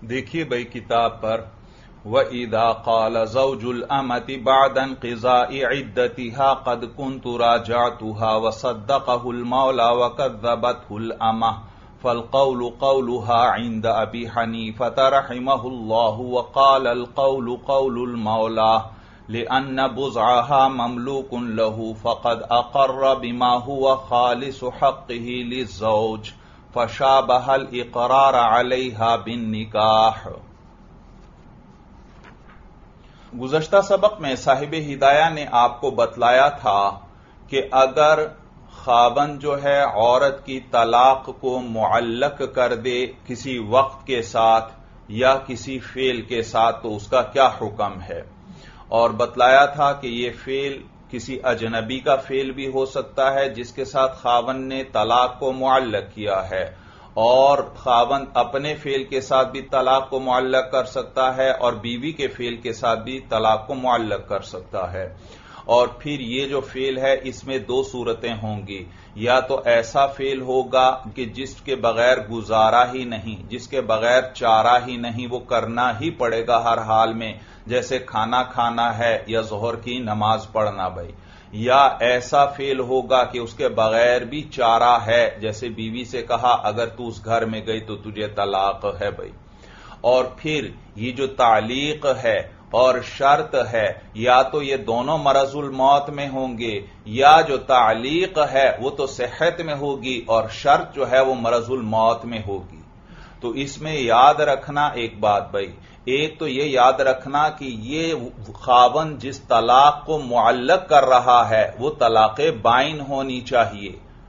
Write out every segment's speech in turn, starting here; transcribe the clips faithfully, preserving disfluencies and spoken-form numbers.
دیکھیے بھائی کتاب پر وَإِذَا قَالَ زَوْجُ الْأَمَةِ بَعْدَ انْقِضَاءِ عِدَّتِهَا قَدْ كُنْتُ رَاجَعْتُهَا وَصَدَّقَهُ الْمَوْلَى وَكَذَّبَتْهُ الْأَمَةُ فَالْقَوْلُ قَوْلُهَا عِنْدَ أَبِي حَنِيفَةَ رَحِمَهُ اللَّهُ وَقَالَ الْقَوْلُ قَوْلُ الْمَوْلَى لِأَنَّ بُضْعَهَا مَمْلُوكٌ لَهُ فَقَدْ أَقَرَّ بِمَا هُوَ خَالِصُ حَقِّهِ لِلزَّوْجِ فَشَابَهَ الْإِقْرَارَ عَلَيْهَا بِالنِّكَاحِ۔ گزشتہ سبق میں صاحب ہدایہ نے آپ کو بتلایا تھا کہ اگر خاوند جو ہے عورت کی طلاق کو معلق کر دے کسی وقت کے ساتھ یا کسی فعل کے ساتھ تو اس کا کیا حکم ہے، اور بتلایا تھا کہ یہ فعل کسی اجنبی کا فعل بھی ہو سکتا ہے جس کے ساتھ خاوند نے طلاق کو معلق کیا ہے، اور خاوند اپنے فعل کے ساتھ بھی طلاق کو معلق کر سکتا ہے اور بیوی کے فعل کے ساتھ بھی طلاق کو معلق کر سکتا ہے۔ اور پھر یہ جو فعل ہے اس میں دو صورتیں ہوں گی، یا تو ایسا فعل ہوگا کہ جس کے بغیر گزارا ہی نہیں، جس کے بغیر چارہ ہی نہیں، وہ کرنا ہی پڑے گا ہر حال میں، جیسے کھانا کھانا ہے یا ظہر کی نماز پڑھنا بھائی، یا ایسا فعل ہوگا کہ اس کے بغیر بھی چارہ ہے، جیسے بیوی سے کہا اگر تو اس گھر میں گئی تو تجھے طلاق ہے بھائی۔ اور پھر یہ جو تعلیق ہے اور شرط ہے، یا تو یہ دونوں مرض الموت میں ہوں گے، یا جو تعلیق ہے وہ تو صحت میں ہوگی اور شرط جو ہے وہ مرض الموت میں ہوگی۔ تو اس میں یاد رکھنا ایک بات بھائی، ایک تو یہ یاد رکھنا کہ یہ خاوند جس طلاق کو معلق کر رہا ہے وہ طلاق بائن ہونی چاہیے،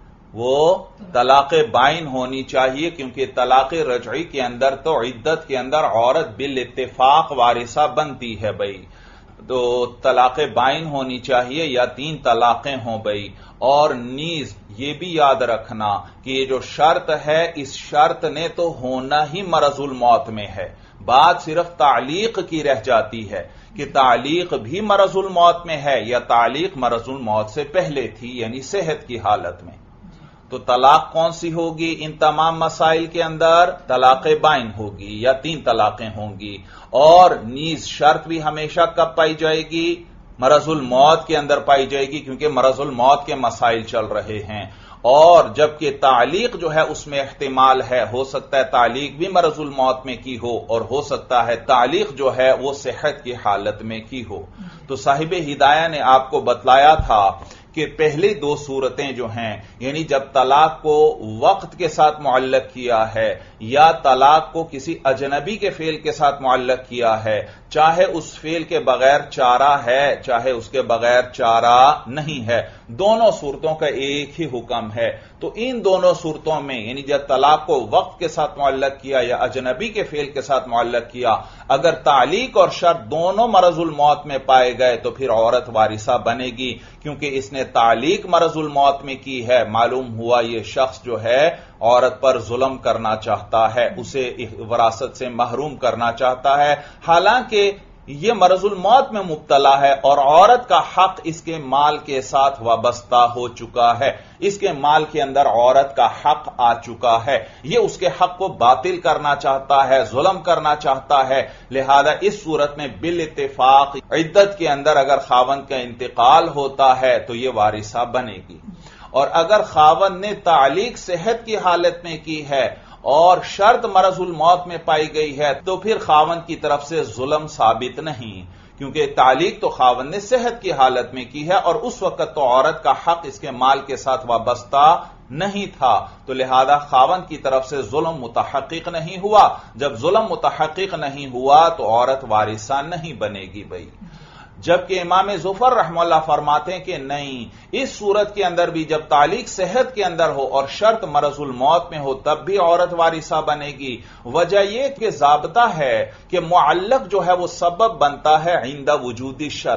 وہ طلاق بائن ہونی چاہیے، کیونکہ طلاق رجعی کے اندر تو عدت کے اندر عورت بالاتفاق وارثہ بنتی ہے بھائی، تو طلاق بائن ہونی چاہیے یا تین طلاقیں ہوں بھائی۔ اور نیز یہ بھی یاد رکھنا کہ یہ جو شرط ہے اس شرط نے تو ہونا ہی مرض الموت میں ہے، بات صرف تعلیق کی رہ جاتی ہے کہ تعلیق بھی مرض الموت میں ہے یا تعلیق مرض الموت سے پہلے تھی، یعنی صحت کی حالت میں۔ تو طلاق کون سی ہوگی ان تمام مسائل کے اندر؟ طلاق بائن ہوگی یا تین طلاقیں ہوں گی۔ اور نیز شرط بھی ہمیشہ کب پائی جائے گی؟ مرض الموت کے اندر پائی جائے گی، کیونکہ مرض الموت کے مسائل چل رہے ہیں۔ اور جبکہ تعلیق جو ہے اس میں احتمال ہے، ہو سکتا ہے تعلیق بھی مرض الموت میں کی ہو اور ہو سکتا ہے تعلیق جو ہے وہ صحت کی حالت میں کی ہو۔ تو صاحب ہدایہ نے آپ کو بتلایا تھا کہ پہلی دو صورتیں جو ہیں، یعنی جب طلاق کو وقت کے ساتھ معلق کیا ہے یا طلاق کو کسی اجنبی کے فعل کے ساتھ معلق کیا ہے، چاہے اس فعل کے بغیر چارہ ہے چاہے اس کے بغیر چارہ نہیں ہے، دونوں صورتوں کا ایک ہی حکم ہے۔ تو ان دونوں صورتوں میں یعنی جب طلاق کو وقت کے ساتھ معلق کیا یا اجنبی کے فعل کے ساتھ معلق کیا، اگر تعلیق اور شرط دونوں مرض الموت میں پائے گئے تو پھر عورت وارثہ بنے گی، کیونکہ اس نے تعلیق مرض الموت میں کی ہے، معلوم ہوا یہ شخص جو ہے عورت پر ظلم کرنا چاہتا ہے، اسے وراثت سے محروم کرنا چاہتا ہے، حالانکہ یہ مرض الموت میں مبتلا ہے اور عورت کا حق اس کے مال کے ساتھ وابستہ ہو چکا ہے، اس کے مال کے اندر عورت کا حق آ چکا ہے، یہ اس کے حق کو باطل کرنا چاہتا ہے، ظلم کرنا چاہتا ہے، لہذا اس صورت میں بالاتفاق عدت کے اندر اگر خاوند کا انتقال ہوتا ہے تو یہ وارثہ بنے گی۔ اور اگر خاوند نے تعلیق صحت کی حالت میں کی ہے اور شرط مرض الموت میں پائی گئی ہے تو پھر خاوند کی طرف سے ظلم ثابت نہیں، کیونکہ تعلیق تو خاوند نے صحت کی حالت میں کی ہے اور اس وقت تو عورت کا حق اس کے مال کے ساتھ وابستہ نہیں تھا، تو لہذا خاوند کی طرف سے ظلم متحقق نہیں ہوا۔ جب ظلم متحقق نہیں ہوا تو عورت وارثہ نہیں بنے گی بھائی۔ جبکہ امام ظفر رحمہ اللہ فرماتے ہیں کہ نہیں، اس صورت کے اندر بھی جب تعلیق صحت کے اندر ہو اور شرط مرض الموت میں ہو تب بھی عورت وارثہ بنے گی۔ وجہ یہ کہ ضابطہ ہے کہ معلق جو ہے وہ سبب بنتا ہے عند وجود شرط،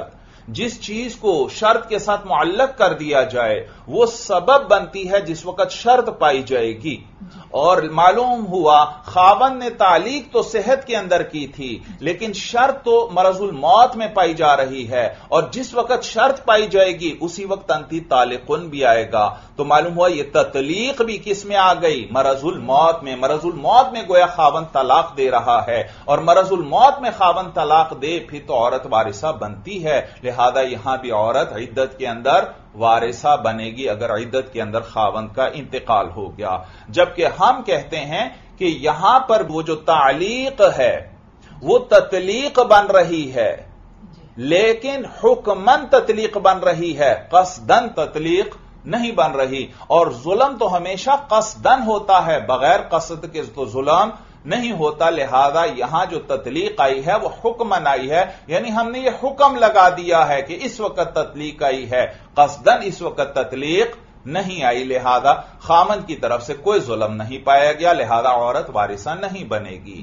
جس چیز کو شرط کے ساتھ معلق کر دیا جائے وہ سبب بنتی ہے جس وقت شرط پائی جائے گی. اور معلوم ہوا خاوند نے تعلیق تو صحت کے اندر کی تھی لیکن شرط تو مرض الموت میں پائی جا رہی ہے، اور جس وقت شرط پائی جائے گی اسی وقت انتی طالقن بھی آئے گا. تو معلوم ہوا یہ تطلیق بھی کس میں آ گئی؟ مرض الموت میں. مرض الموت میں گویا خاوند طلاق دے رہا ہے، اور مرض الموت میں خاوند طلاق دے پھر تو عورت وارثہ بنتی ہے. لہذا یہاں بھی عورت عدت کے اندر وارثہ بنے گی اگر عدت کے اندر خاوند کا انتقال ہو گیا. جبکہ ہم کہتے ہیں کہ یہاں پر وہ جو تعلیق ہے وہ تطلیق بن رہی ہے لیکن حکمن تطلیق بن رہی ہے، قصدن تطلیق نہیں بن رہی. اور ظلم تو ہمیشہ قصدن ہوتا ہے، بغیر قصد کے تو ظلم نہیں ہوتا. لہذا یہاں جو تطلیق آئی ہے وہ حکمن آئی ہے، یعنی ہم نے یہ حکم لگا دیا ہے کہ اس وقت تطلیق آئی ہے، قصدن اس وقت تطلیق نہیں آئی. لہذا خاوند کی طرف سے کوئی ظلم نہیں پایا گیا، لہذا عورت وارثہ نہیں بنے گی.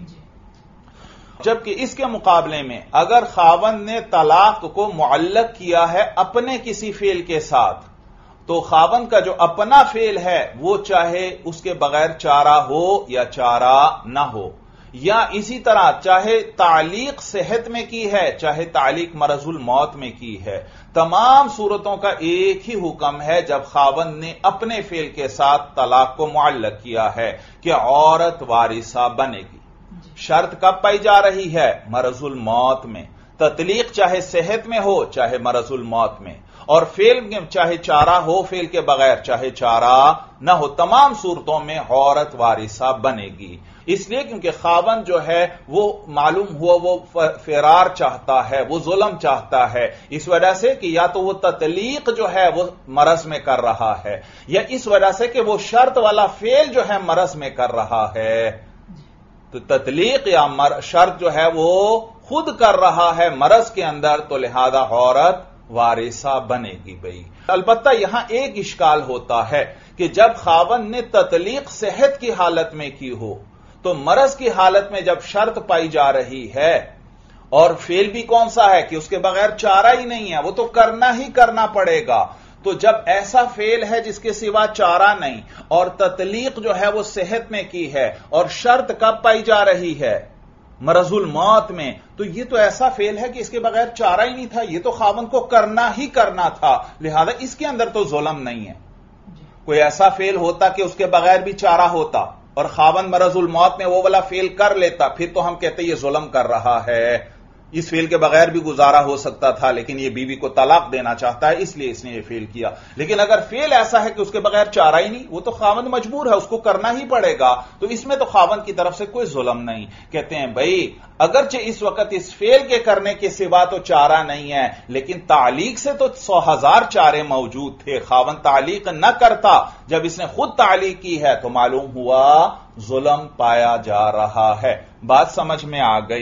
جبکہ اس کے مقابلے میں اگر خاوند نے طلاق کو معلق کیا ہے اپنے کسی فعل کے ساتھ تو خاوند کا جو اپنا فعل ہے وہ چاہے اس کے بغیر چارہ ہو یا چارہ نہ ہو، یا اسی طرح چاہے تعلیق صحت میں کی ہے چاہے تعلیق مرض الموت میں کی ہے، تمام صورتوں کا ایک ہی حکم ہے جب خاوند نے اپنے فعل کے ساتھ طلاق کو معلق کیا ہے کہ عورت وارثہ بنے گی. شرط کب پائی جا رہی ہے؟ مرض الموت میں. تطلیق چاہے صحت میں ہو چاہے مرض الموت میں، اور فعل میں چاہے چارہ ہو فعل کے بغیر چاہے چارہ نہ ہو، تمام صورتوں میں عورت وارثہ بنے گی. اس لیے کیونکہ خاوند جو ہے وہ معلوم ہوا وہ فرار چاہتا ہے، وہ ظلم چاہتا ہے، اس وجہ سے کہ یا تو وہ تطلیق جو ہے وہ مرض میں کر رہا ہے، یا اس وجہ سے کہ وہ شرط والا فعل جو ہے مرض میں کر رہا ہے. تو تطلیق یا شرط جو ہے وہ خود کر رہا ہے مرض کے اندر، تو لہذا عورت وارثہ بنے گی. بھئی البتہ یہاں ایک اشکال ہوتا ہے کہ جب خاوند نے تطلیق صحت کی حالت میں کی ہو تو مرض کی حالت میں جب شرط پائی جا رہی ہے اور فعل بھی کون سا ہے کہ اس کے بغیر چارہ ہی نہیں ہے، وہ تو کرنا ہی کرنا پڑے گا. تو جب ایسا فعل ہے جس کے سوا چارہ نہیں اور تطلیق جو ہے وہ صحت میں کی ہے اور شرط کب پائی جا رہی ہے؟ مرض الموت میں، تو یہ تو ایسا فعل ہے کہ اس کے بغیر چارہ ہی نہیں تھا، یہ تو خاوند کو کرنا ہی کرنا تھا، لہذا اس کے اندر تو ظلم نہیں ہے. کوئی ایسا فعل ہوتا کہ اس کے بغیر بھی چارہ ہوتا اور خاوند مرض الموت میں وہ والا فعل کر لیتا، پھر تو ہم کہتے یہ ظلم کر رہا ہے. اس فعل کے بغیر بھی گزارا ہو سکتا تھا لیکن یہ بیوی کو طلاق دینا چاہتا ہے اس لیے اس نے یہ فعل کیا. لیکن اگر فعل ایسا ہے کہ اس کے بغیر چارہ ہی نہیں، وہ تو خاوند مجبور ہے، اس کو کرنا ہی پڑے گا، تو اس میں تو خاوند کی طرف سے کوئی ظلم نہیں. کہتے ہیں بھائی اگرچہ اس وقت اس فعل کے کرنے کے سوا تو چارہ نہیں ہے لیکن تعلیق سے تو سو ہزار چارے موجود تھے. خاوند تعلیق نہ کرتا، جب اس نے خود تعلیق کی ہے تو معلوم ہوا ظلم پایا جا رہا ہے. بات سمجھ میں آ گئی.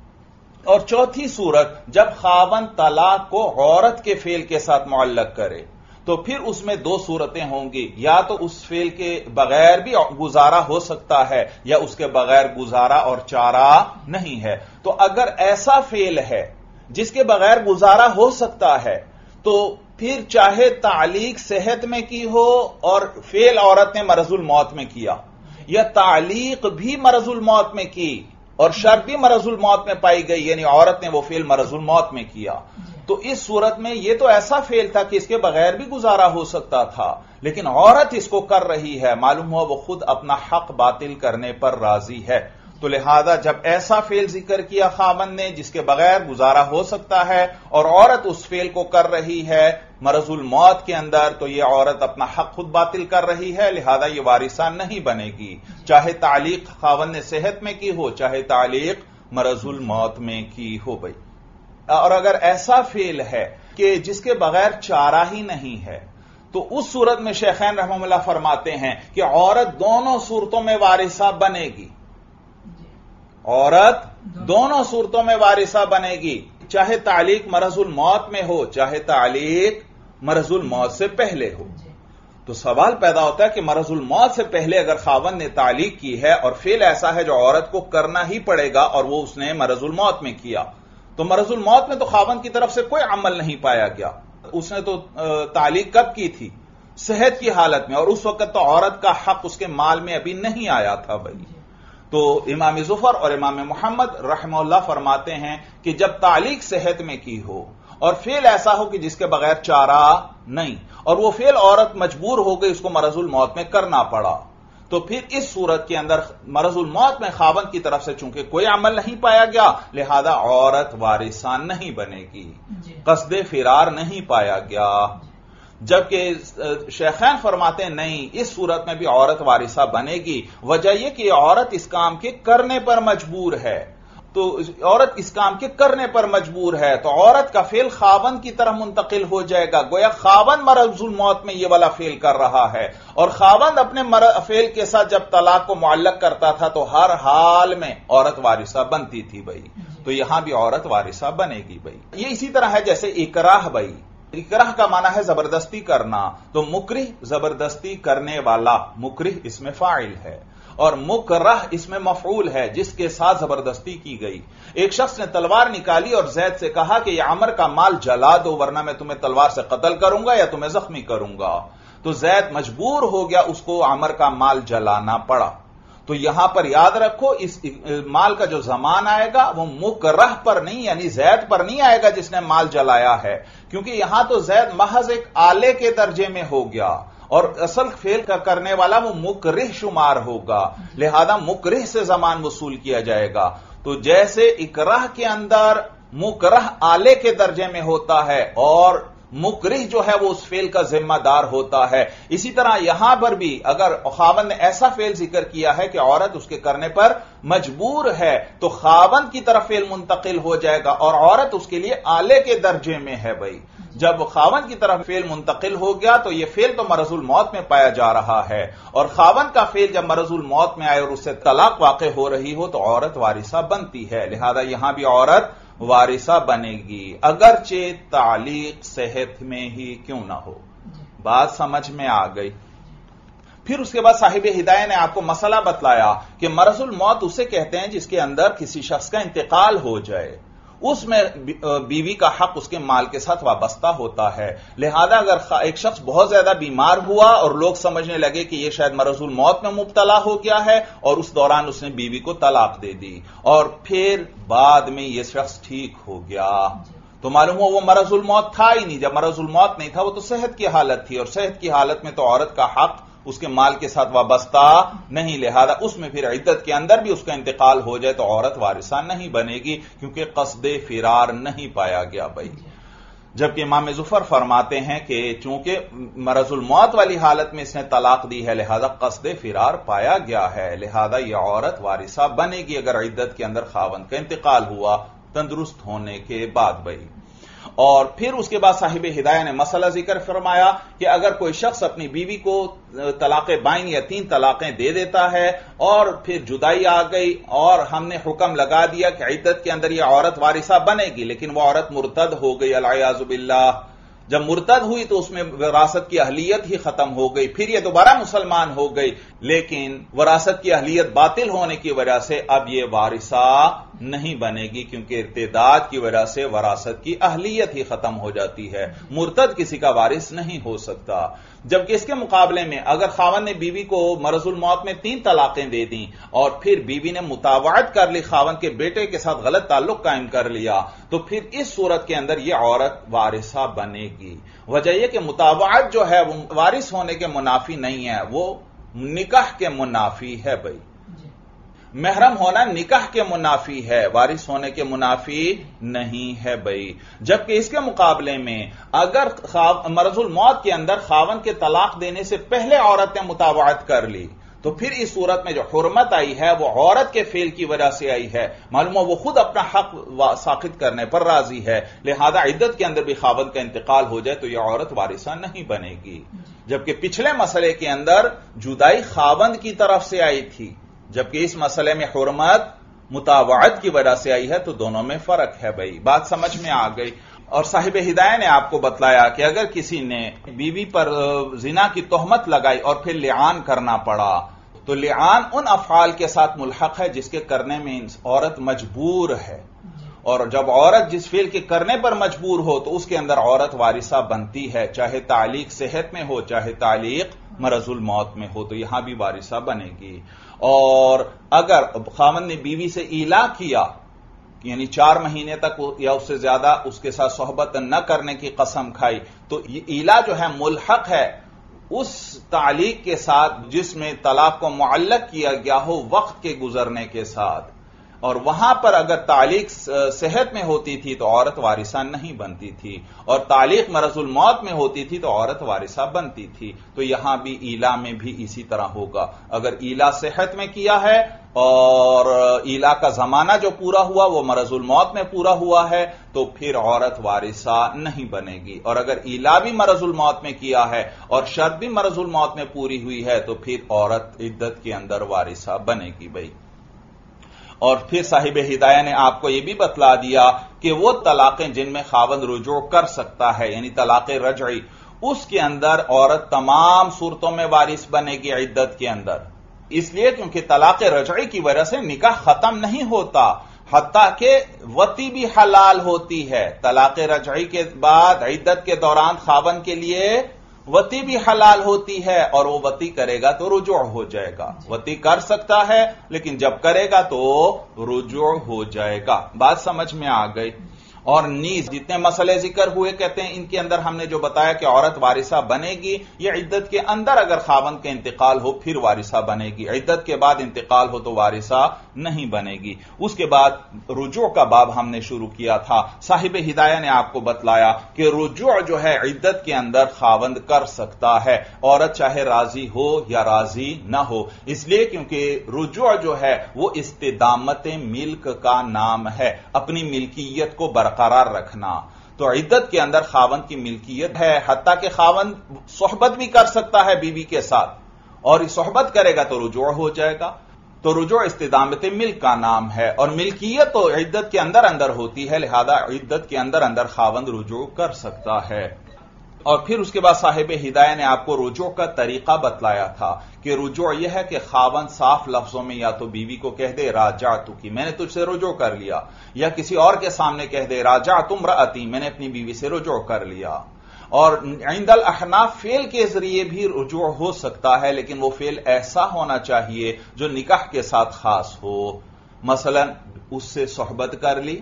اور چوتھی صورت جب خاوند طلاق کو عورت کے فعل کے ساتھ معلق کرے تو پھر اس میں دو صورتیں ہوں گی، یا تو اس فعل کے بغیر بھی گزارا ہو سکتا ہے یا اس کے بغیر گزارا اور چارہ نہیں ہے. تو اگر ایسا فعل ہے جس کے بغیر گزارا ہو سکتا ہے تو پھر چاہے تعلیق صحت میں کی ہو اور فعل عورت نے مرض الموت میں کیا، یا تعلیق بھی مرض الموت میں کی اور شرط بھی مرض الموت میں پائی گئی، یعنی عورت نے وہ فعل مرض الموت میں کیا، تو اس صورت میں یہ تو ایسا فعل تھا کہ اس کے بغیر بھی گزارا ہو سکتا تھا لیکن عورت اس کو کر رہی ہے، معلوم ہوا وہ خود اپنا حق باطل کرنے پر راضی ہے. تو لہذا جب ایسا فعل ذکر کیا خاوند نے جس کے بغیر گزارا ہو سکتا ہے اور عورت اس فعل کو کر رہی ہے مرض الموت کے اندر، تو یہ عورت اپنا حق خود باطل کر رہی ہے، لہذا یہ وارثہ نہیں بنے گی، چاہے تعلیق خاوند نے صحت میں کی ہو چاہے تعلیق مرض الموت میں کی ہو. بھائی اور اگر ایسا فعل ہے کہ جس کے بغیر چارہ ہی نہیں ہے تو اس صورت میں شیخین رحمہ اللہ فرماتے ہیں کہ عورت دونوں صورتوں میں وارثہ بنے گی. عورت دونوں صورتوں میں وارثہ بنے گی، چاہے تعلیق مرض الموت میں ہو چاہے تعلیق مرض الموت سے پہلے ہو. تو سوال پیدا ہوتا ہے کہ مرض الموت سے پہلے اگر خاوند نے تعلیق کی ہے اور فعل ایسا ہے جو عورت کو کرنا ہی پڑے گا اور وہ اس نے مرض الموت میں کیا، تو مرض الموت میں تو خاوند کی طرف سے کوئی عمل نہیں پایا گیا. اس نے تو تعلیق کب کی تھی؟ صحت کی حالت میں، اور اس وقت تو عورت کا حق اس کے مال میں ابھی نہیں آیا تھا بھائی. تو امام ظفر اور امام محمد رحمہ اللہ فرماتے ہیں کہ جب تعلیق صحت میں کی ہو اور فعل ایسا ہو کہ جس کے بغیر چارہ نہیں، اور وہ فعل عورت مجبور ہو گئی، اس کو مرض الموت میں کرنا پڑا، تو پھر اس صورت کے اندر مرض الموت میں خاوند کی طرف سے چونکہ کوئی عمل نہیں پایا گیا، لہذا عورت وارثہ نہیں بنے گی، قصد فرار نہیں پایا گیا. جبکہ شیخین فرماتے ہیں نہیں، اس صورت میں بھی عورت وارثہ بنے گی. وجہ یہ کہ عورت اس کام کے کرنے پر مجبور ہے، تو عورت اس کام کے کرنے پر مجبور ہے تو عورت کا فعل خاوند کی طرف منتقل ہو جائے گا. گویا خاوند مرض الموت میں یہ والا فعل کر رہا ہے، اور خاوند اپنے فعل کے ساتھ جب طلاق کو معلق کرتا تھا تو ہر حال میں عورت وارثہ بنتی تھی بھائی. تو یہاں بھی عورت وارثہ بنے گی بھائی. یہ اسی طرح ہے جیسے اکراہ بھائی. اکراہ کا معنی ہے زبردستی کرنا، تو مکرہ زبردستی کرنے والا، مکرہ اس میں فاعل ہے، اور مکرہ اس میں مفعول ہے جس کے ساتھ زبردستی کی گئی. ایک شخص نے تلوار نکالی اور زید سے کہا کہ یہ عمر کا مال جلا دو ورنہ میں تمہیں تلوار سے قتل کروں گا یا تمہیں زخمی کروں گا. تو زید مجبور ہو گیا، اس کو عمر کا مال جلانا پڑا. تو یہاں پر یاد رکھو اس مال کا جو زمان آئے گا وہ مکرہ پر نہیں، یعنی زید پر نہیں آئے گا جس نے مال جلایا ہے، کیونکہ یہاں تو زید محض ایک آلے کے درجے میں ہو گیا اور اصل فعل کا کرنے والا وہ مکرہ شمار ہوگا، لہذا مکرہ سے زمان وصول کیا جائے گا. تو جیسے اکراہ کے اندر مکرہ آلے کے درجے میں ہوتا ہے اور مکرہ جو ہے وہ اس فعل کا ذمہ دار ہوتا ہے، اسی طرح یہاں پر بھی اگر خاوند نے ایسا فعل ذکر کیا ہے کہ عورت اس کے کرنے پر مجبور ہے تو خاوند کی طرف فعل منتقل ہو جائے گا اور عورت اس کے لیے آلے کے درجے میں ہے بھائی. جب خاوند کی طرف فعل منتقل ہو گیا تو یہ فعل تو مرض الموت میں پایا جا رہا ہے، اور خاوند کا فعل جب مرض الموت میں آئے اور اس سے طلاق واقع ہو رہی ہو تو عورت وارثہ بنتی ہے. لہذا یہاں بھی عورت وارثہ بنے گی اگرچہ تعلیق صحت میں ہی کیوں نہ ہو. بات سمجھ میں آ گئی. پھر اس کے بعد صاحب ہدایہ نے آپ کو مسئلہ بتلایا کہ مرض الموت اسے کہتے ہیں جس کے اندر کسی شخص کا انتقال ہو جائے، اس میں بیوی کا حق اس کے مال کے ساتھ وابستہ ہوتا ہے. لہذا اگر ایک شخص بہت زیادہ بیمار ہوا اور لوگ سمجھنے لگے کہ یہ شاید مرض الموت میں مبتلا ہو گیا ہے اور اس دوران اس نے بیوی کو طلاق دے دی اور پھر بعد میں یہ شخص ٹھیک ہو گیا تو معلوم ہو وہ مرض الموت تھا ہی نہیں. جب مرض الموت نہیں تھا وہ تو صحت کی حالت تھی، اور صحت کی حالت میں تو عورت کا حق اس کے مال کے ساتھ وابستہ نہیں، لہذا اس میں پھر عدت کے اندر بھی اس کا انتقال ہو جائے تو عورت وارثہ نہیں بنے گی کیونکہ قصد فرار نہیں پایا گیا بھائی. جبکہ امام ظفر فرماتے ہیں کہ چونکہ مرض الموت والی حالت میں اس نے طلاق دی ہے لہذا قصد فرار پایا گیا ہے، لہذا یہ عورت وارثہ بنے گی اگر عدت کے اندر خاوند کا انتقال ہوا تندرست ہونے کے بعد بھائی. اور پھر اس کے بعد صاحب ہدایہ نے مسئلہ ذکر فرمایا کہ اگر کوئی شخص اپنی بیوی کو طلاق بائن یا تین طلاقیں دے دیتا ہے اور پھر جدائی آ گئی اور ہم نے حکم لگا دیا کہ عدت کے اندر یہ عورت وارثہ بنے گی، لیکن وہ عورت مرتد ہو گئی العیاذ باللہ. جب مرتد ہوئی تو اس میں وراثت کی اہلیت ہی ختم ہو گئی، پھر یہ دوبارہ مسلمان ہو گئی لیکن وراثت کی اہلیت باطل ہونے کی وجہ سے اب یہ وارثہ نہیں بنے گی کیونکہ ارتداد کی وجہ سے وراثت کی اہلیت ہی ختم ہو جاتی ہے. مرتد کسی کا وارث نہیں ہو سکتا. جبکہ اس کے مقابلے میں اگر خاوند نے بیوی کو مرض الموت میں تین طلاقیں دے دیں اور پھر بیوی نے مطاوعت کر لی، خاوند کے بیٹے کے ساتھ غلط تعلق قائم کر لیا، تو پھر اس صورت کے اندر یہ عورت وارثہ بنے گی. وجہ یہ کہ مطاوعت جو ہے وہ وارث ہونے کے منافی نہیں ہے، وہ نکاح کے منافی ہے بھائی. محرم ہونا نکاح کے منافی ہے، وارث ہونے کے منافی نہیں ہے بھائی. جبکہ اس کے مقابلے میں اگر مرض الموت کے اندر خاوند کے طلاق دینے سے پہلے عورت نے مطاوعت کر لی تو پھر اس صورت میں جو حرمت آئی ہے وہ عورت کے فعل کی وجہ سے آئی ہے. معلوم وہ خود اپنا حق ساقط کرنے پر راضی ہے، لہذا عدت کے اندر بھی خاوند کا انتقال ہو جائے تو یہ عورت وارثہ نہیں بنے گی. جبکہ پچھلے مسئلے کے اندر جدائی خاوند کی طرف سے آئی تھی، جبکہ اس مسئلے میں حرمت مطاوعت کی وجہ سے آئی ہے، تو دونوں میں فرق ہے بھائی. بات سمجھ میں آ گئی. اور صاحب ہدایہ نے آپ کو بتلایا کہ اگر کسی نے بیوی پر زنا کی تہمت لگائی اور پھر لعان کرنا پڑا تو لعان ان افعال کے ساتھ ملحق ہے جس کے کرنے میں عورت مجبور ہے، اور جب عورت جس فعل کے کرنے پر مجبور ہو تو اس کے اندر عورت وارثہ بنتی ہے، چاہے تعلیق صحت میں ہو چاہے تعلیق مرض الموت میں ہو، تو یہاں بھی وارثہ بنے گی۔ اور اگر خاوند نے بیوی سے ایلا کیا، یعنی چار مہینے تک یا اس سے زیادہ اس کے ساتھ صحبت نہ کرنے کی قسم کھائی، تو یہ ایلا جو ہے ملحق ہے اس تعلیق کے ساتھ جس میں طلاق کو معلق کیا گیا ہو وقت کے گزرنے کے ساتھ، اور وہاں پر اگر تعلیق صحت میں ہوتی تھی تو عورت وارثہ نہیں بنتی تھی، اور تعلیق مرض الموت میں ہوتی تھی تو عورت وارثہ بنتی تھی۔ تو یہاں بھی ایلا میں بھی اسی طرح ہوگا، اگر ایلا صحت میں کیا ہے اور ایلا کا زمانہ جو پورا ہوا وہ مرض الموت میں پورا ہوا ہے تو پھر عورت وارثہ نہیں بنے گی، اور اگر ایلا بھی مرض الموت میں کیا ہے اور شرط بھی مرض الموت میں پوری ہوئی ہے تو پھر عورت عدت کے اندر وارثہ بنے گی بھائی۔ اور پھر صاحب ہدایہ نے آپ کو یہ بھی بتلا دیا کہ وہ طلاقیں جن میں خاوند رجوع کر سکتا ہے، یعنی طلاق رجعی، اس کے اندر عورت تمام صورتوں میں وارث بنے گی عدت کے اندر، اس لیے کیونکہ طلاق رجعی کی وجہ سے نکاح ختم نہیں ہوتا، حتیٰ کہ وطی بھی حلال ہوتی ہے۔ طلاق رجعی کے بعد عدت کے دوران خاوند کے لیے وطی بھی حلال ہوتی ہے، اور وہ وطی کرے گا تو رجوع ہو جائے گا۔ وطی کر سکتا ہے لیکن جب کرے گا تو رجوع ہو جائے گا۔ بات سمجھ میں آ گئی؟ اور نیز جتنے مسئلے ذکر ہوئے کہتے ہیں ان کے اندر ہم نے جو بتایا کہ عورت وارثہ بنے گی، یہ عدت کے اندر اگر خاوند کا انتقال ہو پھر وارثہ بنے گی، عدت کے بعد انتقال ہو تو وارثہ نہیں بنے گی۔ اس کے بعد رجوع کا باب ہم نے شروع کیا تھا، صاحب ہدایہ نے آپ کو بتلایا کہ رجوع جو ہے عدت کے اندر خاوند کر سکتا ہے، عورت چاہے راضی ہو یا راضی نہ ہو، اس لیے کیونکہ رجوع جو ہے وہ استدامت ملک کا نام ہے، اپنی ملکیت کو برقرار قرار رکھنا۔ تو عدت کے اندر خاوند کی ملکیت ہے، حتیٰ کہ خاوند صحبت بھی کر سکتا ہے بیوی کے ساتھ، اور یہ صحبت کرے گا تو رجوع ہو جائے گا۔ تو رجوع استدامت ملک کا نام ہے، اور ملکیت تو عدت کے اندر اندر ہوتی ہے، لہذا عدت کے اندر اندر خاوند رجوع کر سکتا ہے۔ اور پھر اس کے بعد صاحب ہدایہ نے آپ کو رجوع کا طریقہ بتلایا تھا کہ رجوع یہ ہے کہ خاوند صاف لفظوں میں یا تو بیوی کو کہہ دے راجعتکی، میں نے تجھ سے رجوع کر لیا، یا کسی اور کے سامنے کہہ دے راجعت امرأتی، میں نے اپنی بیوی سے رجوع کر لیا۔ اور عند الاحناف فعل کے ذریعے بھی رجوع ہو سکتا ہے، لیکن وہ فعل ایسا ہونا چاہیے جو نکاح کے ساتھ خاص ہو، مثلا اس سے صحبت کر لی،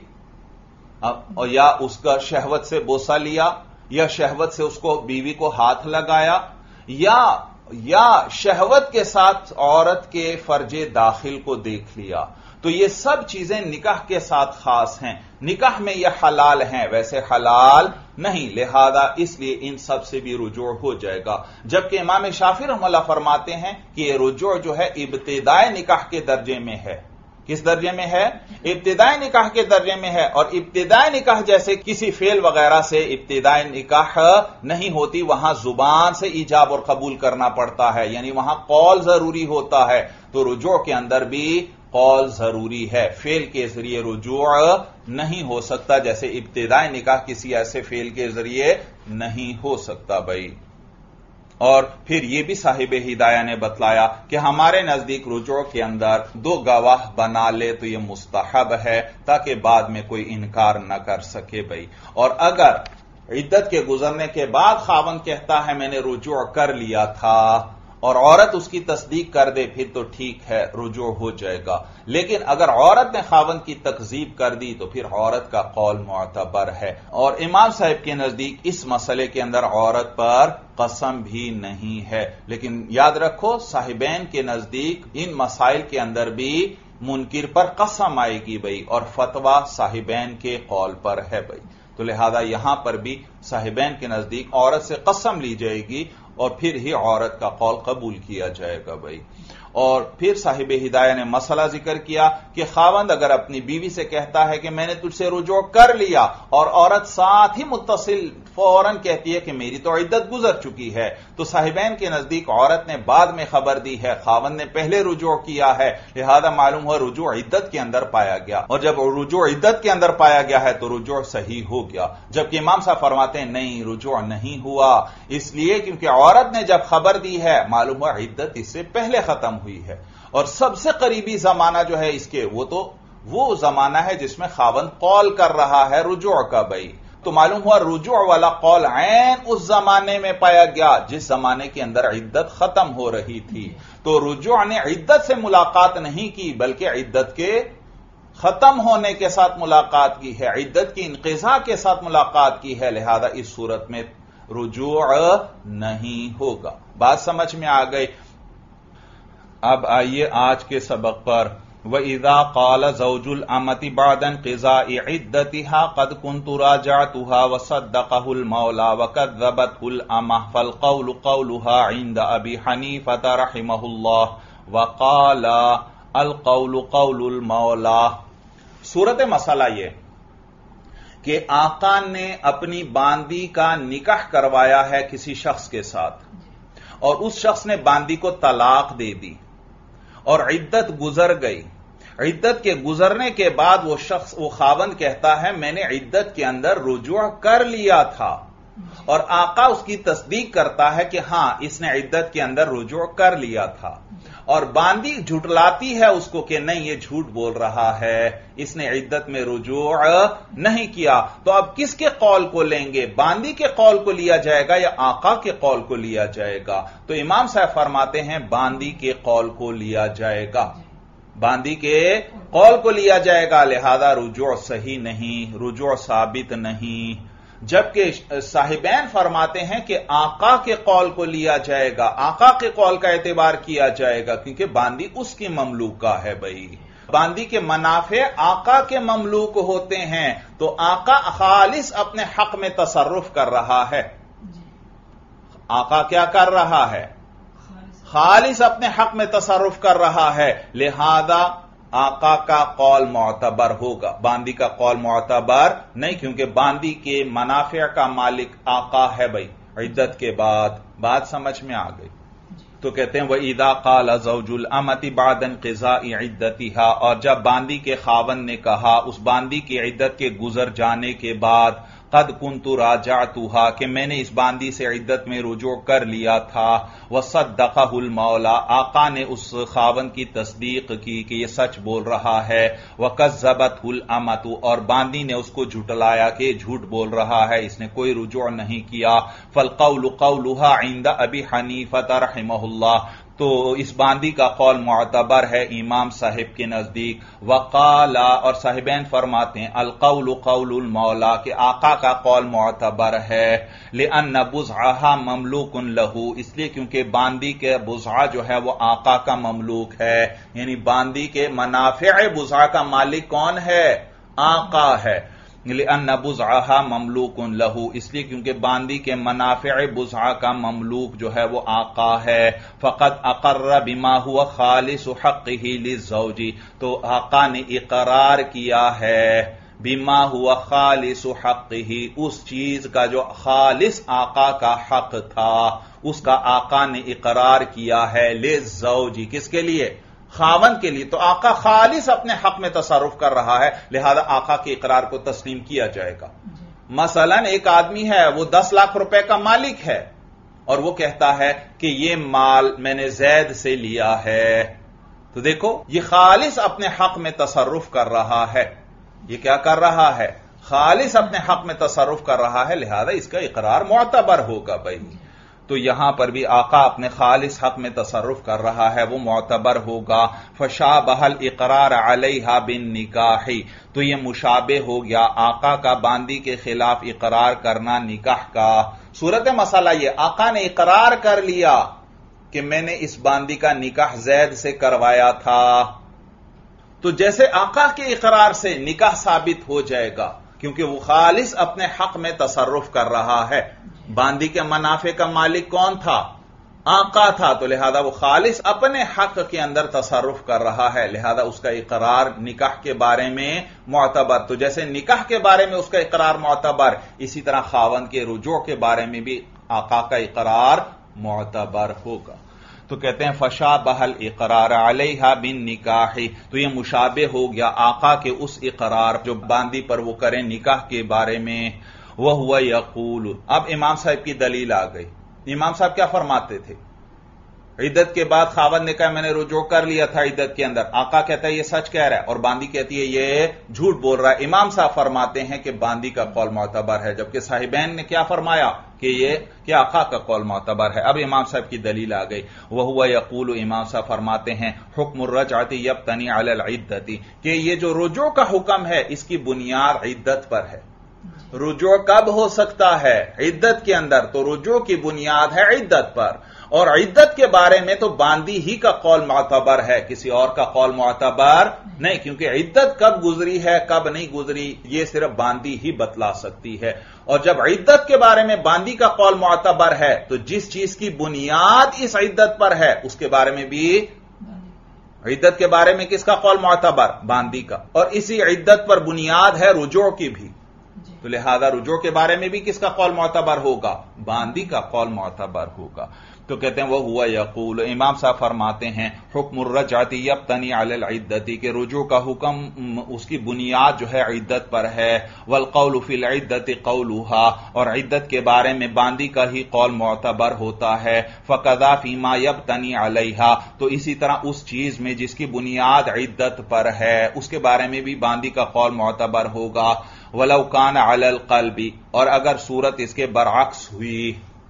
یا اس کا شہوت سے بوسہ لیا، یا شہوت سے اس کو بیوی کو ہاتھ لگایا، یا یا شہوت کے ساتھ عورت کے فرج داخل کو دیکھ لیا، تو یہ سب چیزیں نکاح کے ساتھ خاص ہیں، نکاح میں یہ حلال ہیں، ویسے حلال نہیں، لہذا اس لیے ان سب سے بھی رجوع ہو جائے گا۔ جبکہ امام شافعی رحمہ اللہ فرماتے ہیں کہ یہ رجوع جو ہے ابتدائی نکاح کے درجے میں ہے۔ کس درجے میں ہے؟ ابتدائی نکاح کے درجے میں ہے، اور ابتدائی نکاح جیسے کسی فعل وغیرہ سے ابتدائی نکاح نہیں ہوتی، وہاں زبان سے ایجاب اور قبول کرنا پڑتا ہے، یعنی وہاں قول ضروری ہوتا ہے، تو رجوع کے اندر بھی قول ضروری ہے، فعل کے ذریعے رجوع نہیں ہو سکتا، جیسے ابتدائی نکاح کسی ایسے فعل کے ذریعے نہیں ہو سکتا بھائی۔ اور پھر یہ بھی صاحب ہدایہ نے بتلایا کہ ہمارے نزدیک رجوع کے اندر دو گواہ بنا لے تو یہ مستحب ہے، تاکہ بعد میں کوئی انکار نہ کر سکے بھائی۔ اور اگر عدت کے گزرنے کے بعد خاوند کہتا ہے میں نے رجوع کر لیا تھا، اور عورت اس کی تصدیق کر دے پھر تو ٹھیک ہے، رجوع ہو جائے گا، لیکن اگر عورت نے خاوند کی تکذیب کر دی تو پھر عورت کا قول معتبر ہے۔ اور امام صاحب کے نزدیک اس مسئلے کے اندر عورت پر قسم بھی نہیں ہے، لیکن یاد رکھو صاحبین کے نزدیک ان مسائل کے اندر بھی منکر پر قسم آئے گی بھائی، اور فتویٰ صاحبین کے قول پر ہے بھائی، تو لہذا یہاں پر بھی صاحبین کے نزدیک عورت سے قسم لی جائے گی اور پھر ہی عورت کا قول قبول کیا جائے گا بھائی۔ اور پھر صاحب ہدایہ نے مسئلہ ذکر کیا کہ خاوند اگر اپنی بیوی سے کہتا ہے کہ میں نے تجھ سے رجوع کر لیا، اور عورت ساتھ ہی متصل فوراً کہتی ہے کہ میری تو عدت گزر چکی ہے، تو صاحبین کے نزدیک عورت نے بعد میں خبر دی ہے، خاوند نے پہلے رجوع کیا ہے، لہذا معلوم ہوا رجوع عدت کے اندر پایا گیا، اور جب رجوع عدت کے اندر پایا گیا ہے تو رجوع صحیح ہو گیا۔ جبکہ امام صاحب فرماتے ہیں نہیں، رجوع نہیں ہوا، اس لیے کیونکہ عورت نے جب خبر دی ہے معلوم ہوا عدت اس سے پہلے ختم ہوئی ہے، اور سب سے قریبی زمانہ جو ہے اس کے وہ تو وہ زمانہ ہے جس میں خاوند قول کر رہا ہے رجوع کا بھائی. تو معلوم ہوا رجوع والا قول عین اس زمانے میں پایا گیا جس زمانے کے اندر عدت ختم ہو رہی تھی. تو رجوع نے عدت سے ملاقات نہیں کی بلکہ عدت کے ختم ہونے کے ساتھ ملاقات کی ہے، عدت کی انقضاء کے ساتھ ملاقات کی ہے، لہذا اس صورت میں رجوع نہیں ہوگا. بات سمجھ میں آ گئی. اب آئیے آج کے سبق پر. وَإِذَا قَالَ زَوْجُ الْأَمَةِ بَعْدَ انْقِضَاءِ عِدَّتِهَا قَدْ كُنْتُ رَاجَعْتُهَا وَصَدَّقَهُ الْمَوْلَى وَكَذَّبَتْهُ الْأَمَةُ فَالْقَوْلُ قَوْلُهَا عِندَ أَبِي حَنِيفَةَ رَحِمَهُ اللَّهُ وَقَالَ الْقَوْلُ قَوْلُ الْمَوْلَى. صورت مسئلہ یہ کہ آقا نے اپنی باندی کا نکاح کروایا ہے کسی شخص کے ساتھ اور اس شخص نے باندی کو طلاق دے دی اور عدت گزر گئی. عدت کے گزرنے کے بعد وہ شخص وہ خاوند کہتا ہے میں نے عدت کے اندر رجوع کر لیا تھا اور آقا اس کی تصدیق کرتا ہے کہ ہاں اس نے عدت کے اندر رجوع کر لیا تھا اور باندی جھٹلاتی ہے اس کو کہ نہیں یہ جھوٹ بول رہا ہے، اس نے عدت میں رجوع نہیں کیا. تو اب کس کے قول کو لیں گے؟ باندی کے قول کو لیا جائے گا یا آقا کے قول کو لیا جائے گا؟ تو امام صاحب فرماتے ہیں باندی کے قول کو لیا جائے گا، باندی کے قول کو لیا جائے گا، لہذا رجوع صحیح نہیں، رجوع ثابت نہیں. جبکہ صاحبین فرماتے ہیں کہ آقا کے قول کو لیا جائے گا، آقا کے قول کا اعتبار کیا جائے گا کیونکہ باندی اس کی مملوکہ ہے. بھائی باندی کے منافع آقا کے مملوک ہوتے ہیں تو آقا خالص اپنے حق میں تصرف کر رہا ہے. آقا کیا کر رہا ہے؟ خالص اپنے حق میں تصرف کر رہا ہے، لہذا آقا کا قول معتبر ہوگا، باندی کا قول معتبر نہیں کیونکہ باندی کے منافع کا مالک آقا ہے. بھائی عدت کے بعد بات سمجھ میں آ گئی. تو کہتے ہیں وَإِذَا قَالَ زَوْجُ الْأَمَةِ بَعْدَ انْقِضَاءِ عِدَّتِهَا، اور جب باندی کے خاوند نے کہا اس باندی کی عدت کے گزر جانے کے بعد قد كنت راجعتها کہ میں نے اس باندی سے عدت میں رجوع کر لیا تھا، وصدقه المولا آقا نے اس خاوند کی تصدیق کی کہ یہ سچ بول رہا ہے، وکذبته الامۃ اور باندی نے اس کو جھٹلایا کہ جھوٹ بول رہا ہے، اس نے کوئی رجوع نہیں کیا. فالقول قولها عند ابی حنیفہ رحمہ اللہ، تو اس باندی کا قول معتبر ہے امام صاحب کے نزدیک. وقالا اور صاحبین فرماتے ہیں القول قول المولا کہ آقا کا قول معتبر ہے، لأن بضعها مملوک له اس لیے کیونکہ باندی کے بضعہ جو ہے وہ آقا کا مملوک ہے، یعنی باندی کے منافع بضعہ کا مالک کون ہے؟ آقا ہے. لأن بضعها مملوک له اس لیے کیونکہ باندی کے منافع بضعہ کا مملوک جو ہے وہ آقا ہے. فقد اقر بما هو خالص حقه للزوج تو آقا نے اقرار کیا ہے بما هو خالص حقه اس چیز کا جو خالص آقا کا حق تھا اس کا آقا نے اقرار کیا ہے للزوج کس کے لیے؟ خاوند کے لیے. تو آقا خالص اپنے حق میں تصرف کر رہا ہے لہذا آقا کے اقرار کو تسلیم کیا جائے گا. مثلا ایک آدمی ہے وہ دس لاکھ روپے کا مالک ہے اور وہ کہتا ہے کہ یہ مال میں نے زید سے لیا ہے، تو دیکھو یہ خالص اپنے حق میں تصرف کر رہا ہے. یہ کیا کر رہا ہے؟ خالص اپنے حق میں تصرف کر رہا ہے، لہذا اس کا اقرار معتبر ہوگا. بھائی تو یہاں پر بھی آقا اپنے خالص حق میں تصرف کر رہا ہے، وہ معتبر ہوگا. فشابہ الاقرار علیہا بالنکاح تو یہ مشابہ ہو گیا آقا کا باندی کے خلاف اقرار کرنا نکاح کا. صورت مسئلہ یہ آقا نے اقرار کر لیا کہ میں نے اس باندی کا نکاح زید سے کروایا تھا، تو جیسے آقا کے اقرار سے نکاح ثابت ہو جائے گا کیونکہ وہ خالص اپنے حق میں تصرف کر رہا ہے. باندی کے منافع کا مالک کون تھا؟ آقا تھا، تو لہذا وہ خالص اپنے حق کے اندر تصرف کر رہا ہے، لہذا اس کا اقرار نکاح کے بارے میں معتبر. تو جیسے نکاح کے بارے میں اس کا اقرار معتبر، اسی طرح خاوند کے رجوع کے بارے میں بھی آقا کا اقرار معتبر ہوگا. تو کہتے ہیں فشابہ الاقرار علیہا بالنکاح تو یہ مشابہ ہو گیا آقا کے اس اقرار جو باندی پر وہ کریں نکاح کے بارے میں. وَهُوَ يَقُولُ اب امام صاحب کی دلیل آ گئی. امام صاحب کیا فرماتے تھے؟ عدت کے بعد خاوند نے کہا میں نے رجوع کر لیا تھا عدت کے اندر، آقا کہتا ہے یہ سچ کہہ رہا ہے اور باندی کہتی ہے یہ جھوٹ بول رہا ہے، امام صاحب فرماتے ہیں کہ باندی کا قول معتبر ہے، جبکہ صاحبین نے کیا فرمایا کہ یہ کہ آقا کا قول معتبر ہے۔ اب امام صاحب کی دلیل آ گئی، وہو یقول، امام صاحب فرماتے ہیں حکم الرجعۃ یبتنی علی العدۃ، کہ یہ جو رجوع کا حکم ہے اس کی بنیاد عدت پر ہے۔ رجوع کب ہو سکتا ہے؟ عدت کے اندر، تو رجوع کی بنیاد ہے عدت پر، اور عدت کے بارے میں تو باندی ہی کا قول معتبر ہے، کسی اور کا قول معتبر نہیں، کیونکہ عدت کب گزری ہے کب نہیں گزری یہ صرف باندی ہی بتلا سکتی ہے، اور جب عدت کے بارے میں باندی کا قول معتبر ہے تو جس چیز کی بنیاد اس عدت پر ہے اس کے بارے میں بھی، عدت کے بارے میں کس کا قول معتبر؟ باندی کا، اور اسی عدت پر بنیاد ہے رجوع کی بھی، تو لہذا رجوع کے بارے میں بھی کس کا قول معتبر ہوگا؟ باندی کا قول معتبر ہوگا۔ تو کہتے ہیں وہ ہوا یقول، امام صاحب فرماتے ہیں حکم الرجعۃ یبتنی علی العدۃ، کہ رجوع کا حکم اس کی بنیاد جو ہے عدت پر ہے، والقول فی العدۃ قولها، اور عدت کے بارے میں باندی کا ہی قول معتبر ہوتا ہے، فقذا فیما یبتنی علیہا، تو اسی طرح اس چیز میں جس کی بنیاد عدت پر ہے اس کے بارے میں بھی باندی کا قول معتبر ہوگا، ولو کان علی القلب، اور اگر صورت اس کے برعکس ہوئی،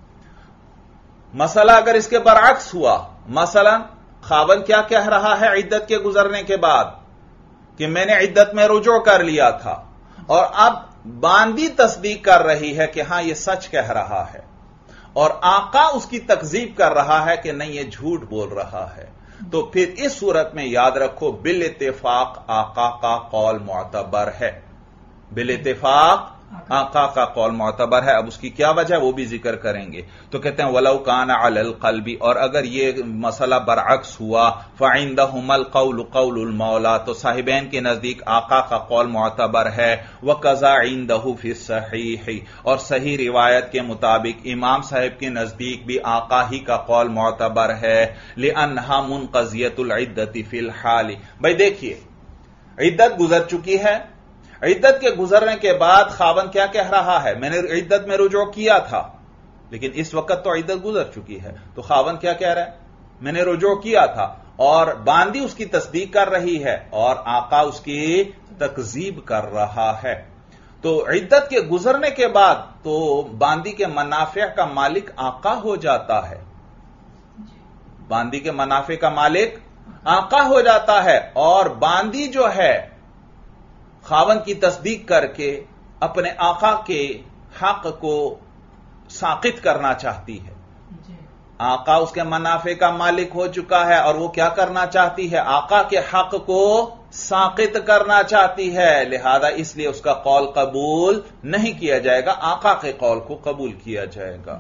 مسئلہ اگر اس کے برعکس ہوا، مثلا خاوند کیا کہہ رہا ہے عدت کے گزرنے کے بعد کہ میں نے عدت میں رجوع کر لیا تھا، اور اب باندی تصدیق کر رہی ہے کہ ہاں یہ سچ کہہ رہا ہے، اور آقا اس کی تکذیب کر رہا ہے کہ نہیں یہ جھوٹ بول رہا ہے، تو پھر اس صورت میں یاد رکھو بالاتفاق آقا کا قول معتبر ہے، بالاتفاق آقا کا قول معتبر ہے۔ اب اس کی کیا وجہ وہ بھی ذکر کریں گے، تو کہتے ہیں وَلَوْ كَانَ عَلَى الْقَلْبِ، اور اگر یہ مسئلہ برعکس ہوا، فَعِنْدَهُمَا الْقَوْلُ قَوْلُ الْمَوْلَى، تو صاحبین کے نزدیک آقا کا قول معتبر ہے، وَقَضَى عِنْدَهُ فِي الصَّحِيحِ، اور صحیح روایت کے مطابق امام صاحب کے نزدیک بھی آقا ہی کا قول معتبر ہے، لِأَنَّهَا مُنْقَضِيَةُ الْعِدَّةِ فِي الْحَالِ۔ بھئی دیکھیے عدت گزر چکی ہے، عدت کے گزرنے کے بعد خاوند کیا کہہ رہا ہے؟ میں نے عدت میں رجوع کیا تھا، لیکن اس وقت تو عدت گزر چکی ہے، تو خاوند کیا کہہ رہا ہے؟ میں نے رجوع کیا تھا، اور باندی اس کی تصدیق کر رہی ہے اور آقا اس کی تکذیب کر رہا ہے، تو عدت کے گزرنے کے بعد تو باندی کے منافع کا مالک آقا ہو جاتا ہے، باندی کے منافع کا مالک آقا ہو جاتا ہے، اور باندی جو ہے خاوند کی تصدیق کر کے اپنے آقا کے حق کو ساقط کرنا چاہتی ہے، آقا اس کے منافع کا مالک ہو چکا ہے اور وہ کیا کرنا چاہتی ہے؟ آقا کے حق کو ساقط کرنا چاہتی ہے، لہذا اس لیے اس کا قول قبول نہیں کیا جائے گا، آقا کے قول کو قبول کیا جائے گا۔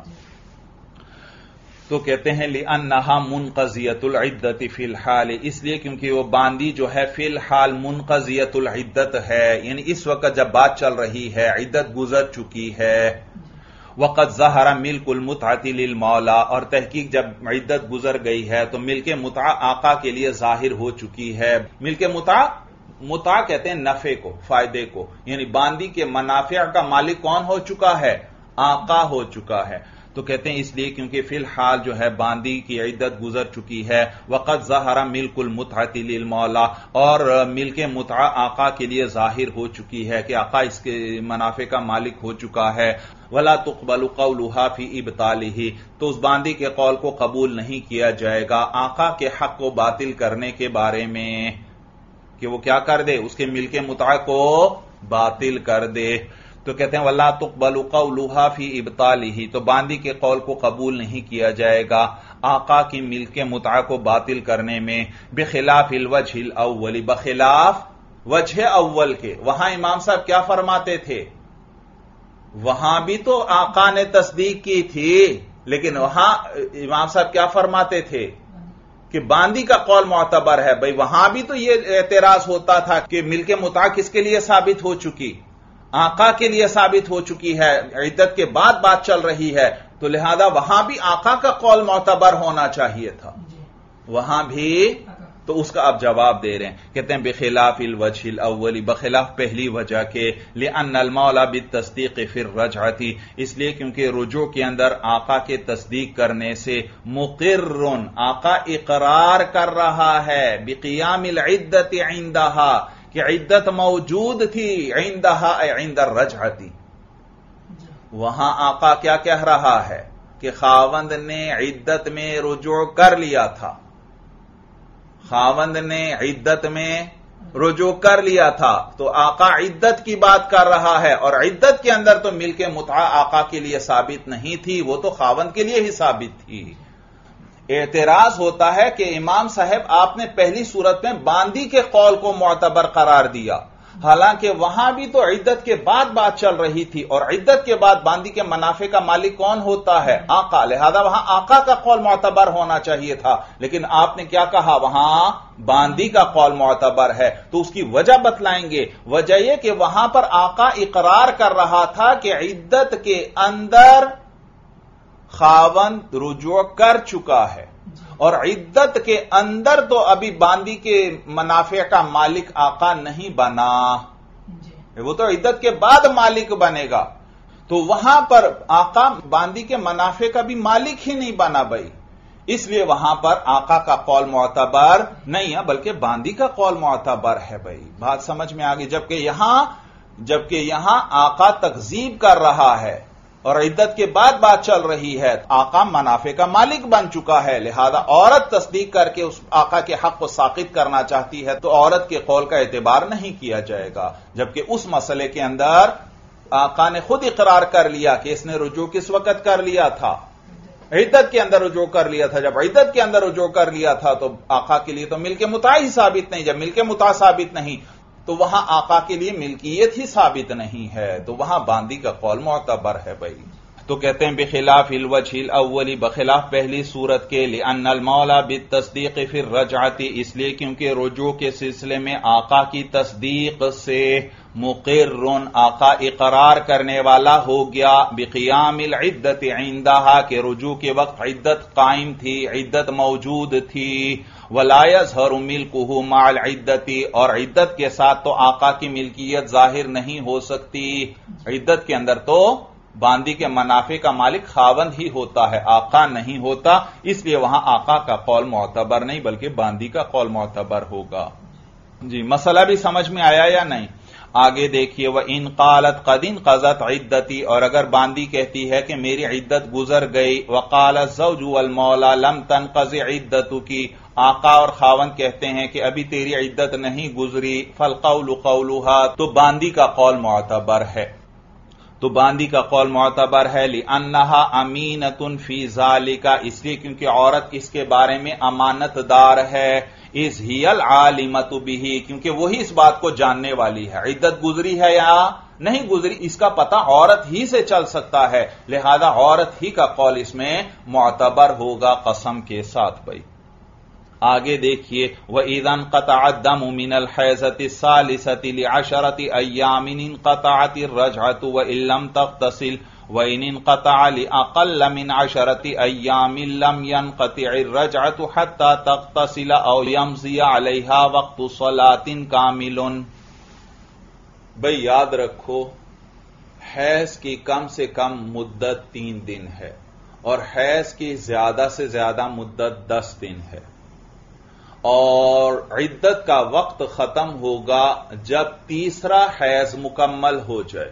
تو کہتے ہیں لِأَنَّهَا مُنْقَضِيَةُ الْعِدَّةِ فِي الْحَالِ، اس لیے کیونکہ وہ باندی جو ہے فی الحال منقضیۃ العدت ہے، یعنی اس وقت جب بات چل رہی ہے عدت گزر چکی ہے، وقد ظہر ملک المتعة للمولا، اور تحقیق جب عدت گزر گئی ہے تو ملک متعہ آقا کے لیے ظاہر ہو چکی ہے۔ ملک متعہ، متعہ کہتے ہیں نفع کو، فائدے کو، یعنی باندی کے منافع کا مالک کون ہو چکا ہے؟ آقا ہو چکا ہے، تو کہتے ہیں اس لیے کیونکہ فی الحال جو ہے باندی کی عدت گزر چکی ہے، وقد ظہر ملک المتعة للمولا، اور ملک متعہ آقا کے لیے ظاہر ہو چکی ہے کہ آقا اس کے منافع کا مالک ہو چکا ہے، ولا تقبل قولها فی ابطالہ، تو اس باندی کے قول کو قبول نہیں کیا جائے گا آقا کے حق کو باطل کرنے کے بارے میں، کہ وہ کیا کر دے؟ اس کے ملک متعہ کو باطل کر دے، تو کہتے ہیں وَلَا تُقْبَلُ قَوْلُهَا فِي إِبْطَالِهِ، تو باندی کے قول کو قبول نہیں کیا جائے گا آقا کی ملک متعہ کو باطل کرنے میں، بخلاف الوجہ الاول، بخلاف وجہ اول کے۔ وہاں امام صاحب کیا فرماتے تھے؟ وہاں بھی تو آقا نے تصدیق کی تھی، لیکن وہاں امام صاحب کیا فرماتے تھے کہ باندی کا قول معتبر ہے۔ بھئی وہاں بھی تو یہ اعتراض ہوتا تھا کہ ملک متعہ کس کے لیے ثابت ہو چکی؟ آقا کے لیے ثابت ہو چکی ہے، عدت کے بعد بات چل رہی ہے، تو لہذا وہاں بھی آقا کا قول معتبر ہونا چاہیے تھا، وہاں بھی تو اس کا آپ جواب دے رہے ہیں، کہتے ہیں بخلاف الوجہ الاولی، بخلاف پہلی وجہ کے، لأن المولا بالتصدیق فی الرجعۃ، اس لیے کیونکہ رجوع کے اندر آقا کے تصدیق کرنے سے مقر، آقا اقرار کر رہا ہے بقیام العدت عندہا، کہ عدت موجود تھی، عندہا اے عند الرجعۃ، وہاں آقا کیا کہہ رہا ہے کہ خاوند نے عدت میں رجوع کر لیا تھا، خاوند نے عدت میں رجوع کر لیا تھا، تو آقا عدت کی بات کر رہا ہے، اور عدت کے اندر تو ملک متعہ آقا کے لیے ثابت نہیں تھی، وہ تو خاوند کے لیے ہی ثابت تھی۔ اعتراض ہوتا ہے کہ امام صاحب آپ نے پہلی صورت میں باندی کے قول کو معتبر قرار دیا، حالانکہ وہاں بھی تو عدت کے بعد بات چل رہی تھی، اور عدت کے بعد باندی کے منافع کا مالک کون ہوتا ہے؟ آقا، لہذا وہاں آقا کا قول معتبر ہونا چاہیے تھا، لیکن آپ نے کیا کہا؟ وہاں باندی کا قول معتبر ہے، تو اس کی وجہ بتلائیں گے۔ وجہ یہ کہ وہاں پر آقا اقرار کر رہا تھا کہ عدت کے اندر خاوند رجوع کر چکا ہے، اور عدت کے اندر تو ابھی باندی کے منافع کا مالک آقا نہیں بنا، وہ تو عدت کے بعد مالک بنے گا، تو وہاں پر آقا باندی کے منافع کا بھی مالک ہی نہیں بنا بھائی، اس لیے وہاں پر آقا کا قول معتبر نہیں ہے بلکہ باندی کا قول معتبر ہے بھائی، بات سمجھ میں آ گئی۔ جبکہ یہاں جبکہ یہاں آقا تکذیب کر رہا ہے اور عدت کے بعد بات چل رہی ہے، آقا منافع کا مالک بن چکا ہے، لہذا عورت تصدیق کر کے اس آقا کے حق کو ساقط کرنا چاہتی ہے تو عورت کے قول کا اعتبار نہیں کیا جائے گا، جبکہ اس مسئلے کے اندر آقا نے خود اقرار کر لیا کہ اس نے رجوع کس وقت کر لیا تھا؟ عدت کے اندر رجوع کر لیا تھا۔ جب عدت کے اندر رجوع کر لیا تھا تو آقا کے لیے تو ملک متاع ہی ثابت نہیں، جب ملک متاع ثابت نہیں تو وہاں آقا کے لیے ملکیت ہی ثابت نہیں ہے، تو وہاں باندی کا قول معتبر ہے بھائی۔ تو کہتے ہیں بخلاف الوجہ الاولی، بخلاف پہلی صورت کے، لأن المولا بالتصدیق فی الرجعۃ، اس لیے کیونکہ رجوع کے سلسلے میں آقا کی تصدیق سے مقر، آقا اقرار کرنے والا ہو گیا، بقیام العدت عندہا، کہ رجوع کے وقت عدت قائم تھی، عدت موجود تھی، ولا یظہر ملکہ مع العدت، اور عدت کے ساتھ تو آقا کی ملکیت ظاہر نہیں ہو سکتی، عدت کے اندر تو باندی کے منافع کا مالک خاوند ہی ہوتا ہے، آقا نہیں ہوتا، اس لیے وہاں آقا کا قول معتبر نہیں بلکہ باندی کا قول معتبر ہوگا۔ جی مسئلہ بھی سمجھ میں آیا یا نہیں؟ آگے دیکھیے، وَإِن قَالَتْ قَدْ انْقَضَتْ عِدَّتِي، اور اگر باندی کہتی ہے کہ میری عدت گزر گئی، وَقَالَ الزَّوْجُ وَالْمَوْلَى لَمْ تَنْقَضِ عِدَّتُكِ، آقا اور خاوند کہتے ہیں کہ ابھی تیری عدت نہیں گزری، فَالْقَوْلُ قَوْلُهَا، تو باندی کا قول معتبر ہے، تو باندی کا قول معتبر ہے، لِأَنَّهَا أَمِينَةٌ فِي ذَلِكَ، اس لیے کیونکہ عورت اس کے بارے میں امانت دار ہے، اِذْ هِيَ الْعَالِمَةُ بِهِ، کیونکہ وہی اس بات کو جاننے والی ہے، عدت گزری ہے یا نہیں گزری اس کا پتہ عورت ہی سے چل سکتا ہے، لہذا عورت ہی کا قول اس میں معتبر ہوگا قسم کے ساتھ بھائی۔ آگے دیکھیے، وَإِذَا انْقَطَعَ الدَّمُ مِنَ الْحَيْضَةِ الثَّالِثَةِ لِعَشَرَةِ أَيَّامٍ انْقَطَعَتِ الرَّجْعَةُ وَإِن لَّمْ تَغْتَسِلْ وَإِنْ انْقَطَعَ لِأَقَلَّ مِنْ عَشَرَةِ أَيَّامٍ لَّمْ يَنْقَطِعِ الرَّجْعَةُ حَتَّى تَغْتَسِلَ أَوْ يَمْضِيَ عَلَيْهَا وَقْتُ صَلَاةٍ كَامِلٌ۔ بھئی یاد رکھو، حیض کی کم سے کم مدت تین دن ہے اور حیض کی زیادہ سے زیادہ مدت دس دن ہے، اور عدت کا وقت ختم ہوگا جب تیسرا حیض مکمل ہو جائے،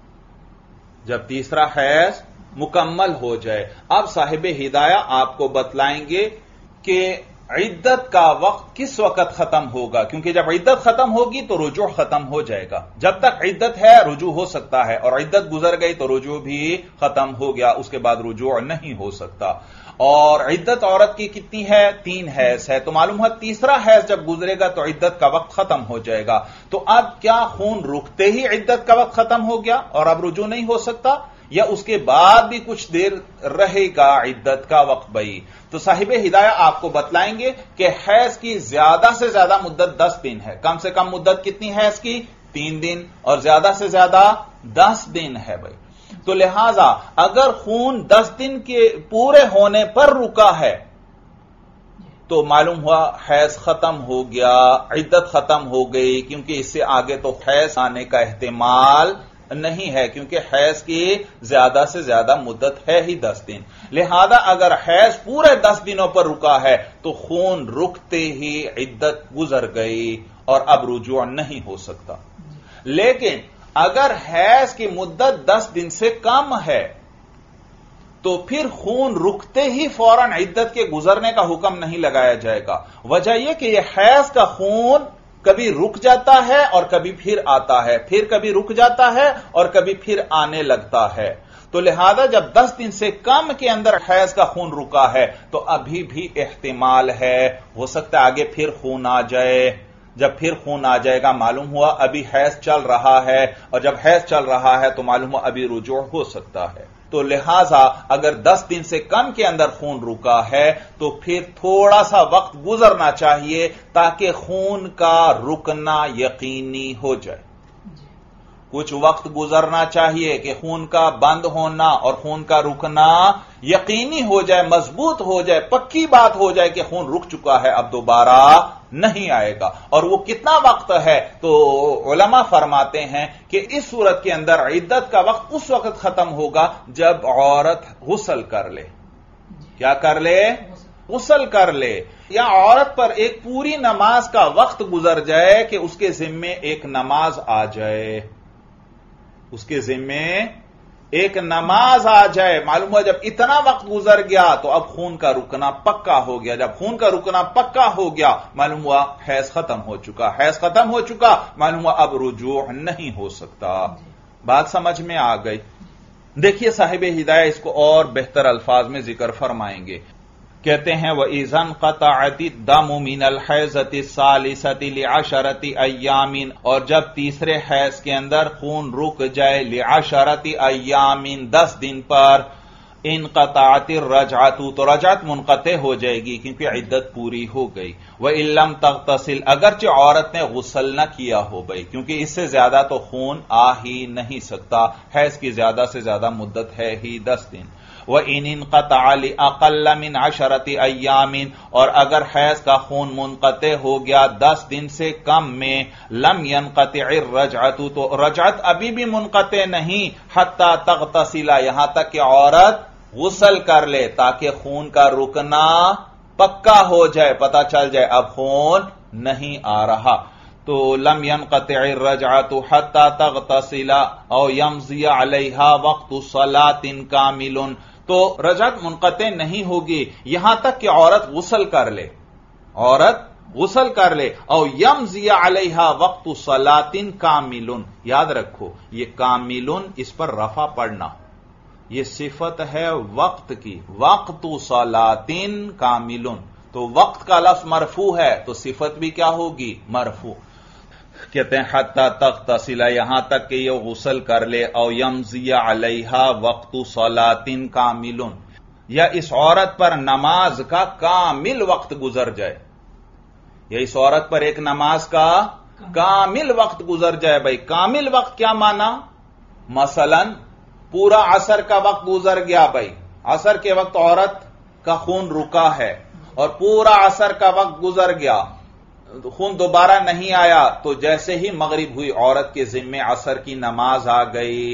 جب تیسرا حیض مکمل ہو جائے۔ اب صاحب ہدایہ آپ کو بتلائیں گے کہ عدت کا وقت کس وقت ختم ہوگا، کیونکہ جب عدت ختم ہوگی تو رجوع ختم ہو جائے گا، جب تک عدت ہے رجوع ہو سکتا ہے، اور عدت گزر گئی تو رجوع بھی ختم ہو گیا، اس کے بعد رجوع نہیں ہو سکتا۔ اور عدت عورت کی کتنی ہے؟ تین حیض ہے، تو معلوم ہے تیسرا حیض جب گزرے گا تو عدت کا وقت ختم ہو جائے گا۔ تو اب کیا خون رکتے ہی عدت کا وقت ختم ہو گیا اور اب رجوع نہیں ہو سکتا، یا اس کے بعد بھی کچھ دیر رہے گا عدت کا وقت بھائی؟ تو صاحب ہدایہ آپ کو بتلائیں گے کہ حیض کی زیادہ سے زیادہ مدت دس دن ہے، کم سے کم مدت کتنی حیض کی؟ تین دن، اور زیادہ سے زیادہ دس دن ہے بھائی۔ تو لہذا اگر خون دس دن کے پورے ہونے پر رکا ہے تو معلوم ہوا حیض ختم ہو گیا، عدت ختم ہو گئی، کیونکہ اس سے آگے تو حیض آنے کا احتمال نہیں ہے، کیونکہ حیض کی زیادہ سے زیادہ مدت ہے ہی دس دن۔ لہذا اگر حیض پورے دس دنوں پر رکا ہے تو خون رکتے ہی عدت گزر گئی اور اب رجوع نہیں ہو سکتا۔ لیکن اگر حیض کی مدت دس دن سے کم ہے تو پھر خون رکتے ہی فوراً عدت کے گزرنے کا حکم نہیں لگایا جائے گا۔ وجہ یہ کہ یہ حیض کا خون کبھی رک جاتا ہے اور کبھی پھر آتا ہے، پھر کبھی رک جاتا ہے اور کبھی پھر آنے لگتا ہے، تو لہذا جب دس دن سے کم کے اندر حیض کا خون رکا ہے تو ابھی بھی احتمال ہے، ہو سکتا ہے آگے پھر خون آ جائے۔ جب پھر خون آ جائے گا معلوم ہوا ابھی حیض چل رہا ہے، اور جب حیض چل رہا ہے تو معلوم ہوا ابھی رجوع ہو سکتا ہے۔ تو لہذا اگر دس دن سے کم کے اندر خون رکا ہے تو پھر تھوڑا سا وقت گزرنا چاہیے تاکہ خون کا رکنا یقینی ہو جائے۔ کچھ وقت گزرنا چاہیے کہ خون کا بند ہونا اور خون کا رکنا یقینی ہو جائے، مضبوط ہو جائے، پکی بات ہو جائے کہ خون رک چکا ہے، اب دوبارہ نہیں آئے گا۔ اور وہ کتنا وقت ہے؟ تو علماء فرماتے ہیں کہ اس صورت کے اندر عدت کا وقت اس وقت ختم ہوگا جب عورت غسل کر لے۔ کیا کر لے؟ غسل کر لے، یا عورت پر ایک پوری نماز کا وقت گزر جائے کہ اس کے ذمے ایک نماز آ جائے، اس کے ذمے ایک نماز آ جائے۔ معلوم ہوا جب اتنا وقت گزر گیا تو اب خون کا رکنا پکا ہو گیا، جب خون کا رکنا پکا ہو گیا معلوم ہوا حیض ختم ہو چکا، حیض ختم ہو چکا معلوم ہوا اب رجوع نہیں ہو سکتا۔ بات سمجھ میں آ گئی؟ دیکھیے صاحب ہدایہ اس کو اور بہتر الفاظ میں ذکر فرمائیں گے، کہتے ہیں وَإِذَا انْقَطَعَتِ الدَّمُ مِنَ الْحَيْضَةِ الثَّالِثَةِ لِعَشَرَةِ أَيَّامٍ، اور جب تیسرے حیض کے اندر خون رک جائے لِعَشَرَةِ أَيَّامٍ دس دن پر، انقطعت الرجعۃ تو رجعت منقطع ہو جائے گی کیونکہ عدت پوری ہو گئی۔ وَإِن لَّمْ تَغْتَسِلْ اگرچہ عورت نے غسل نہ کیا ہو بھائی، کیونکہ اس سے زیادہ تو خون آ ہی نہیں سکتا، حیض کی زیادہ سے زیادہ مدت ہے ہی دس دن۔ وَإِنِ انْقَطَعَ لِأَقَلَّ مِنْ عَشَرَةِ أَيَّامٍ، اور اگر حیض کا خون منقطع ہو گیا دس دن سے کم میں، لَمْ يَنْقَطِعِ الرَّجْعَةُ تو رجعت ابھی بھی منقطع نہیں، حَتَّى تَغْتَسِلَ یہاں تک کہ عورت غسل کر لے تاکہ خون کا رکنا پکا ہو جائے، پتہ چل جائے اب خون نہیں آ رہا۔ تو لم ينقطع الرجعۃ حتى تغتسل او يمضي عليها وقت صلاۃ کامل، تو رجعت منقطع نہیں ہوگی یہاں تک کہ عورت غسل کر لے، عورت غسل کر لے، او یمضی علیہا وقت صلاۃ کامل، یاد رکھو یہ کامل اس پر رفع پڑھنا، یہ صفت ہے وقت کی، وقت صلاۃ کامل، تو وقت کا لفظ مرفوع ہے تو صفت بھی کیا ہوگی؟ مرفوع۔ کہتے ہیں حتی تغتسل یہاں تک کہ یہ غسل کر لے، او یمضی علیہا وقت صلاۃ کامل، یا اس عورت پر نماز کا کامل وقت گزر جائے، یا اس عورت پر ایک نماز کا کامل وقت گزر جائے۔ بھائی کامل وقت کیا مانا؟ مثلا پورا عصر کا وقت گزر گیا، بھائی عصر کے وقت عورت کا خون رکا ہے اور پورا عصر کا وقت گزر گیا، خون دوبارہ نہیں آیا، تو جیسے ہی مغرب ہوئی عورت کے ذمے عصر کی نماز آ گئی،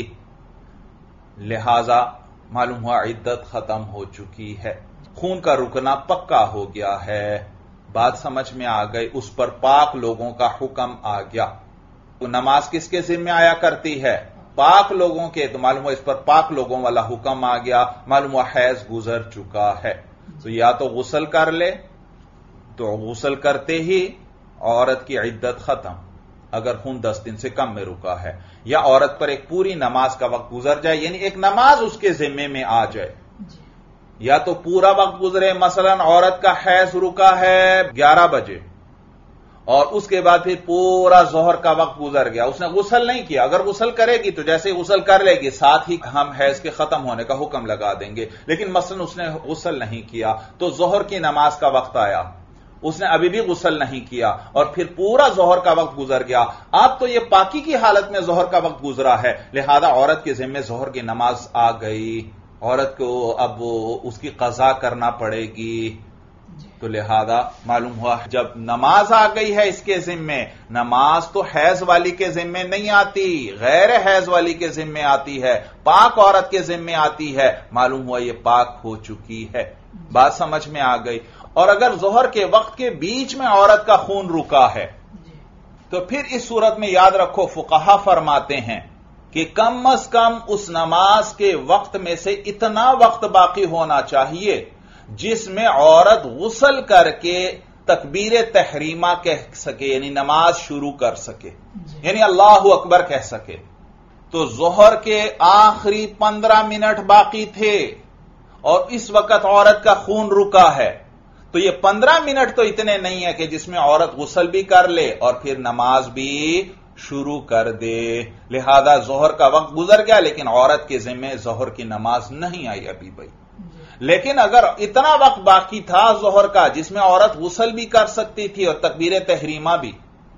لہذا معلوم ہوا عدت ختم ہو چکی ہے، خون کا رکنا پکا ہو گیا ہے۔ بات سمجھ میں آ گئی؟ اس پر پاک لوگوں کا حکم آ گیا۔ تو نماز کس کے ذمے آیا کرتی ہے؟ پاک لوگوں کے، تو معلوم ہوا اس پر پاک لوگوں والا حکم آ گیا، معلوم ہوا حیض گزر چکا ہے، تو یا تو غسل کر لے، تو غسل کرتے ہی عورت کی عدت ختم اگر خون دس دن سے کم میں رکا ہے، یا عورت پر ایک پوری نماز کا وقت گزر جائے، یعنی ایک نماز اس کے ذمے میں آ جائے، یا تو پورا وقت گزرے، مثلا عورت کا حیض رکا ہے گیارہ بجے اور اس کے بعد پھر پورا ظہر کا وقت گزر گیا، اس نے غسل نہیں کیا، اگر غسل کرے گی تو جیسے ہی غسل کر لے گی ساتھ ہی ہم حیض کے ختم ہونے کا حکم لگا دیں گے، لیکن مثلا اس نے غسل نہیں کیا تو ظہر کی نماز کا وقت آیا، اس نے ابھی بھی غسل نہیں کیا اور پھر پورا ظہر کا وقت گزر گیا، اب تو یہ پاکی کی حالت میں ظہر کا وقت گزرا ہے، لہذا عورت کے ذمے ظہر کی نماز آ گئی، عورت کو اب اس کی قضا کرنا پڑے گی، تو لہذا معلوم ہوا جب نماز آ گئی ہے اس کے ذمے، نماز تو حیض والی کے ذمے نہیں آتی، غیر حیض والی کے ذمے آتی ہے، پاک عورت کے ذمے آتی ہے، معلوم ہوا یہ پاک ہو چکی ہے۔ بات سمجھ میں آ گئی۔ اور اگر ظہر کے وقت کے بیچ میں عورت کا خون رکا ہے تو پھر اس صورت میں یاد رکھو فقہا فرماتے ہیں کہ کم از کم اس نماز کے وقت میں سے اتنا وقت باقی ہونا چاہیے جس میں عورت غسل کر کے تکبیر تحریمہ کہہ سکے، یعنی نماز شروع کر سکے، یعنی اللہ اکبر کہہ سکے۔ تو ظہر کے آخری پندرہ منٹ باقی تھے اور اس وقت عورت کا خون رکا ہے، تو یہ پندرہ منٹ تو اتنے نہیں ہے کہ جس میں عورت غسل بھی کر لے اور پھر نماز بھی شروع کر دے۔ لہذا ظہر کا وقت گزر گیا لیکن عورت کے ذمے ظہر کی نماز نہیں آئی ابھی بھائی۔ لیکن اگر اتنا وقت باقی تھا ظہر کا جس میں عورت غسل بھی کر سکتی تھی اور تکبیر تحریمہ بھی،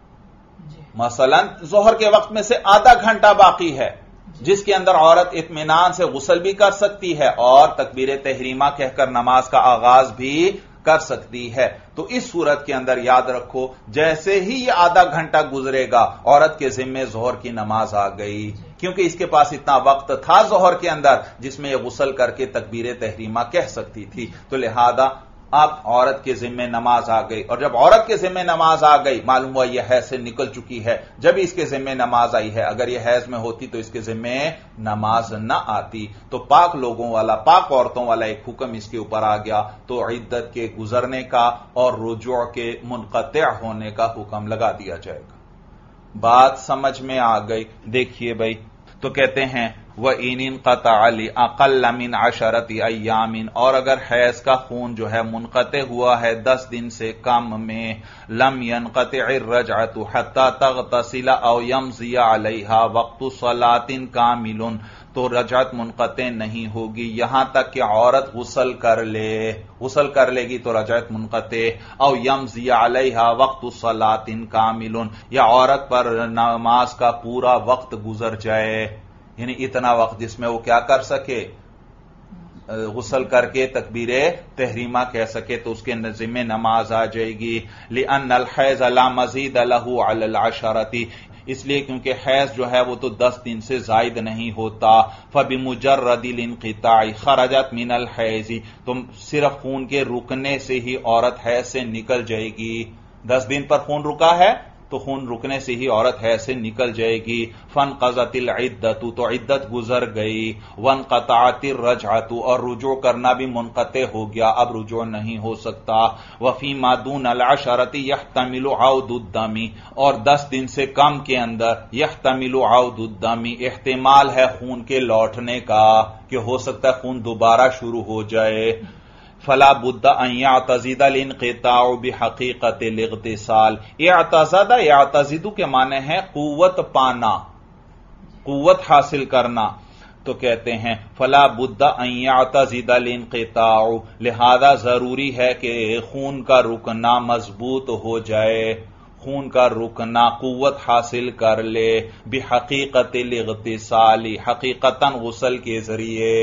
مثلا ظہر کے وقت میں سے آدھا گھنٹہ باقی ہے جس کے اندر عورت اطمینان سے غسل بھی کر سکتی ہے اور تکبیر تحریمہ کہہ کر نماز کا آغاز بھی کر سکتی ہے، تو اس صورت کے اندر یاد رکھو جیسے ہی یہ آدھا گھنٹہ گزرے گا عورت کے ذمے ظہر کی نماز آ گئی، کیونکہ اس کے پاس اتنا وقت تھا ظہر کے اندر جس میں یہ غسل کر کے تکبیر تحریمہ کہہ سکتی تھی۔ تو لہذا اب عورت کے ذمے نماز آ گئی، اور جب عورت کے ذمے نماز آ گئی معلوم ہوا یہ حیض سے نکل چکی ہے، جب اس کے ذمے نماز آئی ہے، اگر یہ حیض میں ہوتی تو اس کے ذمے نماز نہ آتی، تو پاک لوگوں والا، پاک عورتوں والا ایک حکم اس کے اوپر آ گیا، تو عدت کے گزرنے کا اور رجوع کے منقطع ہونے کا حکم لگا دیا جائے گا۔ بات سمجھ میں آ گئی؟ دیکھیے بھائی، تو کہتے ہیں وَإِنِ انْقَطَعَ لِأَقَلَّ مِنْ عَشَرَةِ أَيَّامٍ، اور اگر حیض کا خون جو ہے منقطع ہوا ہے دس دن سے کم میں، لم ينقطع الرجعة حتى تغتسل او يمضي عليها وقت صلاة كامل، تو رجعت منقطع نہیں ہوگی یہاں تک کہ عورت غسل کر لے، غسل کر لے گی تو رجعت منقطع، او يمضي عليها وقت صلاة كامل، یا عورت پر نماز کا پورا وقت گزر جائے، یعنی اتنا وقت جس میں وہ کیا کر سکے، غسل کر کے تکبیر تحریمہ کہہ سکے، تو اس کے ذمے نماز آ جائے گی۔ لأن الحیض لا مزید له علی العشرة، اس لیے کیونکہ حیض جو ہے وہ تو دس دن سے زائد نہیں ہوتا۔ فبمجرد الانقطاع خرجت من الحیض، تو صرف خون کے رکنے سے ہی عورت حیض سے نکل جائے گی، دس دن پر خون رکا ہے تو خون رکنے سے ہی عورت حیض سے نکل جائے گی۔ فانقضت العدۃ، تو عدت گزر گئی۔ وانقطعت الرجعۃ، اور رجوع کرنا بھی منقطع ہو گیا، اب رجوع نہیں ہو سکتا۔ وفیما دون العشرۃ یحتمل عود الدم، اور دس دن سے کم کے اندر یحتمل عود الدم، احتمال ہے خون کے لوٹنے کا، کہ ہو سکتا ہے خون دوبارہ شروع ہو جائے۔ فلا بد ان يعتزد الانقطاع بحقیقت الاغتسال، اعتزد، اعتزد کے معنی ہے قوت پانا، قوت حاصل کرنا، تو کہتے ہیں فلا بد ان يعتزد الانقطاع، لہذا ضروری ہے کہ خون کا رکنا مضبوط ہو جائے، خون کا رکنا قوت حاصل کر لے، بحقیقت الاغتسال، حقیقتاً غسل کے ذریعے،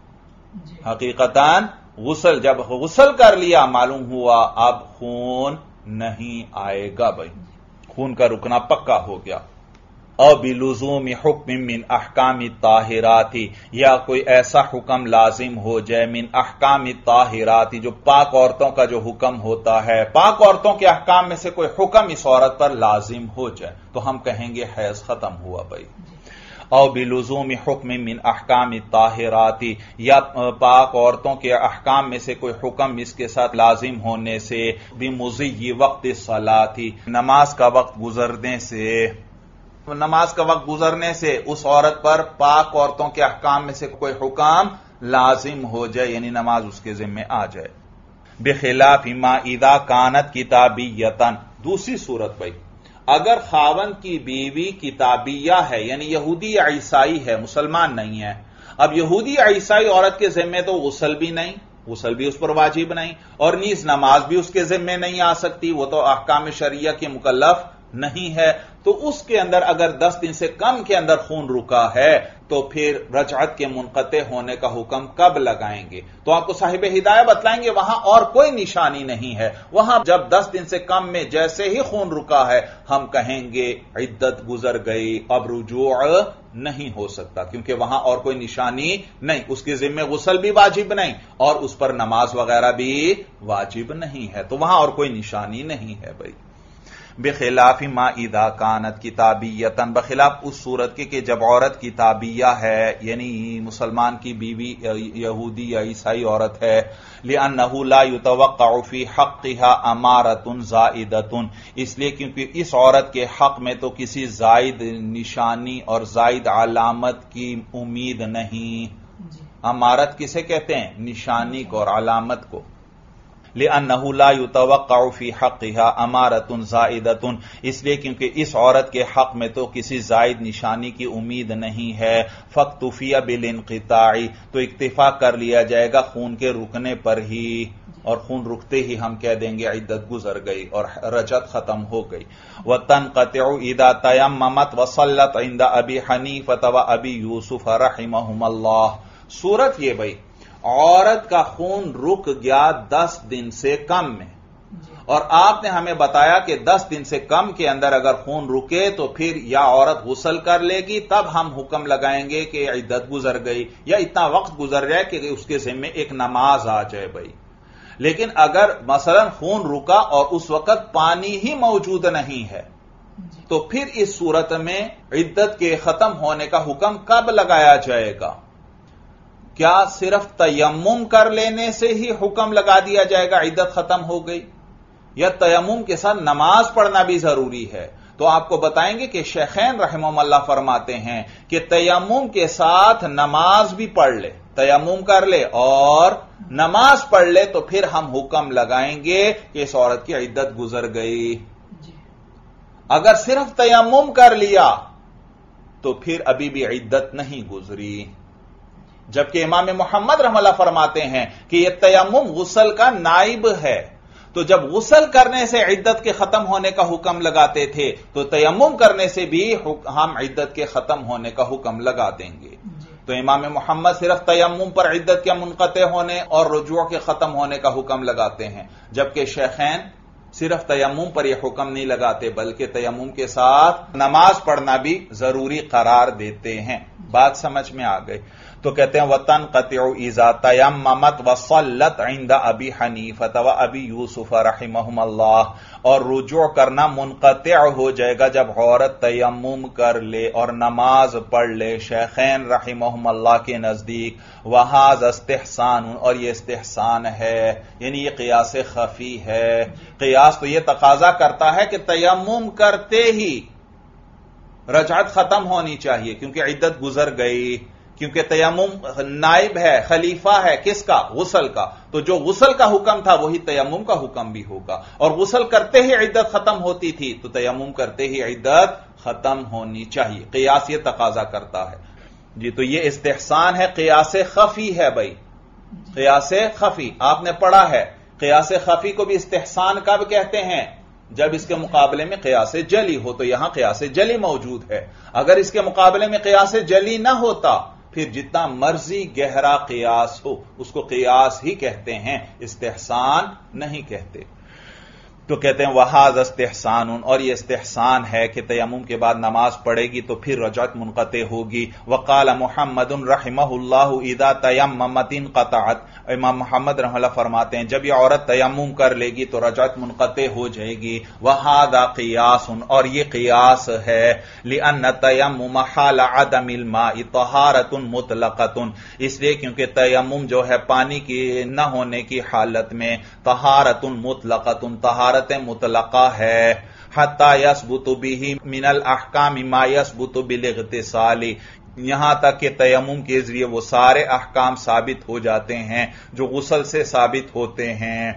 حقیقتاً غسل، جب غسل کر لیا معلوم ہوا اب خون نہیں آئے گا، بھائی خون کا رکنا پکا ہو گیا۔ او بلزوم حکم من احکام الطاہرات، یا کوئی ایسا حکم لازم ہو جائے من احکام الطاہرات، جو پاک عورتوں کا جو حکم ہوتا ہے، پاک عورتوں کے احکام میں سے کوئی حکم اس عورت پر لازم ہو جائے تو ہم کہیں گے حیض ختم ہوا بھائی۔ او بلزوم حکم من احکام الطاہرات، یا پاک عورتوں کے احکام میں سے کوئی حکم اس کے ساتھ لازم ہونے سے، بمضی وقت الصلاۃ، نماز کا وقت گزرنے سے، نماز کا وقت گزرنے سے اس عورت پر پاک عورتوں کے احکام میں سے کوئی حکم لازم ہو جائے، یعنی نماز اس کے ذمے آ جائے۔ بخلاف ما اذا کانت کتابیۃ، دوسری صورت بھائی، اگر خاوند کی بیوی کتابیہ ہے، یعنی یہودی یا عیسائی ہے، مسلمان نہیں ہے، اب یہودی یا عیسائی عورت کے ذمے تو غسل بھی نہیں، غسل بھی اس پر واجب نہیں، اور نیز نماز بھی اس کے ذمے نہیں آ سکتی، وہ تو احکام شرعیہ کے مکلف نہیں ہے، تو اس کے اندر اگر دس دن سے کم کے اندر خون رکا ہے تو پھر رجعت کے منقطع ہونے کا حکم کب لگائیں گے؟ تو آپ کو صاحب ہدایہ بتلائیں گے وہاں اور کوئی نشانی نہیں ہے، وہاں جب دس دن سے کم میں جیسے ہی خون رکا ہے ہم کہیں گے عدت گزر گئی، اب رجوع نہیں ہو سکتا، کیونکہ وہاں اور کوئی نشانی نہیں، اس کے ذمہ غسل بھی واجب نہیں اور اس پر نماز وغیرہ بھی واجب نہیں ہے، تو وہاں اور کوئی نشانی نہیں ہے بھائی۔ بخلاف ما اذا کانت کتابیتن، بخلاف اس صورت کے کہ جب عورت کتابیہ ہے، یعنی مسلمان کی بیوی یہودی یا عیسائی عورت ہے، لأنه لا يتوقع في حقها امارۃ زائدۃ، اس لیے کیونکہ اس عورت کے حق میں تو کسی زائد نشانی اور زائد علامت کی امید نہیں۔ امارت کسے کہتے ہیں؟ نشانی کو اور علامت کو۔ لأنه لا يتوقع في حقها امارۃ زائدۃ، اس لیے کیونکہ اس عورت کے حق میں تو کسی زائد نشانی کی امید نہیں ہے، فاکتفی بالانقطاع، تو اکتفا کر لیا جائے گا خون کے رکنے پر ہی، اور خون رکتے ہی ہم کہہ دیں گے عدت گزر گئی اور رجعت ختم ہو گئی۔ وتنقطع اذا تیممت وصلت عند ابی حنیفہ وابی یوسف رحمہم اللہ۔ صورت یہ بھائی، عورت کا خون رک گیا دس دن سے کم میں، اور آپ نے ہمیں بتایا کہ دس دن سے کم کے اندر اگر خون رکے تو پھر یا عورت غسل کر لے گی، تب ہم حکم لگائیں گے کہ عدت گزر گئی، یا اتنا وقت گزر جائے کہ اس کے ذمہ ایک نماز آ جائے بھائی۔ لیکن اگر مثلا خون رکا اور اس وقت پانی ہی موجود نہیں ہے تو پھر اس صورت میں عدت کے ختم ہونے کا حکم کب لگایا جائے گا؟ کیا صرف تیمم کر لینے سے ہی حکم لگا دیا جائے گا عدت ختم ہو گئی، یا تیمم کے ساتھ نماز پڑھنا بھی ضروری ہے؟ تو آپ کو بتائیں گے کہ شیخین رحمہم اللہ فرماتے ہیں کہ تیمم کے ساتھ نماز بھی پڑھ لے، تیمم کر لے اور نماز پڑھ لے تو پھر ہم حکم لگائیں گے کہ اس عورت کی عدت گزر گئی۔ اگر صرف تیمم کر لیا تو پھر ابھی بھی عدت نہیں گزری، جبکہ امام محمد رحمہ اللہ فرماتے ہیں کہ یہ تیمم غسل کا نائب ہے، تو جب غسل کرنے سے عدت کے ختم ہونے کا حکم لگاتے تھے تو تیمم کرنے سے بھی ہم عدت کے ختم ہونے کا حکم لگا دیں گے۔ تو امام محمد صرف تیمم پر عدت کے منقطع ہونے اور رجوع کے ختم ہونے کا حکم لگاتے ہیں، جبکہ شیخین صرف تیمم پر یہ حکم نہیں لگاتے بلکہ تیمم کے ساتھ نماز پڑھنا بھی ضروری قرار دیتے ہیں۔ بات سمجھ میں آ گئی؟ تو کہتے ہیں وَتَنْقَطِعُ إِذَا تَيَمَّمَتْ وَصَلَّتْ عِنْدَ أَبِي حَنِيفَةَ وَأَبِي يُوسُفَ رحمہم اللہ، اور رجوع کرنا منقطع ہو جائے گا جب عورت تیمم کر لے اور نماز پڑھ لے شیخین رحمہم اللہ کے نزدیک۔ وَهَذَا اسْتِحْسَانٌ، اور یہ استحسان ہے، یعنی یہ قیاس خفی ہے۔ قیاس تو یہ تقاضا کرتا ہے کہ تیمم کرتے ہی رجعت ختم ہونی چاہیے کیونکہ عدت گزر گئی، کیونکہ تیمم نائب ہے، خلیفہ ہے کس کا؟ غسل کا، تو جو غسل کا حکم تھا وہی تیمم کا حکم بھی ہوگا، اور غسل کرتے ہی عدت ختم ہوتی تھی تو تیمم کرتے ہی عدت ختم ہونی چاہیے۔ قیاس یہ تقاضا کرتا ہے جی، تو یہ استحسان ہے، قیاس خفی ہے بھائی، قیاس خفی آپ نے پڑھا ہے۔ قیاس خفی کو بھی استحسان کب کہتے ہیں؟ جب اس کے مقابلے میں قیاس جلی ہو، تو یہاں قیاس جلی موجود ہے۔ اگر اس کے مقابلے میں قیاس جلی نہ ہوتا پھر جتنا مرضی گہرا قیاس ہو اس کو قیاس ہی کہتے ہیں، استحسان نہیں کہتے۔ تو کہتے ہیں وَهَذَا اسْتِحْسَانٌ، اور یہ استحسان ہے کہ تیمم کے بعد نماز پڑھے گی تو پھر رجعت منقطع ہوگی۔ وقال محمد رحمہ اللہ اذا تیممت انقطعت، امام محمد رحمہ اللہ فرماتے ہیں جب یہ عورت تیمم کر لے گی تو رجعت منقطع ہو جائے گی۔ وَهَذَا قِيَاسٌ، اور یہ قیاس ہے، لأن التیمم حال عدم الماء طہارۃ مطلقۃ، اس لیے کیونکہ تیمم جو ہے پانی کی نہ ہونے کی حالت میں طہارۃ مطلقۃ، طہارت مطلقہ ہے، حتی یثبت به من الاحکام ما یثبت بالاغتسال، یہاں تک کہ تیمم کے ذریعے وہ سارے احکام ثابت ہو جاتے ہیں جو غسل سے ثابت ہوتے ہیں۔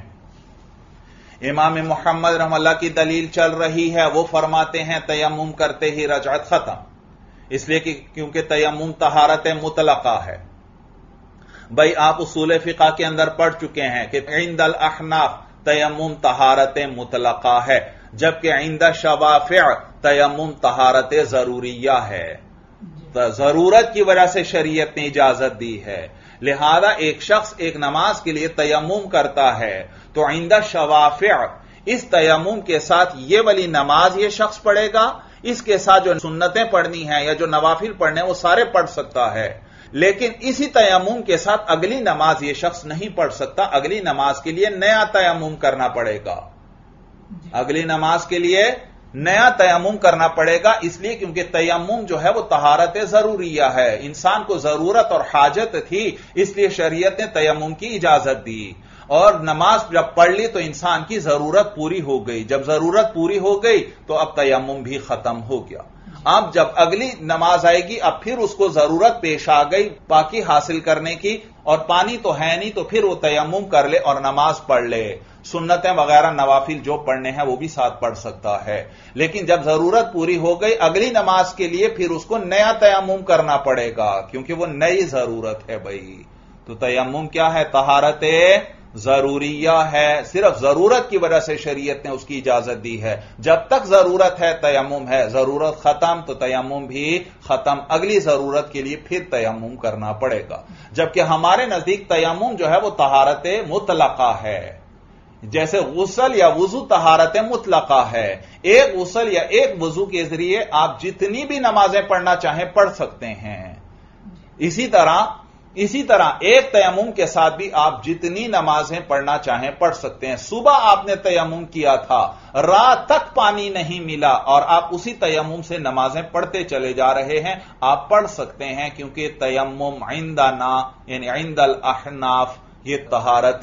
امام محمد رحمہ اللہ کی دلیل چل رہی ہے، وہ فرماتے ہیں تیمم کرتے ہی رجعت ختم، اس لیے کہ کیونکہ تیمم طہارت مطلقہ ہے۔ بھائی آپ اصول فقہ کے اندر پڑھ چکے ہیں کہ عند الاحناف تیمم طہارت مطلقہ ہے، جبکہ عند شوافع تیمم طہارت ضروریہ ہے۔ ضرورت کی وجہ سے شریعت نے اجازت دی ہے. لہذا ایک شخص ایک نماز کے لیے تیمم کرتا ہے تو عند الشوافع اس تیمم کے ساتھ یہ والی نماز یہ شخص پڑھے گا، اس کے ساتھ جو سنتیں پڑھنی ہیں یا جو نوافل پڑھنے ہیں وہ سارے پڑھ سکتا ہے، لیکن اسی تیمم کے ساتھ اگلی نماز یہ شخص نہیں پڑھ سکتا. اگلی نماز کے لیے نیا تیمم کرنا پڑے گا. اگلی نماز کے لیے نیا تیمم کرنا پڑے گا، اس لیے کیونکہ تیمم جو ہے وہ طہارت ضروریہ ہے. انسان کو ضرورت اور حاجت تھی، اس لیے شریعت نے تیمم کی اجازت دی، اور نماز جب پڑھ لی تو انسان کی ضرورت پوری ہو گئی. جب ضرورت پوری ہو گئی تو اب تیمم بھی ختم ہو گیا. اب جب اگلی نماز آئے گی اب پھر اس کو ضرورت پیش آ گئی پاکی حاصل کرنے کی، اور پانی تو ہے نہیں تو پھر وہ تیمم کر لے اور نماز پڑھ لے. سنتیں وغیرہ نوافل جو پڑھنے ہیں وہ بھی ساتھ پڑھ سکتا ہے، لیکن جب ضرورت پوری ہو گئی اگلی نماز کے لیے پھر اس کو نیا تیمم کرنا پڑے گا، کیونکہ وہ نئی ضرورت ہے بھائی. تو تیمم کیا ہے؟ طہارت ضروریہ ہے. صرف ضرورت کی وجہ سے شریعت نے اس کی اجازت دی ہے. جب تک ضرورت ہے تیمم ہے، ضرورت ختم تو تیمم بھی ختم. اگلی ضرورت کے لیے پھر تیمم کرنا پڑے گا. جبکہ ہمارے نزدیک تیمم جو ہے وہ طہارت مطلقہ ہے. جیسے غسل یا وضو طہارت مطلقہ ہے. ایک غسل یا ایک وضو کے ذریعے آپ جتنی بھی نمازیں پڑھنا چاہیں پڑھ سکتے ہیں. اسی طرح اسی طرح ایک تیمم کے ساتھ بھی آپ جتنی نمازیں پڑھنا چاہیں پڑھ سکتے ہیں. صبح آپ نے تیمم کیا تھا، رات تک پانی نہیں ملا اور آپ اسی تیمم سے نمازیں پڑھتے چلے جا رہے ہیں، آپ پڑھ سکتے ہیں، کیونکہ تیمم عندنا یعنی عند الاحناف یہ طہارت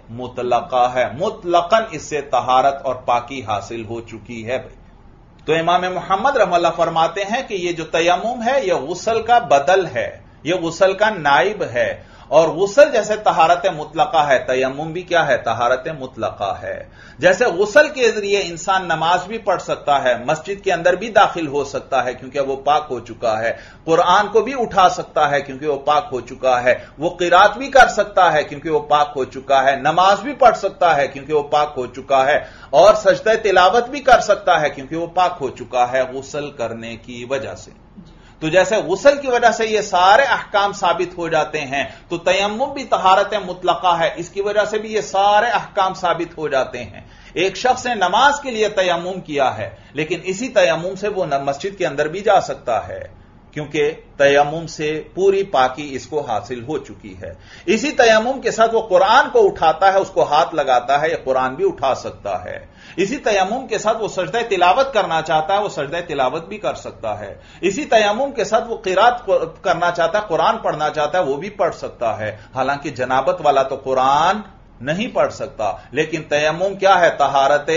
مطلقہ ہے. مطلقاً اس سے طہارت اور پاکی حاصل ہو چکی ہے. تو امام محمد رحمہ اللہ فرماتے ہیں کہ یہ جو تیمم ہے یہ غسل کا بدل ہے، یہ غسل کا نائب ہے. اور غسل جیسے طہارت مطلقہ ہے، تیمم بھی کیا ہے؟ طہارت مطلقہ ہے. جیسے غسل کے ذریعے انسان نماز بھی پڑھ سکتا ہے، مسجد کے اندر بھی داخل ہو سکتا ہے کیونکہ وہ پاک ہو چکا ہے، قرآن کو بھی اٹھا سکتا ہے کیونکہ وہ پاک ہو چکا ہے، وہ قرات بھی کر سکتا ہے کیونکہ وہ پاک ہو چکا ہے، نماز بھی پڑھ سکتا ہے کیونکہ وہ پاک ہو چکا ہے، اور سجدہ تلاوت بھی کر سکتا ہے کیونکہ وہ پاک ہو چکا ہے غسل کرنے کی وجہ سے. تو جیسے غسل کی وجہ سے یہ سارے احکام ثابت ہو جاتے ہیں تو تیمم بھی طہارت مطلقہ ہے، اس کی وجہ سے بھی یہ سارے احکام ثابت ہو جاتے ہیں. ایک شخص نے نماز کے لیے تیمم کیا ہے لیکن اسی تیمم سے وہ مسجد کے اندر بھی جا سکتا ہے کیونکہ تیمم سے پوری پاکی اس کو حاصل ہو چکی ہے. اسی تیمم کے ساتھ وہ قرآن کو اٹھاتا ہے، اس کو ہاتھ لگاتا ہے، یہ قرآن بھی اٹھا سکتا ہے. اسی تیمم کے ساتھ وہ سجدہ تلاوت کرنا چاہتا ہے، وہ سجدہ تلاوت بھی کر سکتا ہے. اسی تیمم کے ساتھ وہ قرات کرنا چاہتا ہے، قرآن پڑھنا چاہتا ہے، وہ بھی پڑھ سکتا ہے. حالانکہ جنابت والا تو قرآن نہیں پڑھ سکتا، لیکن تیمم کیا ہے؟ طہارت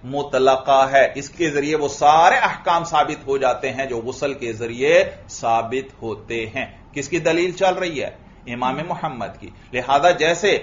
مطلقہ ہے. اس کے ذریعے وہ سارے احکام ثابت ہو جاتے ہیں جو غسل کے ذریعے ثابت ہوتے ہیں. کس کی دلیل چل رہی ہے؟ امام محمد کی. لہذا جیسے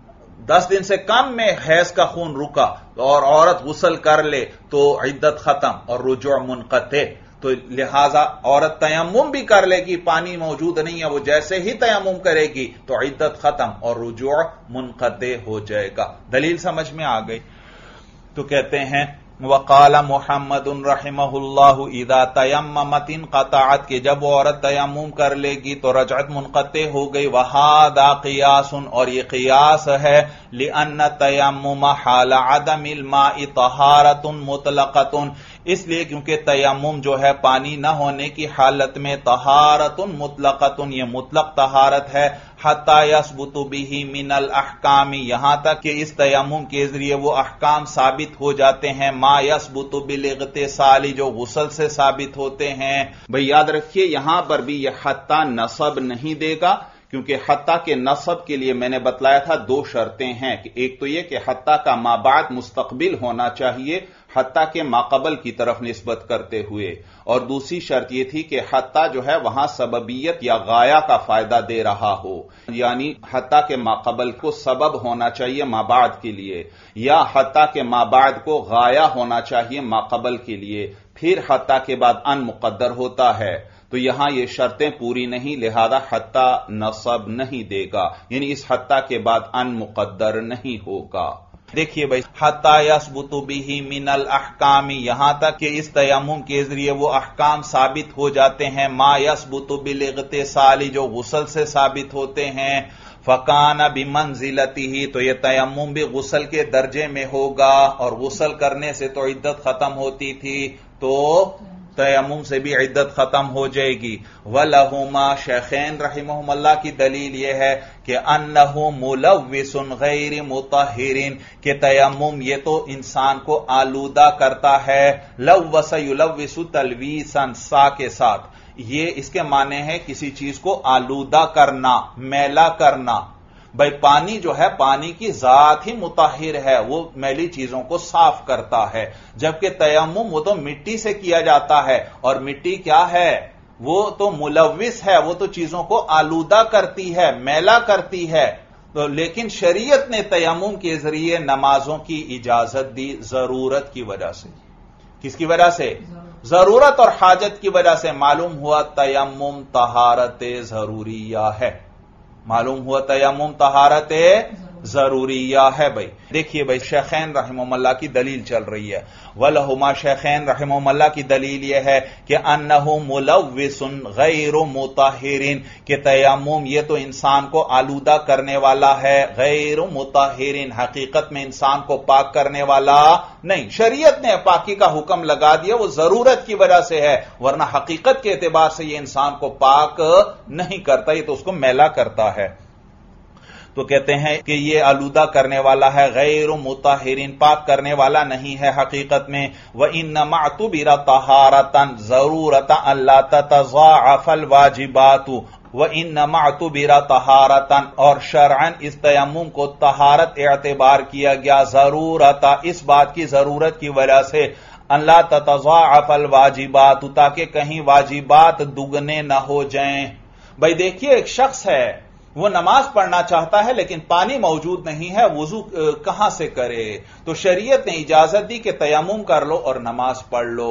دس دن سے کم میں حیض کا خون رکا اور عورت غسل کر لے تو عدت ختم اور رجوع منقطع، تو لہذا عورت تیمم بھی کر لے گی، پانی موجود نہیں ہے، وہ جیسے ہی تیمم کرے گی تو عدت ختم اور رجوع منقطع ہو جائے گا. دلیل سمجھ میں آ گئی؟ تو کہتے ہیں وقال محمد رحمہ اللہ اذا تیممت انقطعت، کہ جب وہ عورت تیمم کر لے گی تو رجعت منقطع ہو گئی. وہذا قیاس، اور یہ قیاس ہے، لأن التیمم حال عدم الماء طہارۃ مطلقۃ، اس لیے کیونکہ تیمم جو ہے پانی نہ ہونے کی حالت میں طہارۃ مطلقۃ، یہ مطلق طہارت ہے. حتی یثبت بہ من الاحکام، یہاں تک کہ اس تیمم کے ذریعے وہ احکام ثابت ہو جاتے ہیں ما یثبت بالاغتسال، جو غسل سے ثابت ہوتے ہیں. بھئی یاد رکھیے یہاں پر بھی یہ حتی نصب نہیں دے گا، کیونکہ حتی کے نصب کے لیے میں نے بتلایا تھا دو شرطیں ہیں، کہ ایک تو یہ کہ حتی کا ما بعد مستقبل ہونا چاہیے حتی کے ماقبل کی طرف نسبت کرتے ہوئے، اور دوسری شرط یہ تھی کہ حتی جو ہے وہاں سببیت یا غایہ کا فائدہ دے رہا ہو، یعنی حتی کے ماقبل کو سبب ہونا چاہیے مابعد کے لیے، یا حتی کے مابعد کو غایہ ہونا چاہیے ماقبل کے لیے، پھر حتی کے بعد ان مقدر ہوتا ہے. تو یہاں یہ شرطیں پوری نہیں، لہذا حتی نصب نہیں دے گا، یعنی اس حتی کے بعد ان مقدر نہیں ہوگا. دیکھیے بھائی، حتی یثبت بہ من الاحکام، یہاں تک کہ اس تیمم کے ذریعے وہ احکام ثابت ہو جاتے ہیں، ما یثبت بالاغتسال، جو غسل سے ثابت ہوتے ہیں، فکان بمنزلتہ، تو یہ تیمم بھی غسل کے درجے میں ہوگا، اور غسل کرنے سے تو عدت ختم ہوتی تھی، تو تیمم سے بھی عدت ختم ہو جائے گی۔ وَلَهُمَا، شیخین رحمہم اللہ کی دلیل یہ ہے کہ انہ ملوث غیر مطہر، کہ تیمم یہ تو انسان کو آلودہ کرتا ہے، لوث یلوث تلویثا، سا کے ساتھ، یہ اس کے معنی ہے کسی چیز کو آلودہ کرنا، میلا کرنا۔ بھائی پانی جو ہے، پانی کی ذات ہی مطہر ہے، وہ میلی چیزوں کو صاف کرتا ہے، جبکہ تیمم وہ تو مٹی سے کیا جاتا ہے، اور مٹی کیا ہے؟ وہ تو ملوث ہے، وہ تو چیزوں کو آلودہ کرتی ہے، میلا کرتی ہے۔ تو لیکن شریعت نے تیمم کے ذریعے نمازوں کی اجازت دی، ضرورت کی وجہ سے۔ کس کی وجہ سے؟ ضرورت اور حاجت کی وجہ سے۔ معلوم ہوا تیمم طہارت ضروریہ ہے، معلوم ہوا تیمم طہارت ضروریہ ہے۔ بھائی دیکھیے بھائی، شیخین رحمہم اللہ کی دلیل چل رہی ہے، وَلَهُمَا، شیخین رحمہم اللہ کی دلیل یہ ہے کہ انہ ملوث غیر مطہر، کہ تیمم یہ تو انسان کو آلودہ کرنے والا ہے، غیر مطہر، حقیقت میں انسان کو پاک کرنے والا نہیں۔ شریعت نے پاکی کا حکم لگا دیا، وہ ضرورت کی وجہ سے ہے، ورنہ حقیقت کے اعتبار سے یہ انسان کو پاک نہیں کرتا، یہ تو اس کو میلا کرتا ہے۔ تو کہتے ہیں کہ یہ آلودہ کرنے والا ہے، غیر مطہر، پاک کرنے والا نہیں ہے حقیقت میں۔ وَإِنَّمَا اعْتُبِرَ طَہَارَةً ضَرُورَةً أَلَّا تَتَضَاعَفَ الْوَاجِبَاتُ، وَإِنَّمَا اعْتُبِرَ طَہَارَةً، اور شرعاً اس تیمم کو طہارت اعتبار کیا گیا، ضرورتا، اس بات کی ضرورت کی وجہ سے، اللہ تتضاعف الواجبات، تاکہ کہیں واجبات دگنے نہ ہو جائیں۔ بھائی دیکھیے، ایک شخص ہے، وہ نماز پڑھنا چاہتا ہے لیکن پانی موجود نہیں ہے، وضو کہاں سے کرے؟ تو شریعت نے اجازت دی کہ تیمم کر لو اور نماز پڑھ لو،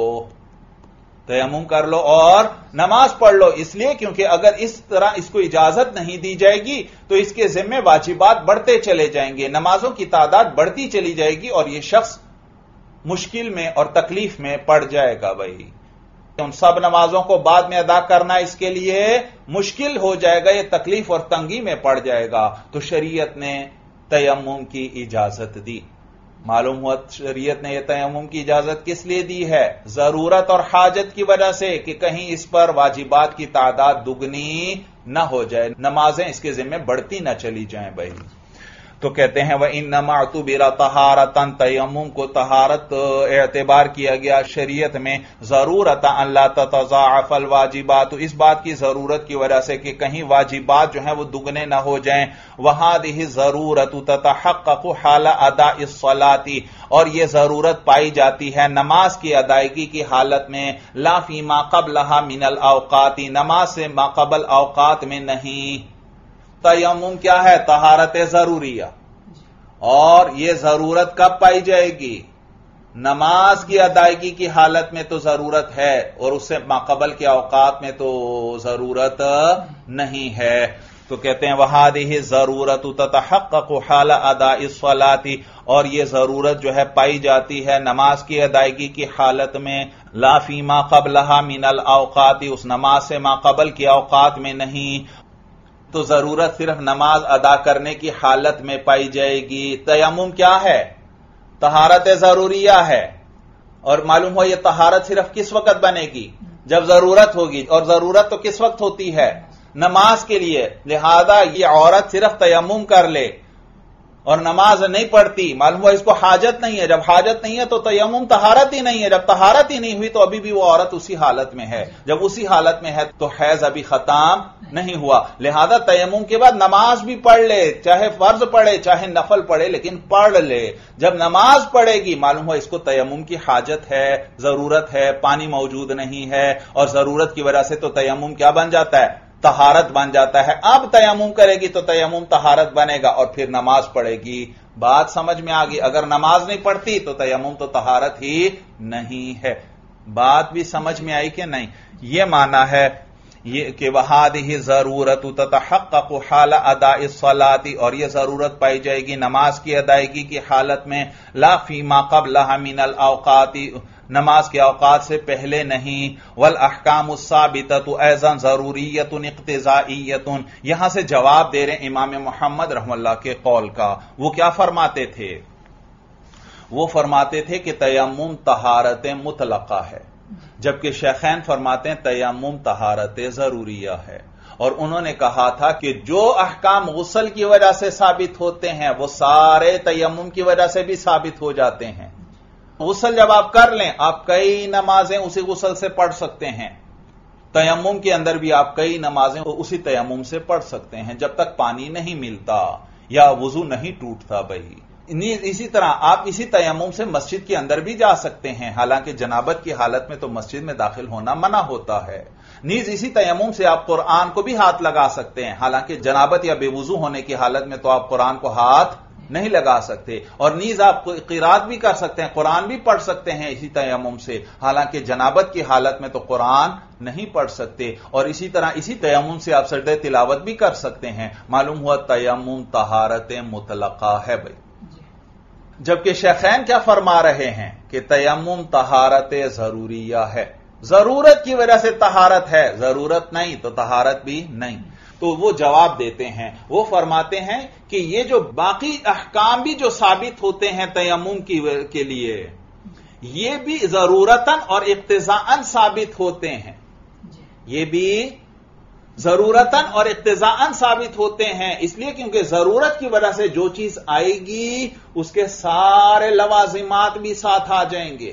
تیمم کر لو اور نماز پڑھ لو، اس لیے کیونکہ اگر اس طرح اس کو اجازت نہیں دی جائے گی تو اس کے ذمہ واجبات بڑھتے چلے جائیں گے، نمازوں کی تعداد بڑھتی چلی جائے گی، اور یہ شخص مشکل میں اور تکلیف میں پڑ جائے گا۔ بھائی ان سب نمازوں کو بعد میں ادا کرنا اس کے لیے مشکل ہو جائے گا، یہ تکلیف اور تنگی میں پڑ جائے گا، تو شریعت نے تیمم کی اجازت دی۔ معلوم ہوا شریعت نے یہ تیمم کی اجازت کس لیے دی ہے؟ ضرورت اور حاجت کی وجہ سے، کہ کہیں اس پر واجبات کی تعداد دگنی نہ ہو جائے، نمازیں اس کے ذمہ بڑھتی نہ چلی جائیں۔ بھائی تو کہتے ہیں وَإِنَّمَا اعْتُبِرَ طَہَارَةً، تیمم کو طہارت اعتبار کیا گیا شریعت میں، ضرورت ان لا تتضاعف الواجبات، اس بات کی ضرورت کی وجہ سے کہ کہیں واجبات جو ہیں وہ دگنے نہ ہو جائیں۔ وَهَذِهِ الضَّرُورَةُ تَتَحَقَّقُ حَالَ أَدَاءِ الصَّلَاةِ، اور یہ ضرورت پائی جاتی ہے نماز کی ادائیگی کی حالت میں، لا فِيمَا قَبْلَهَا مِنَ الْأَوْقَاتِ، نماز سے ما قبل اوقات میں نہیں۔ تیمم کیا ہے؟ طہارت ضروریہ، اور یہ ضرورت کب پائی جائے گی؟ نماز کی ادائیگی کی حالت میں تو ضرورت ہے، اور اس سے ماقبل کے اوقات میں تو ضرورت نہیں ہے۔ تو کہتے ہیں وَهَذِهِ الضَّرُورَةُ تَتَحَقَّقُ حَالَ أَدَاءِ الصَّلَاةِ، اور یہ ضرورت جو ہے پائی جاتی ہے نماز کی ادائیگی کی حالت میں، لا فِيمَا قَبْلَهَا مِنَ الْأَوْقَاتِ، اس نماز سے ماقبل کے اوقات میں نہیں۔ تو ضرورت صرف نماز ادا کرنے کی حالت میں پائی جائے گی۔ تیمم کیا ہے؟ طہارت ضروریہ ہے، اور معلوم ہو یہ طہارت صرف کس وقت بنے گی؟ جب ضرورت ہوگی، اور ضرورت تو کس وقت ہوتی ہے؟ نماز کے لیے، لہذا یہ عورت صرف تیمم کر لے اور نماز نہیں پڑھتی، معلوم ہوا اس کو حاجت نہیں ہے، جب حاجت نہیں ہے تو تیمم طہارت ہی نہیں ہے، جب طہارت ہی نہیں ہوئی تو ابھی بھی وہ عورت اسی حالت میں ہے، جب اسی حالت میں ہے تو حیض ابھی ختم نہیں ہوا، لہذا تیمم کے بعد نماز بھی پڑھ لے، چاہے فرض پڑھے چاہے نفل پڑھے، لیکن پڑھ لے۔ جب نماز پڑھے گی معلوم ہوا اس کو تیمم کی حاجت ہے، ضرورت ہے، پانی موجود نہیں ہے، اور ضرورت کی وجہ سے تو تیمم کیا بن جاتا ہے؟ طہارت بن جاتا ہے۔ اب تیمم کرے گی تو تیمم طہارت بنے گا، اور پھر نماز پڑھے گی۔ بات سمجھ میں آ گئی؟ اگر نماز نہیں پڑھتی تو تیمم تو طہارت ہی نہیں ہے۔ بات بھی سمجھ میں آئی کہ نہیں؟ یہ معنی ہے یہ کہ وہادہ ضرورت تتحقق حال اداء الصلاۃ، اور یہ ضرورت پائی جائے گی نماز کی ادائیگی کی حالت میں، لا فیما قبلها من الاوقات، نماز کے اوقات سے پہلے نہیں، والاحکام الثابتۃ ایضا ضروریۃ اقتضائیۃ۔ یہاں سے جواب دے رہے امام محمد رحم اللہ کے قول کا۔ وہ کیا فرماتے تھے؟ وہ فرماتے تھے کہ تیمم طہارت مطلقہ ہے، جبکہ شیخین فرماتے ہیں تیمم طہارت ضروریہ ہے۔ اور انہوں نے کہا تھا کہ جو احکام غسل کی وجہ سے ثابت ہوتے ہیں وہ سارے تیمم کی وجہ سے بھی ثابت ہو جاتے ہیں۔ غسل جب آپ کر لیں، آپ کئی نمازیں اسی غسل سے پڑھ سکتے ہیں۔ تیمم کے اندر بھی آپ کئی نمازیں اسی تیمم سے پڑھ سکتے ہیں جب تک پانی نہیں ملتا یا وضو نہیں ٹوٹتا۔ بھائی اسی طرح آپ اسی تیمم سے مسجد کے اندر بھی جا سکتے ہیں، حالانکہ جنابت کی حالت میں تو مسجد میں داخل ہونا منع ہوتا ہے۔ نیز اسی تیمم سے آپ قرآن کو بھی ہاتھ لگا سکتے ہیں، حالانکہ جنابت یا بے وضو ہونے کی حالت میں تو آپ قرآن کو ہاتھ نہیں لگا سکتے۔ اور نیز آپ قرات بھی کر سکتے ہیں، قرآن بھی پڑھ سکتے ہیں اسی تیمم سے، حالانکہ جنابت کی حالت میں تو قرآن نہیں پڑھ سکتے۔ اور اسی طرح اسی تیمم سے آپ سجدہ تلاوت بھی کر سکتے ہیں۔ معلوم ہوا تیمم طہارت مطلقہ ہے۔ بھائی جبکہ شیخین کیا فرما رہے ہیں کہ تیمم طہارت ضروریہ ہے، ضرورت کی وجہ سے طہارت ہے، ضرورت نہیں تو طہارت بھی نہیں۔ تو وہ جواب دیتے ہیں، وہ فرماتے ہیں کہ یہ جو باقی احکام بھی جو ثابت ہوتے ہیں تیمم کے لیے، یہ بھی ضرورتاً اور اقتضاءً ثابت ہوتے ہیں، یہ بھی ضرورتاً اور اقتضاءً ثابت ہوتے ہیں، اس لیے کیونکہ ضرورت کی وجہ سے جو چیز آئے گی اس کے سارے لوازمات بھی ساتھ آ جائیں گے۔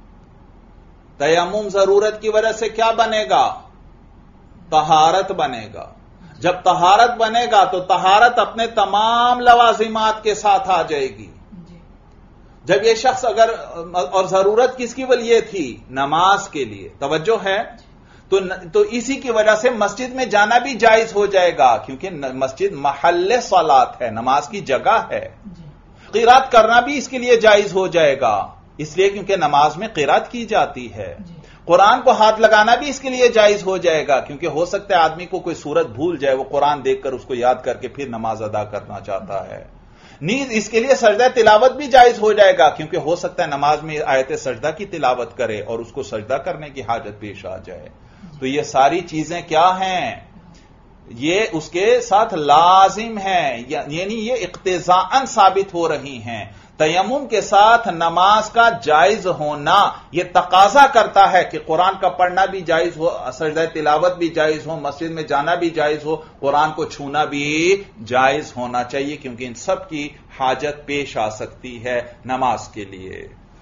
تیمم ضرورت کی وجہ سے کیا بنے گا؟ طہارت بنے گا۔ جب طہارت بنے گا تو طہارت اپنے تمام لوازمات کے ساتھ آ جائے گی۔ جب یہ شخص اگر، اور ضرورت کس کی لیے تھی؟ نماز کے لیے، توجہ ہے؟ تو تو اسی کی وجہ سے مسجد میں جانا بھی جائز ہو جائے گا، کیونکہ مسجد محل صلاۃ ہے، نماز کی جگہ ہے۔ قرات کرنا بھی اس کے لیے جائز ہو جائے گا، اس لیے کیونکہ نماز میں قرات کی جاتی ہے۔ قرآن کو ہاتھ لگانا بھی اس کے لیے جائز ہو جائے گا، کیونکہ ہو سکتا ہے آدمی کو کوئی سورت بھول جائے، وہ قرآن دیکھ کر اس کو یاد کر کے پھر نماز ادا کرنا چاہتا ہے۔ نیز اس کے لیے سجدہ تلاوت بھی جائز ہو جائے گا، کیونکہ ہو سکتا ہے نماز میں آیت سجدہ کی تلاوت کرے اور اس کو سجدہ کرنے کی حاجت پیش آ جائے۔ تو یہ ساری چیزیں کیا ہیں؟ یہ اس کے ساتھ لازم ہیں، یعنی یہ اقتضاءً ثابت ہو رہی ہیں۔ تیمم کے ساتھ نماز کا جائز ہونا یہ تقاضا کرتا ہے کہ قرآن کا پڑھنا بھی جائز ہو، سجدہ تلاوت بھی جائز ہو، مسجد میں جانا بھی جائز ہو، قرآن کو چھونا بھی جائز ہونا چاہیے، کیونکہ ان سب کی حاجت پیش آ سکتی ہے نماز کے لیے۔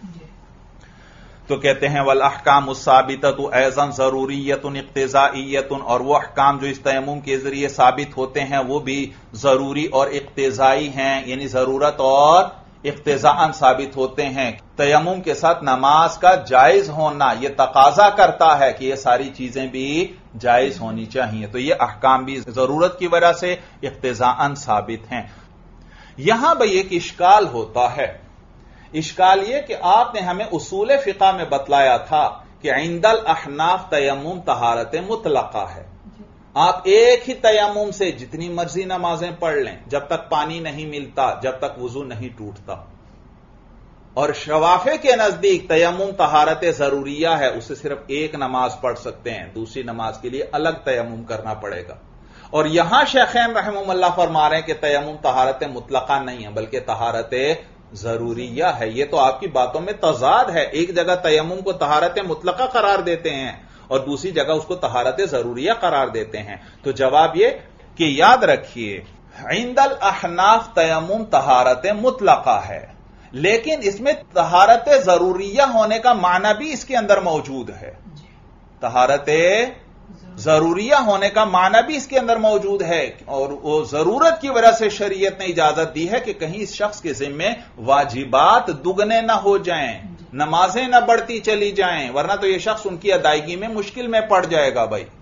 تو کہتے ہیں والاحکام الثابتۃ ایضا ضروریۃ اقتضائیۃ، اور وہ احکام جو اس تیمم کے ذریعے ثابت ہوتے ہیں وہ بھی ضروری اور اقتضائی ہیں، یعنی ضرورت اور اقتضاءً ثابت ہوتے ہیں۔ تیمم کے ساتھ نماز کا جائز ہونا یہ تقاضا کرتا ہے کہ یہ ساری چیزیں بھی جائز ہونی چاہیے، تو یہ احکام بھی ضرورت کی وجہ سے اقتضاءً ثابت ہیں۔ یہاں بھئی ایک اشکال ہوتا ہے، اشکال یہ کہ آپ نے ہمیں اصول فقہ میں بتلایا تھا کہ عند الاحناف تیمم طہارت مطلقہ ہے، آپ ایک ہی تیمم سے جتنی مرضی نمازیں پڑھ لیں جب تک پانی نہیں ملتا، جب تک وضو نہیں ٹوٹتا۔ اور شوافع کے نزدیک تیمم طہارت ضروریہ ہے، اسے صرف ایک نماز پڑھ سکتے ہیں، دوسری نماز کے لیے الگ تیمم کرنا پڑے گا۔ اور یہاں شیخین رحمہم اللہ فرما رہے ہیں کہ تیمم طہارت مطلقہ نہیں ہے بلکہ طہارت ضروریہ ہے۔ یہ تو آپ کی باتوں میں تضاد ہے، ایک جگہ تیمم کو طہارت مطلقہ قرار دیتے ہیں اور دوسری جگہ اس کو طہارت ضروریہ قرار دیتے ہیں۔ تو جواب یہ کہ یاد رکھیے عند الاحناف تیمم طہارت مطلقہ ہے، لیکن اس میں طہارت ضروریہ ہونے کا معنی بھی اس کے اندر موجود ہے، طہارت ضروریہ ہونے کا معنی بھی اس کے اندر موجود ہے، اور وہ ضرورت کی وجہ سے شریعت نے اجازت دی ہے کہ کہیں اس شخص کے ذمے واجبات دگنے نہ ہو جائیں، نمازیں نہ بڑھتی چلی جائیں، ورنہ تو یہ شخص ان کی ادائیگی میں مشکل میں پڑ جائے گا۔ بھائی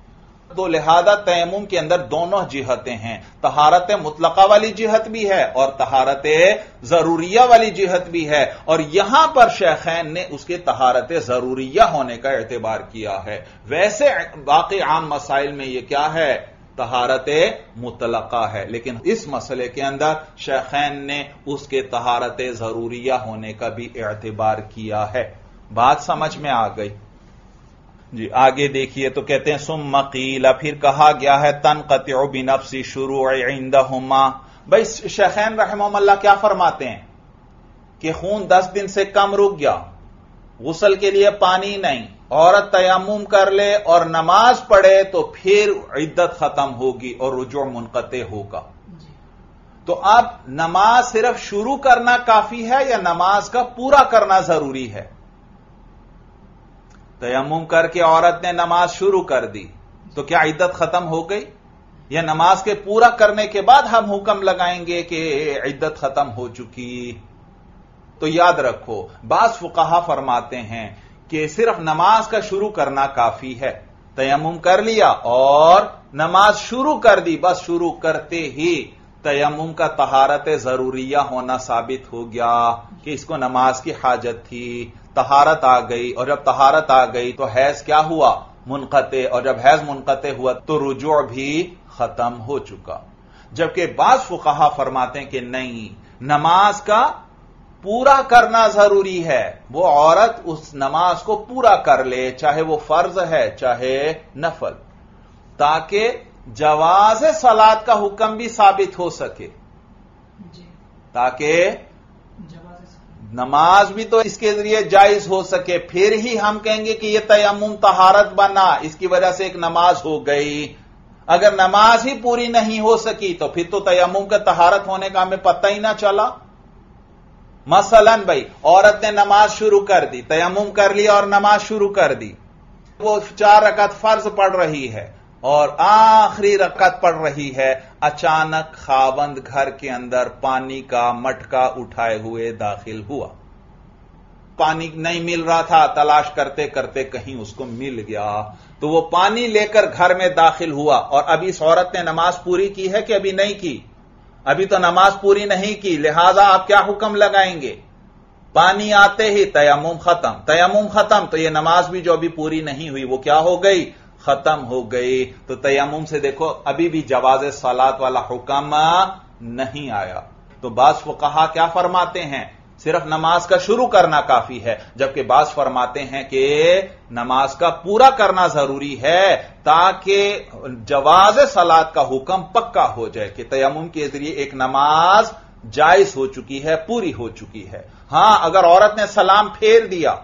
تو لہذا تیمم کے اندر دونوں جہتیں ہیں، طہارت مطلقہ والی جہت بھی ہے اور طہارت ضروریہ والی جہت بھی ہے، اور یہاں پر شیخین نے اس کے طہارت ضروریہ ہونے کا اعتبار کیا ہے۔ ویسے باقی عام مسائل میں یہ کیا ہے؟ طہارت مطلقہ ہے، لیکن اس مسئلے کے اندر شیخین نے اس کے طہارت ضروریہ ہونے کا بھی اعتبار کیا ہے۔ بات سمجھ میں آ گئی؟ جی آگے دیکھیے تو کہتے ہیں ثم قیل، پھر کہا گیا ہے تنقطع بنفس شروع عندہما۔ بھائی شیخین رحمہم اللہ کیا فرماتے ہیں کہ خون دس دن سے کم رک گیا، غسل کے لیے پانی نہیں، عورت تیمم کر لے اور نماز پڑھے تو پھر عدت ختم ہوگی اور رجوع منقطع ہوگا۔ تو اب نماز صرف شروع کرنا کافی ہے یا نماز کا پورا کرنا ضروری ہے؟ تیمم کر کے عورت نے نماز شروع کر دی تو کیا عدت ختم ہو گئی، یا نماز کے پورا کرنے کے بعد ہم حکم لگائیں گے کہ عدت ختم ہو چکی؟ تو یاد رکھو بعض فقہا فرماتے ہیں کہ صرف نماز کا شروع کرنا کافی ہے۔ تیمم کر لیا اور نماز شروع کر دی، بس شروع کرتے ہی تیمم کا طہارت ضروریہ ہونا ثابت ہو گیا کہ اس کو نماز کی حاجت تھی، طہارت آ گئی، اور جب طہارت آ گئی تو حیض کیا ہوا؟ منقطع، اور جب حیض منقطع ہوا تو رجوع بھی ختم ہو چکا۔ جبکہ بعض فقہا فرماتے ہیں کہ نہیں، نماز کا پورا کرنا ضروری ہے، وہ عورت اس نماز کو پورا کر لے، چاہے وہ فرض ہے چاہے نفل، تاکہ جواز صلاۃ کا حکم بھی ثابت ہو سکے، تاکہ نماز بھی تو اس کے ذریعے جائز ہو سکے، پھر ہی ہم کہیں گے کہ یہ تیمم طہارت بنا، اس کی وجہ سے ایک نماز ہو گئی۔ اگر نماز ہی پوری نہیں ہو سکی تو پھر تو تیمم کا طہارت ہونے کا ہمیں پتہ ہی نہ چلا۔ مثلا بھائی عورت نے نماز شروع کر دی، تیمم کر لیا اور نماز شروع کر دی، وہ چار رکعت فرض پڑھ رہی ہے اور آخری رکعت پڑھ رہی ہے، اچانک خاوند گھر کے اندر پانی کا مٹکا اٹھائے ہوئے داخل ہوا، پانی نہیں مل رہا تھا، تلاش کرتے کرتے کہیں اس کو مل گیا، تو وہ پانی لے کر گھر میں داخل ہوا، اور ابھی اس عورت نے نماز پوری کی ہے کہ ابھی نہیں کی؟ ابھی تو نماز پوری نہیں کی، لہذا آپ کیا حکم لگائیں گے؟ پانی آتے ہی تیمم ختم، تیمم ختم تو یہ نماز بھی جو ابھی پوری نہیں ہوئی وہ کیا ہو گئی؟ ختم ہو گئی۔ تو تیمم سے دیکھو ابھی بھی جواز صلاۃ والا حکم نہیں آیا۔ تو بعض فقہا کیا فرماتے ہیں؟ صرف نماز کا شروع کرنا کافی ہے، جبکہ بعض فرماتے ہیں کہ نماز کا پورا کرنا ضروری ہے تاکہ جواز صلاۃ کا حکم پکا ہو جائے کہ تیمم کے ذریعے ایک نماز جائز ہو چکی ہے، پوری ہو چکی ہے۔ ہاں اگر عورت نے سلام پھیر دیا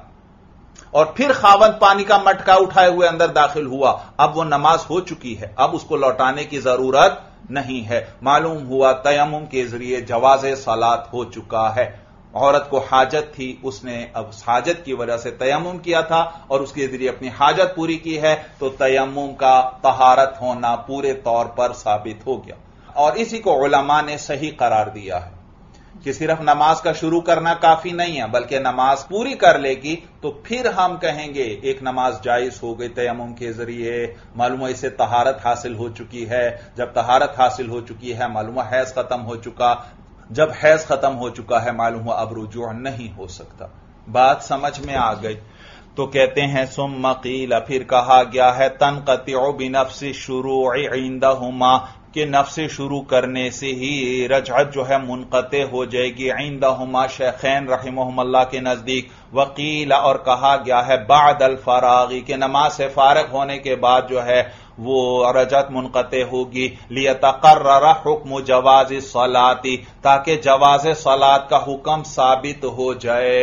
اور پھر خاوند پانی کا مٹکا اٹھائے ہوئے اندر داخل ہوا، اب وہ نماز ہو چکی ہے، اب اس کو لوٹانے کی ضرورت نہیں ہے، معلوم ہوا تیمم کے ذریعے جواز صلاۃ ہو چکا ہے۔ عورت کو حاجت تھی، اس نے اب حاجت کی وجہ سے تیمم کیا تھا اور اس کے ذریعے اپنی حاجت پوری کی ہے، تو تیمم کا طہارت ہونا پورے طور پر ثابت ہو گیا، اور اسی کو علماء نے صحیح قرار دیا ہے کہ صرف نماز کا شروع کرنا کافی نہیں ہے، بلکہ نماز پوری کر لے گی تو پھر ہم کہیں گے ایک نماز جائز ہو گئی تیمم کے ذریعے، معلوم ہے اسے طہارت حاصل ہو چکی ہے، جب طہارت حاصل ہو چکی ہے معلوم ہے حیض ختم ہو چکا، جب حیض ختم ہو چکا ہے معلوم ہوا اب رجوع نہیں ہو سکتا۔ بات سمجھ میں آ گئی؟ تو کہتے ہیں ثم قیل، پھر کہا گیا ہے تنقطع بنفس شروع عندہما، کہ نفس شروع کرنے سے ہی رجعت جو ہے منقطع ہو جائے گی، عندہما شیخین رحمہم اللہ کے نزدیک، وقیل اور کہا گیا ہے بعد الفراغی، کہ نماز سے فارغ ہونے کے بعد جو ہے وہ رجعت منقطع ہوگی، لیتقرر حکم جواز الصلاۃ، تاکہ جواز صلاۃ کا حکم ثابت ہو جائے،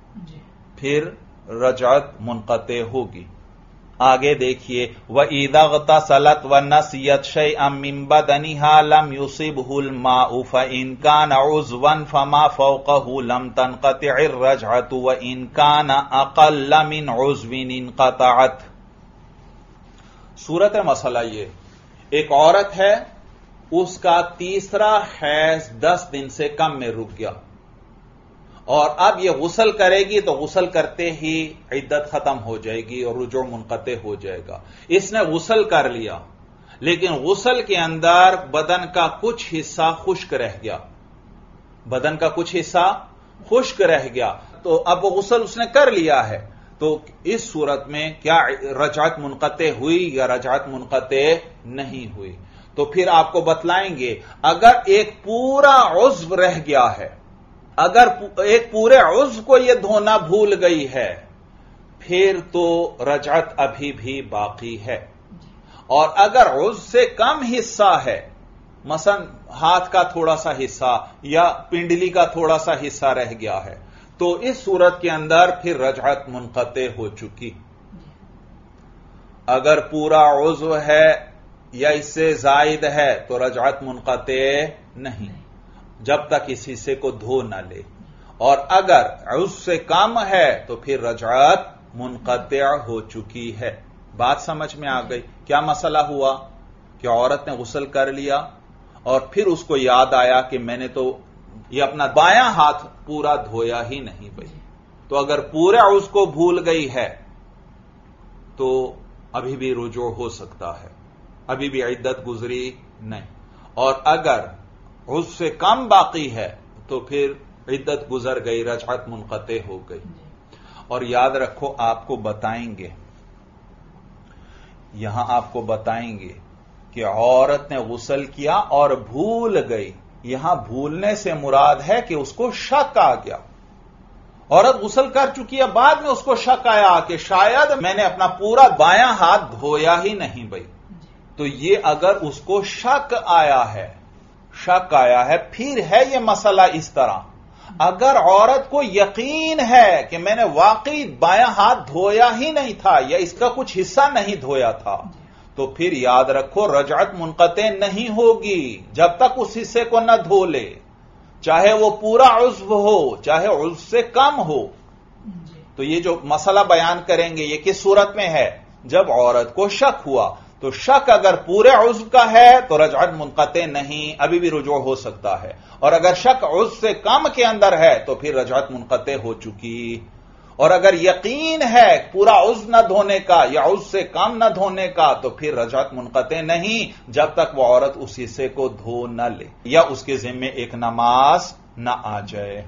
پھر رجعت منقطع ہوگی۔ آگے دیکھیے وَإِذَا اغْتَسَلَتْ وَنَسِيَتْ شَيْئًا مِّن بَدَنِهَا لَمْ يُصِبْهُ الْمَاءُ فَإِنْ كَانَ عُضْوًا فَمَا فَوْقَهُ لَمْ تَنْقَطِعِ الرَّجْعَةُ وَإِنْ كَانَ أَقَلَّ مِنْ عُضْوٍ انقطعت۔ صورت مسئلہ یہ، ایک عورت ہے، اس کا تیسرا حیض دس دن سے کم میں رک گیا، اور اب یہ غسل کرے گی تو غسل کرتے ہی عدت ختم ہو جائے گی اور رجوع منقطع ہو جائے گا. اس نے غسل کر لیا لیکن غسل کے اندر بدن کا کچھ حصہ خشک رہ گیا، بدن کا کچھ حصہ خشک رہ گیا، تو اب وہ غسل اس نے کر لیا ہے، تو اس صورت میں کیا رجعت منقطع ہوئی یا رجعت منقطع نہیں ہوئی؟ تو پھر آپ کو بتلائیں گے اگر ایک پورا عضو رہ گیا ہے، اگر ایک پورے عضو کو یہ دھونا بھول گئی ہے پھر تو رجعت ابھی بھی باقی ہے، اور اگر عضو سے کم حصہ ہے، مثلا ہاتھ کا تھوڑا سا حصہ یا پنڈلی کا تھوڑا سا حصہ رہ گیا ہے تو اس صورت کے اندر پھر رجعت منقطع ہو چکی. اگر پورا عضو ہے یا اس سے زائد ہے تو رجعت منقطع نہیں جب تک اس حصے کو دھو نہ لے، اور اگر عضو سے کم ہے تو پھر رجعت منقطع ہو چکی ہے. بات سمجھ میں آ گئی؟ کیا مسئلہ ہوا کہ عورت نے غسل کر لیا اور پھر اس کو یاد آیا کہ میں نے تو یہ اپنا بایاں ہاتھ پورا دھویا ہی نہیں بھائی، تو اگر پورے عضو کو بھول گئی ہے تو ابھی بھی رجوع ہو سکتا ہے، ابھی بھی عدت گزری نہیں، اور اگر عضو سے کم باقی ہے تو پھر عدت گزر گئی، رجعت منقطع ہو گئی. اور یاد رکھو آپ کو بتائیں گے، یہاں آپ کو بتائیں گے کہ عورت نے غسل کیا اور بھول گئی. یہاں بھولنے سے مراد ہے کہ اس کو شک آ گیا، عورت غسل کر چکی ہے، بعد میں اس کو شک آیا کہ شاید میں نے اپنا پورا بایاں ہاتھ دھویا ہی نہیں بھائی. تو یہ اگر اس کو شک آیا ہے شک آیا ہے پھر ہے یہ مسئلہ اس طرح. اگر عورت کو یقین ہے کہ میں نے واقعی بایاں ہاتھ دھویا ہی نہیں تھا یا اس کا کچھ حصہ نہیں دھویا تھا تو پھر یاد رکھو رجعت منقطع نہیں ہوگی جب تک اس حصے کو نہ دھو لے، چاہے وہ پورا عضو ہو چاہے عضو سے کم ہو. تو یہ جو مسئلہ بیان کریں گے یہ کس صورت میں ہے؟ جب عورت کو شک ہوا. تو شک اگر پورے عضو کا ہے تو رجعت منقطع نہیں، ابھی بھی رجوع ہو سکتا ہے، اور اگر شک عضو سے کم کے اندر ہے تو پھر رجعت منقطع ہو چکی. اور اگر یقین ہے پورا عضو نہ دھونے کا یا عضو سے کم نہ دھونے کا تو پھر رجعت منقطع نہیں جب تک وہ عورت اس حصے کو دھو نہ لے یا اس کے ذمے ایک نماز نہ آ جائے.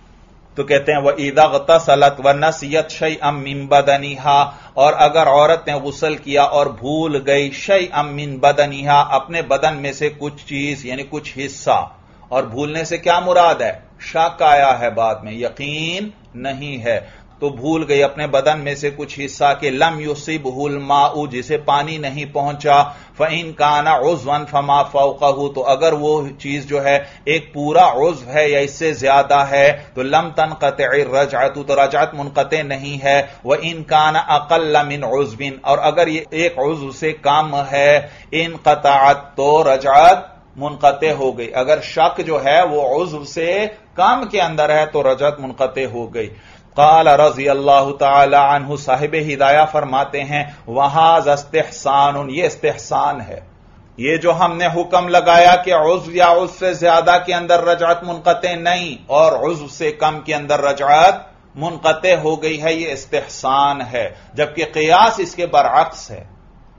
تو کہتے ہیں وَإِذَا اغْتَسَلَتْ وَنَسِيَتْ شَيْئًا مِّن بَدَنِهَا، اور اگر عورت نے غسل کیا اور بھول گئی شیئا من بدنہا، اپنے بدن میں سے کچھ چیز یعنی کچھ حصہ، اور بھولنے سے کیا مراد ہے؟ شک آیا ہے بعد میں، یقین نہیں ہے، تو بھول گئی اپنے بدن میں سے کچھ حصہ کہ لم یصبہ الماء، جسے پانی نہیں پہنچا، فإن کان عضوا فما فوقہ، تو اگر وہ چیز جو ہے ایک پورا عضو ہے یا اس سے زیادہ ہے تو لم تنقطع الرجعۃ، تو رجعت منقطع نہیں ہے. وإن کان اقل من عضو، اور اگر یہ ایک عضو سے کم ہے انقطعت، تو رجعت منقطع ہو گئی. اگر شک جو ہے وہ عضو سے کم کے اندر ہے تو رجعت منقطع ہو گئی. قال رضی اللہ تعالی عنہ، صاحب ہدایہ فرماتے ہیں وَهَذَا اسْتِحْسَانٌ، یہ استحسان ہے. یہ جو ہم نے حکم لگایا کہ عضو یا عضو سے زیادہ کے اندر رجعت منقطع نہیں اور عضو سے کم کے اندر رجعت منقطع ہو گئی ہے، یہ استحسان ہے، جبکہ قیاس اس کے برعکس ہے،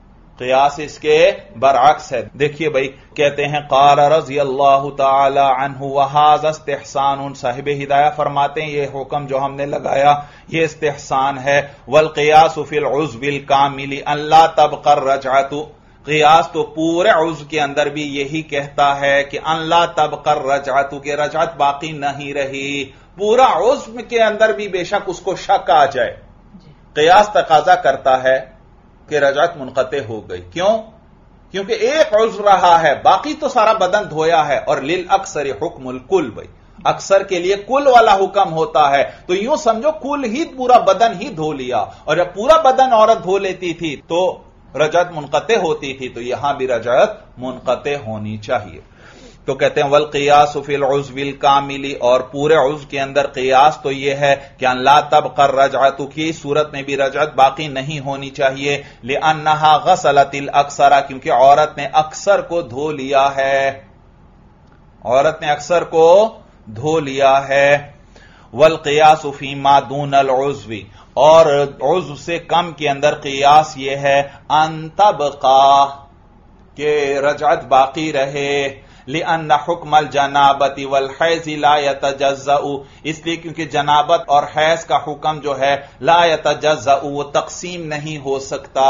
قیاس اس کے برعکس ہے. دیکھیے بھائی کہتے ہیں قال رضی اللہ تعالی عنہ وَهَذَا اسْتِحْسَانٌ، صاحب ہدایہ فرماتے ہیں یہ حکم جو ہم نے لگایا یہ استحسان ہے. وَالْقِيَاسُ فِي الْعُضْوِ الْكَامِلِ أَنْ لَا تَبْقَى الرَّجْعَةُ، قیاس تو پورے عضو کے اندر بھی یہی کہتا ہے کہ ان لا تبقى الرجعۃ، کہ رجعت باقی نہیں رہی. پورا عضو کے اندر بھی بے شک اس کو شک آ جائے، قیاس تقاضا کرتا ہے کہ رجعت منقطع ہو گئی. کیوں؟ کیونکہ ایک عضو رہا ہے، باقی تو سارا بدن دھویا ہے، اور للاکثر حکم الکل، بھائی اکثر کے لیے کل والا حکم ہوتا ہے. تو یوں سمجھو کل ہی پورا بدن ہی دھو لیا، اور جب پورا بدن عورت دھو لیتی تھی تو رجعت منقطع ہوتی تھی، تو یہاں بھی رجعت منقطع ہونی چاہیے. تو کہتے ہیں والقیاس فی العضو الکامل، اور پورے عضو کے اندر قیاس تو یہ ہے کہ ان لا تبقى الرجعۃ، کی صورت میں بھی رجعت باقی نہیں ہونی چاہیے. لانها غسلت الاکثر، کیونکہ عورت نے اکثر کو دھو لیا ہے، عورت نے اکثر کو دھو لیا ہے. والقیاس فی ما دون العضو، اور عضو سے کم کے اندر قیاس یہ ہے ان تبقى کہ رجعت باقی رہے، لأن حکم الجنابت والحیض لا يتجزأ، اس لیے کیونکہ جنابت اور حیض کا حکم جو ہے لا يتجزأ وہ تقسیم نہیں ہو سکتا،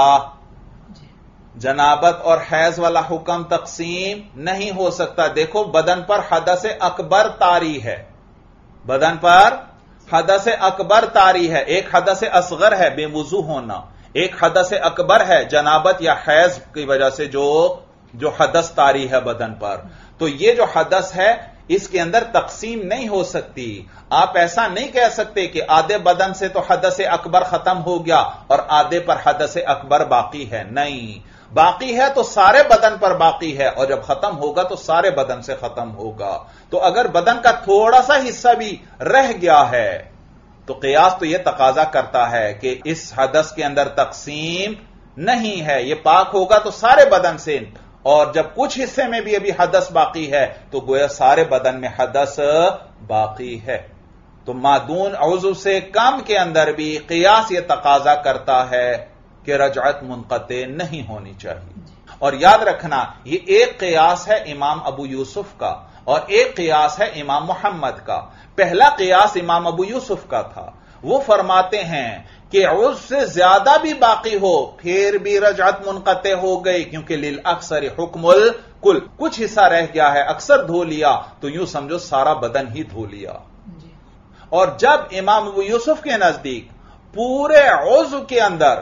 جنابت اور حیض والا حکم تقسیم نہیں ہو سکتا۔ دیکھو بدن پر حدث اکبر طاری ہے، بدن پر حدث اکبر طاری ہے، ایک حدث اصغر ہے بے وضو ہونا، ایک حدث اکبر ہے جنابت یا حیض کی وجہ سے جو جو حدث طاری ہے بدن پر۔ تو یہ جو حدث ہے اس کے اندر تقسیم نہیں ہو سکتی، آپ ایسا نہیں کہہ سکتے کہ آدھے بدن سے تو حدث اکبر ختم ہو گیا اور آدھے پر حدث اکبر باقی ہے، نہیں، باقی ہے تو سارے بدن پر باقی ہے، اور جب ختم ہوگا تو سارے بدن سے ختم ہوگا۔ تو اگر بدن کا تھوڑا سا حصہ بھی رہ گیا ہے تو قیاس تو یہ تقاضا کرتا ہے کہ اس حدث کے اندر تقسیم نہیں ہے، یہ پاک ہوگا تو سارے بدن سے، اور جب کچھ حصے میں بھی ابھی حدث باقی ہے تو گویا سارے بدن میں حدث باقی ہے۔ تو مادون عضو سے کم کے اندر بھی قیاس یہ تقاضا کرتا ہے کہ رجعت منقطع نہیں ہونی چاہیے۔ اور یاد رکھنا یہ ایک قیاس ہے امام ابو یوسف کا اور ایک قیاس ہے امام محمد کا۔ پہلا قیاس امام ابو یوسف کا تھا، وہ فرماتے ہیں کہ عضو سے زیادہ بھی باقی ہو پھر بھی رجعت منقطع ہو گئی، کیونکہ للاکثر حکم الکل، کچھ حصہ رہ گیا ہے اکثر دھو لیا تو یوں سمجھو سارا بدن ہی دھو لیا۔ اور جب امام ابو یوسف کے نزدیک پورے عضو کے اندر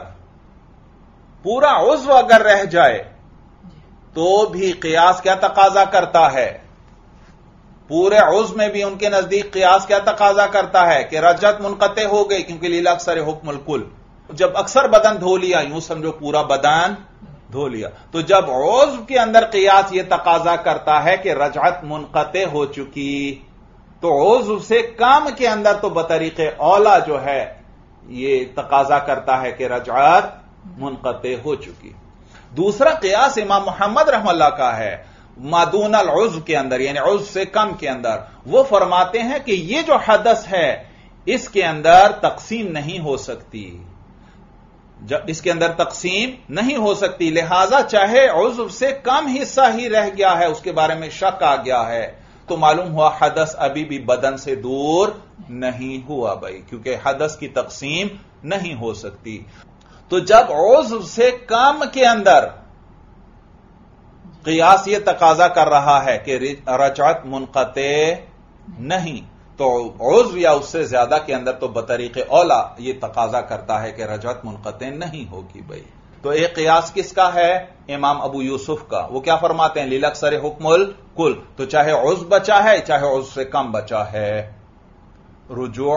پورا عضو اگر رہ جائے تو بھی قیاس کیا تقاضا کرتا ہے، پورے عضو میں بھی ان کے نزدیک قیاس کیا تقاضا کرتا ہے کہ رجعت منقطع ہو گئی، کیونکہ لیلا اکثر حکم الکل، جب اکثر بدن دھو لیا یوں سمجھو پورا بدن دھو لیا۔ تو جب عضو کے اندر قیاس یہ تقاضا کرتا ہے کہ رجعت منقطع ہو چکی تو عضو سے کم کے اندر تو بطریق اولا جو ہے یہ تقاضا کرتا ہے کہ رجعت منقطع ہو چکی۔ دوسرا قیاس امام محمد رحم اللہ کا ہے مادون العضو کے اندر، یعنی عضو سے کم کے اندر، وہ فرماتے ہیں کہ یہ جو حدث ہے اس کے اندر تقسیم نہیں ہو سکتی، جب اس کے اندر تقسیم نہیں ہو سکتی، لہذا چاہے عضو سے کم حصہ ہی رہ گیا ہے اس کے بارے میں شک آ گیا ہے تو معلوم ہوا حدث ابھی بھی بدن سے دور نہیں ہوا بھائی، کیونکہ حدث کی تقسیم نہیں ہو سکتی۔ تو جب عضو سے کم کے اندر قیاس یہ تقاضا کر رہا ہے کہ رجعت منقطع نہیں، تو عضو یا اس سے زیادہ کے اندر تو بطریق اولا یہ تقاضا کرتا ہے کہ رجعت منقطع نہیں ہوگی بھائی۔ تو ایک قیاس کس کا ہے؟ امام ابو یوسف کا، وہ کیا فرماتے ہیں للاکثر حکم الکل، تو چاہے عضو بچا ہے چاہے عضو سے کم بچا ہے رجوع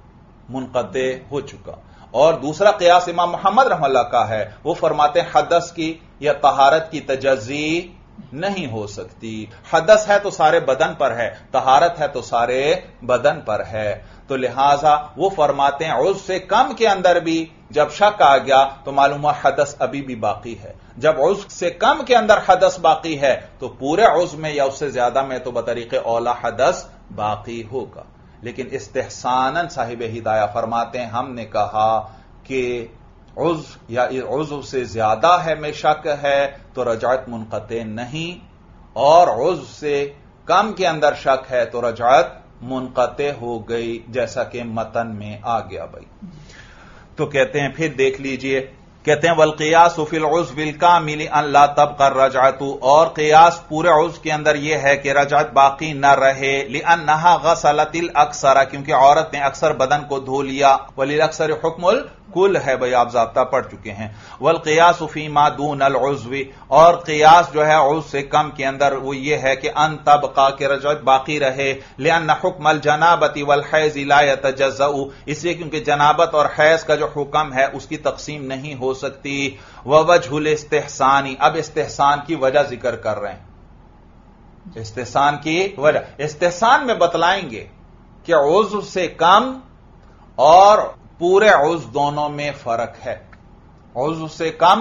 منقطع ہو چکا۔ اور دوسرا قیاس امام محمد رحم اللہ کا ہے، وہ فرماتے ہیں حدث کی یا طہارت کی تجزی نہیں ہو سکتی، حدث ہے تو سارے بدن پر ہے، طہارت ہے تو سارے بدن پر ہے، تو لہذا وہ فرماتے ہیں عضو سے کم کے اندر بھی جب شک آ گیا تو معلوم ہوا حدث ابھی بھی باقی ہے، جب عضو سے کم کے اندر حدث باقی ہے تو پورے عضو میں یا اس سے زیادہ میں تو بطریق اولا حدث باقی ہوگا۔ لیکن استحساناً صاحب ہدایہ فرماتے ہیں ہم نے کہا کہ عضو یا عضو سے زیادہ ہے میں شک ہے تو رجعت منقطع نہیں، اور عضو سے کم کے اندر شک ہے تو رجعت منقطع ہو گئی، جیسا کہ متن میں آ گیا بھائی۔ تو کہتے ہیں پھر دیکھ لیجئے، کہتے ہیں والقیاس فی العضو الکامل ان لا تبقى الرجعت، اور قیاس پورے عضو کے اندر یہ ہے کہ رجعت باقی نہ رہے، لانها غسلت الاکثر، کیونکہ عورت نے اکثر بدن کو دھو لیا، وللاکثر حکم الکل ہے بھائی، آپ ضابطہ پڑھ چکے ہیں۔ والقیاس فی ما دون العضو، اور قیاس جو ہے عضو سے کم کے اندر وہ یہ ہے کہ ان تبقى کہ رجعت باقی رہے، لان حکم الجنابۃ والحیض لا يتجزأ، اس لیے کیونکہ جنابت اور حیض کا جو حکم ہے اس کی تقسیم نہیں ہو سکتی۔ ووجہ الاستحسان، اب استحسان کی وجہ ذکر کر رہے ہیں، استحسان کی وجہ استحسان میں بتلائیں گے کہ عضو سے کم اور پورے عضو دونوں میں فرق ہے، عضو سے کم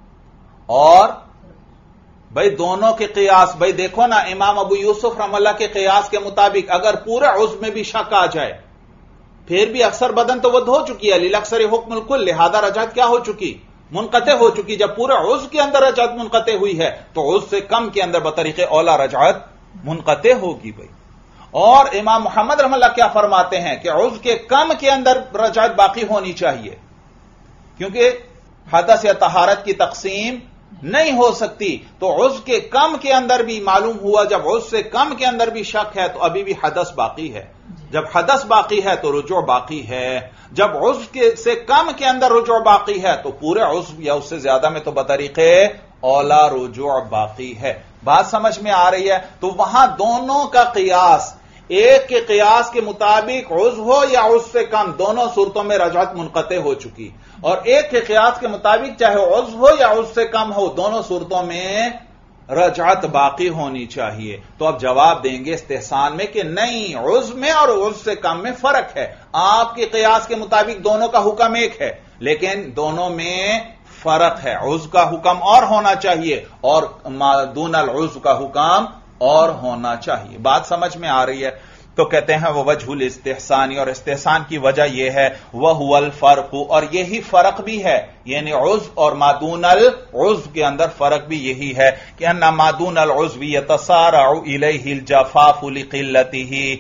اور بھائی دونوں کے قیاس، بھائی دیکھو نا امام ابو یوسف رحم اللہ کے قیاس کے مطابق اگر پورے عضو میں بھی شک آ جائے پھر بھی اکثر بدن تو وہ دھو چکی ہے، للاکثر حکم الکل، لہذا رجعت کیا ہو چکی؟ منقطع ہو چکی۔ جب پورے عضو کے اندر رجعت منقطع ہوئی ہے تو عضو سے کم کے اندر بطریق اولا رجعت منقطع ہوگی بھائی۔ اور امام محمد رحمہ اللہ کیا فرماتے ہیں کہ عضو کے کم کے اندر رجعت باقی ہونی چاہیے، کیونکہ حدث یا طہارت کی تقسیم نہیں ہو سکتی، تو عضو کے کم کے اندر بھی معلوم ہوا جب عضو سے کم کے اندر بھی شک ہے تو ابھی بھی حدث باقی ہے، جب حدث باقی ہے تو رجوع باقی ہے، جب عضو سے کم کے اندر رجوع باقی ہے تو پورے عضو یا اس سے زیادہ میں تو بطریق اولا رجوع باقی ہے۔ بات سمجھ میں آ رہی ہے؟ تو وہاں دونوں کا قیاس، ایک کے قیاس کے مطابق عضو ہو یا عضو سے کم، دونوں صورتوں میں رجعت منقطع ہو چکی، اور ایک کے قیاس کے مطابق چاہے عضو ہو یا عضو سے کم ہو، دونوں صورتوں میں رجعت باقی ہونی چاہیے۔ تو اب جواب دیں گے استحسان میں کہ نہیں، عضو میں اور عضو سے کم میں فرق ہے، آپ کے قیاس کے مطابق دونوں کا حکم ایک ہے لیکن دونوں میں فرق ہے، عضو کا حکم اور ہونا چاہیے اور ما دون العضو کا حکم اور ہونا چاہیے۔ بات سمجھ میں آ رہی ہے؟ تو کہتے ہیں وہ وجہ الاستحسانی، اور استحسان کی وجہ یہ ہے وَهُوَ الْفَرْقُ، اور یہی فرق بھی ہے، یعنی عضو اور ما دون العضو کے اندر فرق بھی یہی ہے کہ ان ما دون العضو يتسارع الیہ الجفاف لقلته۔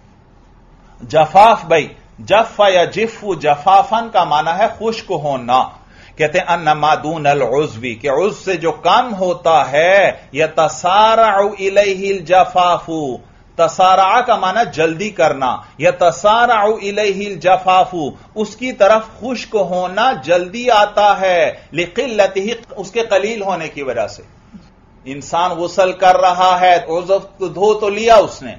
جفاف بھائی، جف یا جف، جفافن کا معنی ہے خشک ہونا۔ کہتے ہیں ان ما دون العضو، کہ عضو سے جو کم ہوتا ہے، یتسارع الیہ الجفاف، تسارع کا معنی جلدی کرنا، یتسارع الیہ الجفاف، اس کی طرف خشک ہونا جلدی آتا ہے، لقلتہ، اس کے قلیل ہونے کی وجہ سے۔ انسان غسل کر رہا ہے، عضو دھو تو لیا اس نے،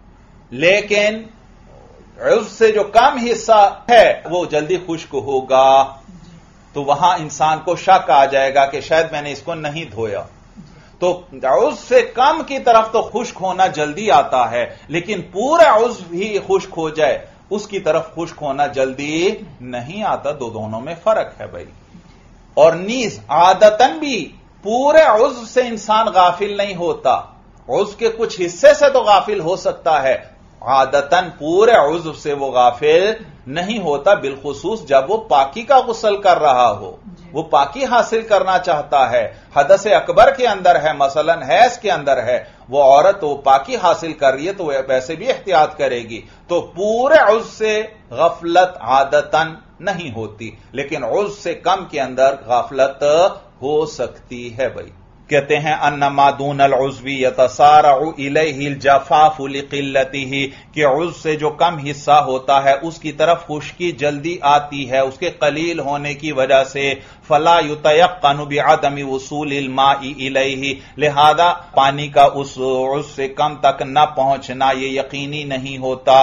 لیکن عضو سے جو کم حصہ ہے وہ جلدی خشک ہوگا، تو وہاں انسان کو شک آ جائے گا کہ شاید میں نے اس کو نہیں دھویا۔ تو عضو سے کم کی طرف تو خشک ہونا جلدی آتا ہے، لیکن پورا عضو بھی خشک ہو جائے اس کی طرف خشک ہونا جلدی نہیں آتا، دو دونوں میں فرق ہے بھائی۔ اور نیز عادتاً بھی پورے عضو سے انسان غافل نہیں ہوتا، عضو کے کچھ حصے سے تو غافل ہو سکتا ہے، عادتاً پورے عضو سے وہ غافل نہیں ہوتا، بالخصوص جب وہ پاکی کا غسل کر رہا ہو، وہ پاکی حاصل کرنا چاہتا ہے، حدث اکبر کے اندر ہے، مثلا حیض کے اندر ہے، وہ عورت وہ پاکی حاصل کر رہی ہے تو وہ ویسے بھی احتیاط کرے گی، تو پورے عضو سے غفلت عادتاً نہیں ہوتی، لیکن عضو سے کم کے اندر غفلت ہو سکتی ہے بھائی۔ کہتے ہیں ان ما دون العضو یتسارع الیہ الجفاف لقلتہ، کہ عضو سے جو کم حصہ ہوتا ہے اس کی طرف خشکی جلدی آتی ہے اس کے قلیل ہونے کی وجہ سے، فلا یتیقن بعدم وصول الماء الیہ، لہذا پانی کا اس عضو سے کم تک نہ پہنچنا یہ یقینی نہیں ہوتا،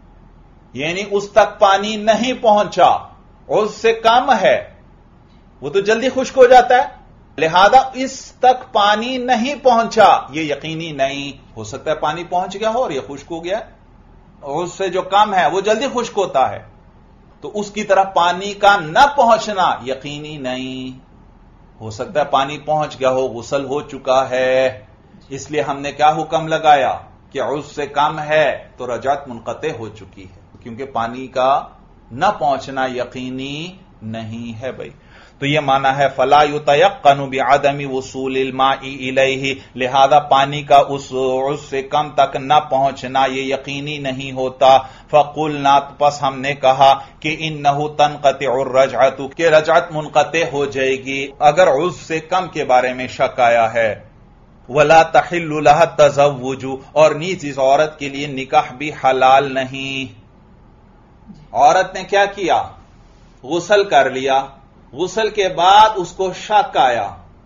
یعنی اس تک پانی نہیں پہنچا، عضو سے کم ہے وہ تو جلدی خشک ہو جاتا ہے، لہذا اس تک پانی نہیں پہنچا یہ یقینی نہیں ہو سکتا ہے پانی پہنچ گیا ہو اور یہ خشک ہو گیا، اس سے جو کم ہے وہ جلدی خشک ہوتا ہے، تو اس کی طرف پانی کا نہ پہنچنا یقینی نہیں ہو سکتا ہے پانی پہنچ گیا ہو، غسل ہو چکا ہے، اس لیے ہم نے کیا حکم لگایا کہ عضو سے کم ہے تو رجعت منقطع ہو چکی ہے، کیونکہ پانی کا نہ پہنچنا یقینی نہیں ہے بھائی۔ تو یہ معنی ہے فلا یتیقن بعدم وصول الماء الیہ، لہذا پانی کا اس عضو سے کم تک نہ پہنچنا یہ یقینی نہیں ہوتا، فقلنا، پس ہم نے کہا کہ انہ تنقطع الرجعۃ، کہ رجعت منقطع ہو جائے گی اگر عضو سے کم کے بارے میں شک آیا ہے، ولا تحل لها التزوج، اور نیز اس عورت کے لیے نکاح بھی حلال نہیں۔ عورت نے کیا کیا؟ غسل کر لیا، غسل کے بعد اس کو شک آیا،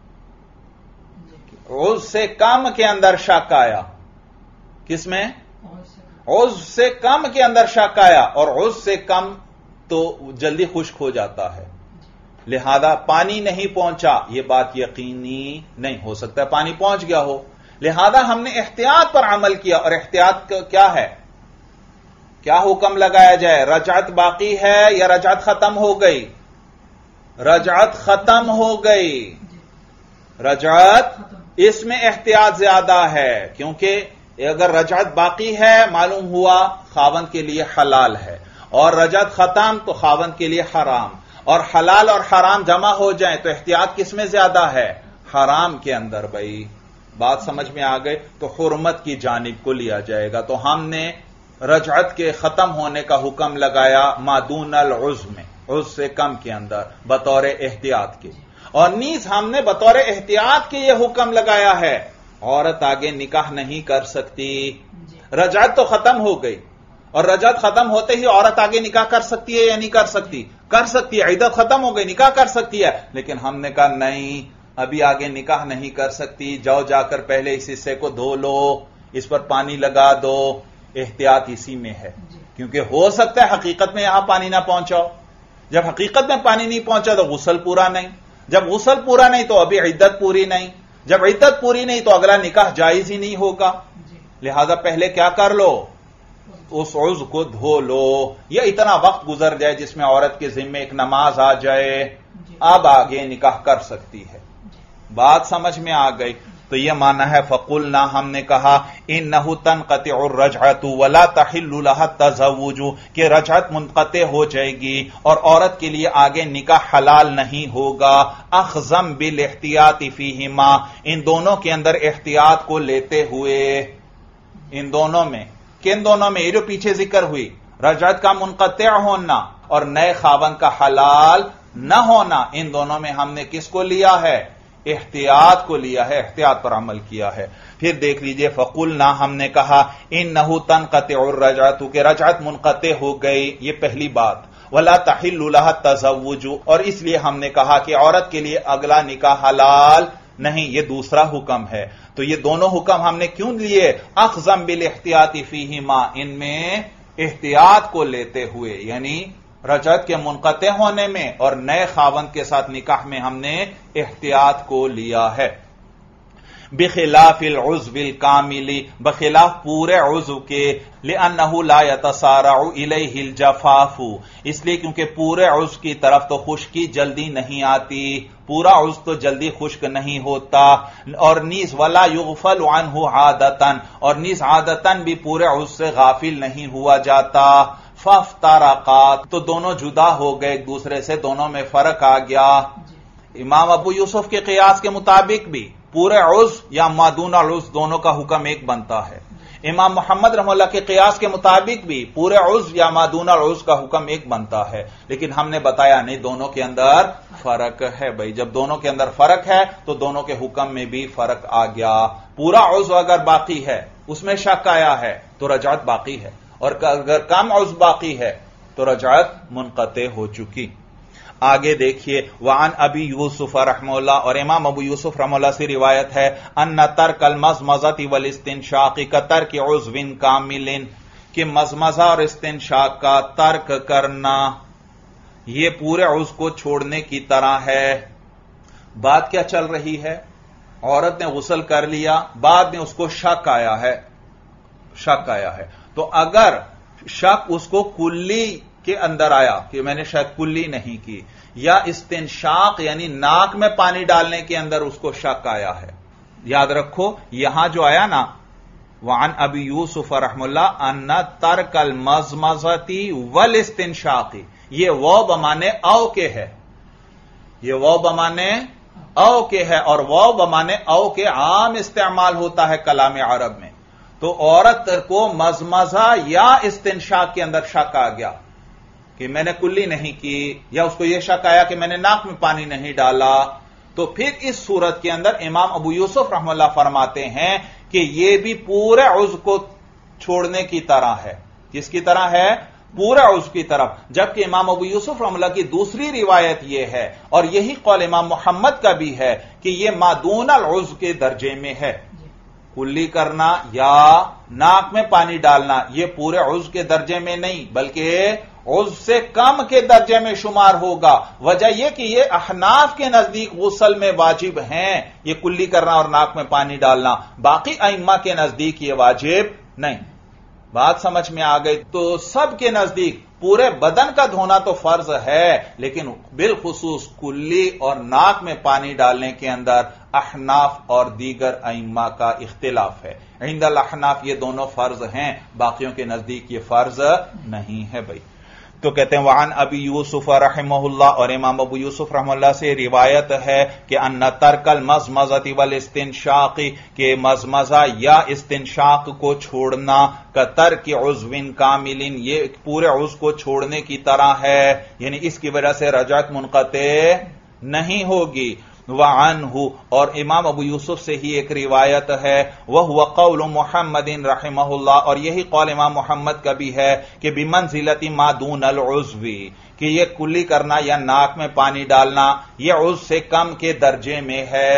عضو سے کم کے اندر شک آیا، کس میں؟ عضو سے کم کے اندر شک آیا، اور عضو سے کم تو جلدی خشک ہو جاتا ہے، لہذا پانی نہیں پہنچا یہ بات یقینی نہیں ہو سکتا، پانی پہنچ گیا ہو، لہذا ہم نے احتیاط پر عمل کیا، اور احتیاط کیا ہے؟ کیا حکم لگایا جائے؟ رجعت باقی ہے یا رجعت ختم ہو گئی؟ رجعت ختم ہو گئی، رجعت اس میں احتیاط زیادہ ہے، کیونکہ اگر رجعت باقی ہے معلوم ہوا خاوند کے لیے حلال ہے، اور رجعت ختم تو خاوند کے لیے حرام، اور حلال اور حرام جمع ہو جائیں تو احتیاط کس میں زیادہ ہے؟ حرام کے اندر۔ بھائی بات سمجھ میں آ گئی؟ تو حرمت کی جانب کو لیا جائے گا۔ تو ہم نے رجعت کے ختم ہونے کا حکم لگایا مادون العضو میں، عضو سے کم کے اندر، بطور احتیاط کے، اور نیز ہم نے بطور احتیاط کے یہ حکم لگایا ہے عورت آگے نکاح نہیں کر سکتی۔ رجعت تو ختم ہو گئی، اور رجعت ختم ہوتے ہی عورت آگے نکاح کر سکتی ہے یا نہیں کر سکتی؟ کر سکتی ہے، عدت ختم ہو گئی، نکاح کر سکتی ہے، لیکن ہم نے کہا نہیں، ابھی آگے نکاح نہیں کر سکتی، جاؤ جا کر پہلے اس حصے کو دھو لو، اس پر پانی لگا دو۔ احتیاط اسی میں ہے، کیونکہ ہو سکتا ہے حقیقت میں یہاں پانی نہ پہنچاؤ، جب حقیقت میں پانی نہیں پہنچا تو غسل پورا نہیں، جب غسل پورا نہیں تو ابھی عدت پوری نہیں، جب عدت پوری نہیں تو اگلا نکاح جائز ہی نہیں ہوگا، لہذا پہلے کیا کر لو؟ اس عضو کو دھو لو، یا اتنا وقت گزر جائے جس میں عورت کے ذمے ایک نماز آ جائے، اب آگے نکاح کر سکتی ہے۔ بات سمجھ میں آ گئی؟ تو یہ معنی ہے فقلنا، ہم نے کہا انہ تنقطع الرجعۃ ولا تحل لها التزوج، کہ رجعت منقطع ہو جائے گی اور عورت کے لیے آگے نکاح حلال نہیں ہوگا، اخذم بالاحتیاط فیہما، ان دونوں کے اندر احتیاط کو لیتے ہوئے، ان دونوں میں، کن دونوں میں؟ یہ جو پیچھے ذکر ہوئی، رجعت کا منقطع ہونا اور نئے خاوند کا حلال نہ ہونا، ان دونوں میں ہم نے کس کو لیا ہے؟ احتیاط کو لیا ہے، احتیاط پر عمل کیا ہے۔ پھر دیکھ لیجئے فقلنا، ہم نے کہا انہ تنقطع الرجعۃ، کہ رجعت منقطع ہو گئی، یہ پہلی بات، ولا تحل لها التزوج، اور اس لیے ہم نے کہا کہ عورت کے لیے اگلا نکاح حلال نہیں، یہ دوسرا حکم ہے۔ تو یہ دونوں حکم ہم نے کیوں لیے؟ اخذم بالاحتیاط فیہما، ان میں احتیاط کو لیتے ہوئے، یعنی رجعت کے منقطع ہونے میں اور نئے خاوند کے ساتھ نکاح میں ہم نے احتیاط کو لیا ہے۔ بخلاف العضو الکامل، بخلاف پورے عضو کے، لأنہ لا يتسارع الیہ الجفاف، اس لیے کیونکہ پورے عضو کی طرف تو خشکی جلدی نہیں آتی، پورا عضو تو جلدی خشک نہیں ہوتا، اور نیز ولا یغفل عنہ عادتاً، اور نیز عادتاً بھی پورے عضو سے غافل نہیں ہوا جاتا۔ فافترقا، تو دونوں جدا ہو گئے ایک دوسرے سے، دونوں میں فرق آ گیا۔ امام ابو یوسف کے قیاس کے مطابق بھی پورے عضو یا مادون العضو دونوں کا حکم ایک بنتا ہے، امام محمد رحمہ اللہ کے قیاس کے مطابق بھی پورے عضو یا مادون العضو کا حکم ایک بنتا ہے، لیکن ہم نے بتایا نہیں، دونوں کے اندر فرق ہے۔ بھائی جب دونوں کے اندر فرق ہے تو دونوں کے حکم میں بھی فرق آ گیا۔ پورا عضو اگر باقی ہے، اس میں شک آیا ہے تو رجعت باقی ہے، اور اگر کم عضو باقی ہے تو رجعت منقطع ہو چکی۔ آگے دیکھیے، وعن ابی یوسف رحمہ اللہ، اور امام ابو یوسف رحمہ اللہ سے روایت ہے، ان ترک المضمضۃ والاستنشاق کترک عضو کامل، کہ مضمضہ اور استنشاق کا ترک کرنا یہ پورے عضو کو چھوڑنے کی طرح ہے۔ بات کیا چل رہی ہے؟ عورت نے غسل کر لیا، بعد میں اس کو شک آیا ہے، شک آیا ہے، تو اگر شک اس کو کلی کے اندر آیا کہ میں نے شاید کلی نہیں کی، یا استنشاق یعنی ناک میں پانی ڈالنے کے اندر اس کو شک آیا ہے، یاد رکھو یہاں جو آیا نا وعن ابی یوسف رحم اللہ ان ترک المضمضۃ والاستنشاق، یہ وہ بمانے او کے ہے، یہ وہ بمانے او کے ہے، اور وہ بمانے او کے عام استعمال ہوتا ہے کلام عرب میں۔ تو عورت کو مضمضہ یا استنشاق کے اندر شک آ گیا کہ میں نے کلی نہیں کی، یا اس کو یہ شک آیا کہ میں نے ناک میں پانی نہیں ڈالا، تو پھر اس صورت کے اندر امام ابو یوسف رحمہ اللہ فرماتے ہیں کہ یہ بھی پورے عضو کو چھوڑنے کی طرح ہے۔ کس کی طرح ہے؟ پورے عضو کی طرف۔ جبکہ امام ابو یوسف رحمہ اللہ کی دوسری روایت یہ ہے، اور یہی قول امام محمد کا بھی ہے، کہ یہ مادون العضو کے درجے میں ہے۔ کلی کرنا یا ناک میں پانی ڈالنا یہ پورے عضو کے درجے میں نہیں، بلکہ عضو سے کم کے درجے میں شمار ہوگا۔ وجہ یہ کہ یہ احناف کے نزدیک غسل میں واجب ہیں یہ کلی کرنا اور ناک میں پانی ڈالنا، باقی ائمہ کے نزدیک یہ واجب نہیں۔ بات سمجھ میں آ گئی؟ تو سب کے نزدیک پورے بدن کا دھونا تو فرض ہے، لیکن بالخصوص کلی اور ناک میں پانی ڈالنے کے اندر احناف اور دیگر ائمہ کا اختلاف ہے۔ عند الاحناف یہ دونوں فرض ہیں، باقیوں کے نزدیک یہ فرض نہیں ہے۔ بھائی تو کہتے ہیں وعن ابی یوسف رحمہ اللہ، اور امام ابو یوسف رحمہ اللہ سے روایت ہے کہ ان ترک المزمزۃ والاستنشاق، کہ مزمزہ یا استنشاق کو چھوڑنا کا ترک عضو کامل، یہ پورے عضو کو چھوڑنے کی طرح ہے، یعنی اس کی وجہ سے رجعت منقطع نہیں ہوگی۔ وعنہ، اور امام ابو یوسف سے ہی ایک روایت ہے، وہو قول محمد رحمہ اللہ، اور یہی قول امام محمد کا بھی ہے کہ بمنزلۃ ما دون العضو، کہ یہ کلی کرنا یا ناک میں پانی ڈالنا یہ عضو سے کم کے درجے میں ہے،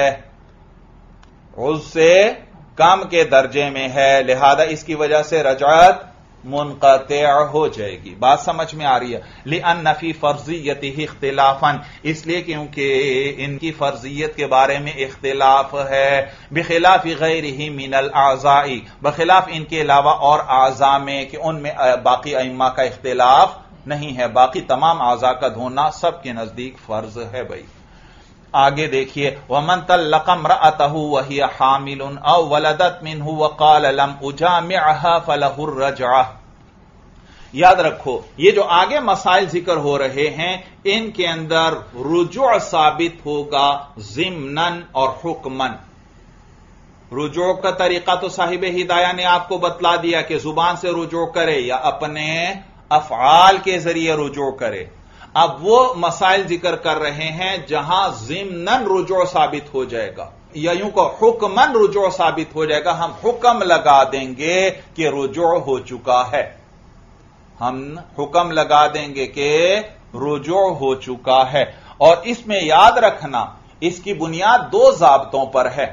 عضو سے کم کے درجے میں ہے، لہذا اس کی وجہ سے رجعت منقطع ہو جائے گی۔ بات سمجھ میں آ رہی ہے؟ لأن فی فرضیتہ اختلافا، اس لیے کیونکہ ان کی فرضیت کے بارے میں اختلاف ہے، بخلاف غیرہ من الاعضاء، بخلاف ان کے علاوہ اور اعضاء میں، کہ ان میں باقی ائمہ کا اختلاف نہیں ہے، باقی تمام اعضاء کا دھونا سب کے نزدیک فرض ہے بھائی۔ آگے دیکھیے، وَمَن طَلَّقَ امْرَأَتَهُ وَهِيَ حَامِلٌ أَوْ وَلَدَتْ مِنْهُ وَقَالَ لَمْ أُجَامِعْهَا فَلَهُ الرَّجْعَةُ۔ یاد رکھو یہ جو آگے مسائل ذکر ہو رہے ہیں ان کے اندر رجوع ثابت ہوگا ضمناً اور حکماً۔ رجوع کا طریقہ تو صاحب ہدایہ نے آپ کو بتلا دیا کہ زبان سے رجوع کرے یا اپنے افعال کے ذریعے رجوع کرے۔ اب وہ مسائل ذکر کر رہے ہیں جہاں ضمناً رجوع ثابت ہو جائے گا، یا یوں کہ حکماً رجوع ثابت ہو جائے گا، ہم حکم لگا دیں گے کہ رجوع ہو چکا ہے، ہم حکم لگا دیں گے کہ رجوع ہو چکا ہے۔ اور اس میں یاد رکھنا اس کی بنیاد دو ضابطوں پر ہے۔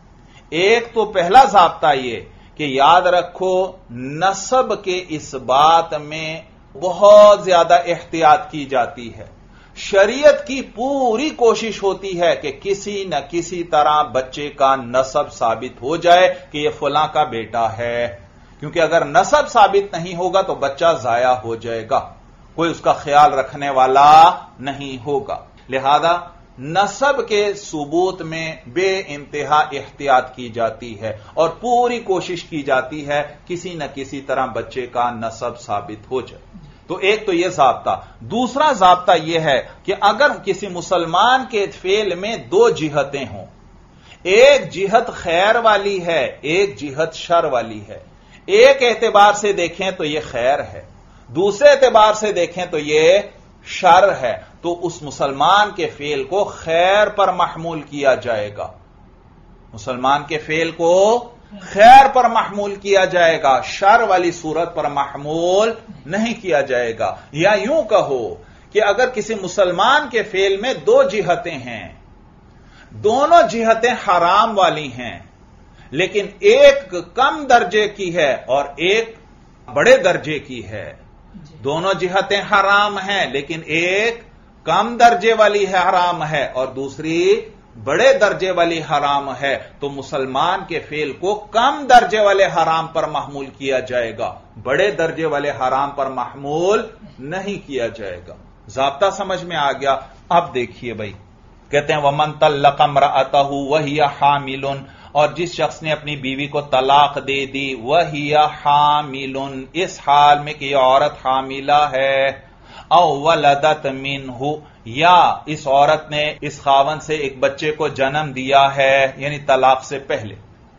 ایک تو پہلا ضابطہ یہ کہ یاد رکھو نسب کے اس بات میں بہت زیادہ احتیاط کی جاتی ہے، شریعت کی پوری کوشش ہوتی ہے کہ کسی نہ کسی طرح بچے کا نسب ثابت ہو جائے کہ یہ فلاں کا بیٹا ہے، کیونکہ اگر نسب ثابت نہیں ہوگا تو بچہ ضائع ہو جائے گا، کوئی اس کا خیال رکھنے والا نہیں ہوگا۔ لہذا نسب کے ثبوت میں بے انتہا احتیاط کی جاتی ہے اور پوری کوشش کی جاتی ہے کسی نہ کسی طرح بچے کا نسب ثابت ہو جائے۔ تو ایک تو یہ ضابطہ۔ دوسرا ضابطہ یہ ہے کہ اگر کسی مسلمان کے فعل میں دو جہتیں ہوں، ایک جہت خیر والی ہے، ایک جہت شر والی ہے، ایک اعتبار سے دیکھیں تو یہ خیر ہے، دوسرے اعتبار سے دیکھیں تو یہ شر ہے، تو اس مسلمان کے فعل کو خیر پر محمول کیا جائے گا، مسلمان کے فعل کو خیر پر محمول کیا جائے گا، شر والی صورت پر محمول نہیں کیا جائے گا۔ یا یوں کہو کہ اگر کسی مسلمان کے فعل میں دو جہتیں ہیں، دونوں جہتیں حرام والی ہیں، لیکن ایک کم درجے کی ہے اور ایک بڑے درجے کی ہے، دونوں جہتیں حرام ہیں لیکن ایک کم درجے والی ہے حرام ہے اور دوسری بڑے درجے والی حرام ہے، تو مسلمان کے فعل کو کم درجے والے حرام پر محمول کیا جائے گا، بڑے درجے والے حرام پر محمول نہیں کیا جائے گا۔ ضابطہ سمجھ میں آ گیا؟ اب دیکھیے بھائی، کہتے ہیں وَمَن طَلَّقَ امْرَأَتَهُ وَهِيَ حَامِلٌ، اور جس شخص نے اپنی بیوی کو طلاق دے دی، وَهِيَ حَامِلٌ، اس حال میں کہ یہ عورت حاملہ ہے، او ولدت منہ، یا اس عورت نے اس خاوند سے ایک بچے کو جنم دیا ہے، یعنی طلاق سے پہلے۔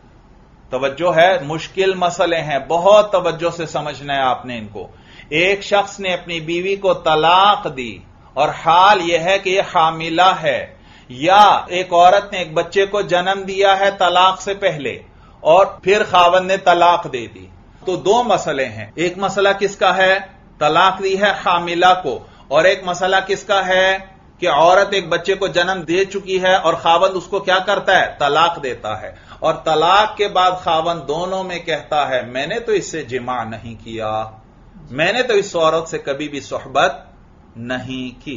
توجہ ہے، مشکل مسئلے ہیں، بہت توجہ سے سمجھنا ہے آپ نے ان کو۔ ایک شخص نے اپنی بیوی کو طلاق دی اور حال یہ ہے کہ یہ حاملہ ہے، یا ایک عورت نے ایک بچے کو جنم دیا ہے طلاق سے پہلے اور پھر خاوند نے طلاق دے دی، تو دو مسئلے ہیں۔ ایک مسئلہ کس کا ہے؟ طلاق دی ہے حاملہ کو، اور ایک مسئلہ کس کا ہے کہ عورت ایک بچے کو جنم دے چکی ہے اور خاوند اس کو کیا کرتا ہے؟ طلاق دیتا ہے، اور طلاق کے بعد خاوند دونوں میں کہتا ہے میں نے تو اس سے جماع نہیں کیا، میں نے تو اس عورت سے کبھی بھی صحبت نہیں کی،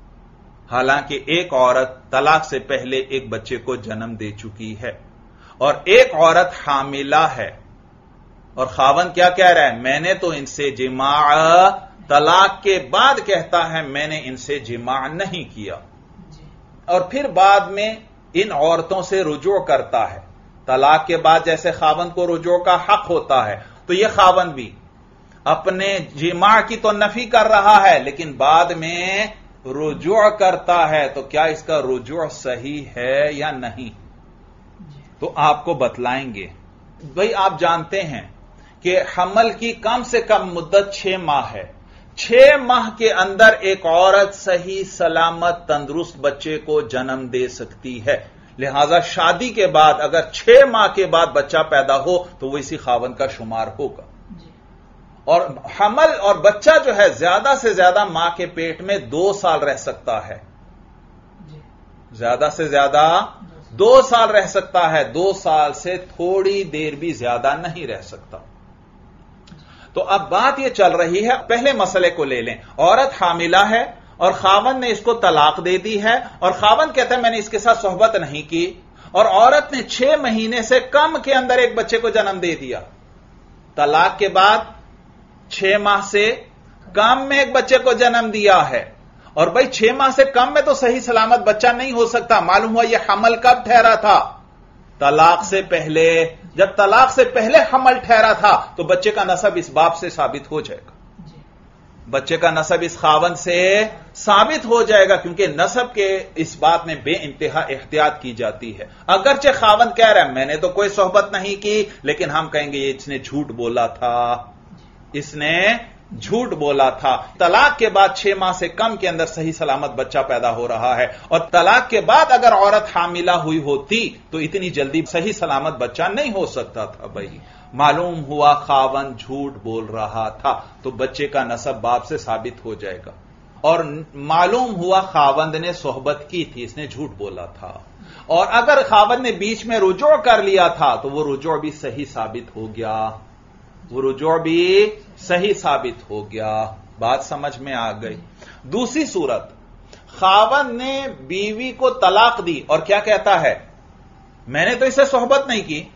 حالانکہ ایک عورت طلاق سے پہلے ایک بچے کو جنم دے چکی ہے اور ایک عورت حاملہ ہے، اور خاوند کیا کہہ رہا ہے؟ میں نے تو ان سے جماع، طلاق کے بعد کہتا ہے میں نے ان سے جماع نہیں کیا، اور پھر بعد میں ان عورتوں سے رجوع کرتا ہے۔ طلاق کے بعد جیسے خاوند کو رجوع کا حق ہوتا ہے تو یہ خاوند بھی اپنے جماع کی تو نفی کر رہا ہے لیکن بعد میں رجوع کرتا ہے، تو کیا اس کا رجوع صحیح ہے یا نہیں؟ تو آپ کو بتلائیں گے۔ بھئی آپ جانتے ہیں کہ حمل کی کم سے کم مدت چھ ماہ ہے۔ چھ ماہ کے اندر ایک عورت صحیح سلامت تندرست بچے کو جنم دے سکتی ہے، لہذا شادی کے بعد اگر چھ ماہ کے بعد بچہ پیدا ہو تو وہ اسی خاوند کا شمار ہوگا۔ اور حمل اور بچہ جو ہے زیادہ سے زیادہ ماں کے پیٹ میں دو سال رہ سکتا ہے، زیادہ سے زیادہ دو سال رہ سکتا ہے، دو سال سے تھوڑی دیر بھی زیادہ نہیں رہ سکتا۔ تو اب بات یہ چل رہی ہے، پہلے مسئلے کو لے لیں، عورت حاملہ ہے اور خاوند نے اس کو طلاق دے دی ہے، اور خاوند کہتا ہے میں نے اس کے ساتھ صحبت نہیں کی، اور عورت نے چھ مہینے سے کم کے اندر ایک بچے کو جنم دے دیا۔ طلاق کے بعد چھ ماہ سے کم میں ایک بچے کو جنم دیا ہے، اور بھائی چھ ماہ سے کم میں تو صحیح سلامت بچہ نہیں ہو سکتا۔ معلوم ہوا یہ حمل کب ٹھہرا تھا؟ طلاق سے پہلے۔ جب طلاق سے پہلے حمل ٹھہرا تھا تو بچے کا نسب اس باپ سے ثابت ہو جائے گا، بچے کا نسب اس خاوند سے ثابت ہو جائے گا، کیونکہ نسب کے اس بات میں بے انتہا احتیاط کی جاتی ہے۔ اگرچہ خاوند کہہ رہا ہے میں نے تو کوئی صحبت نہیں کی، لیکن ہم کہیں گے اس نے جھوٹ بولا تھا، اس نے جھوٹ بولا تھا۔ طلاق کے بعد چھ ماہ سے کم کے اندر صحیح سلامت بچہ پیدا ہو رہا ہے، اور طلاق کے بعد اگر عورت حاملہ ہوئی ہوتی تو اتنی جلدی صحیح سلامت بچہ نہیں ہو سکتا تھا۔ بھائی معلوم ہوا خاوند جھوٹ بول رہا تھا تو بچے کا نسب باپ سے ثابت ہو جائے گا، اور معلوم ہوا خاوند نے صحبت کی تھی، اس نے جھوٹ بولا تھا، اور اگر خاوند نے بیچ میں رجوع کر لیا تھا تو وہ رجوع بھی صحیح ثابت ہو گیا، وہ رجوع بھی صحیح ثابت ہو گیا۔ بات سمجھ میں آ گئی۔ دوسری صورت، خاوند نے بیوی کو طلاق دی اور کیا کہتا ہے میں نے تو اسے صحبت نہیں کی،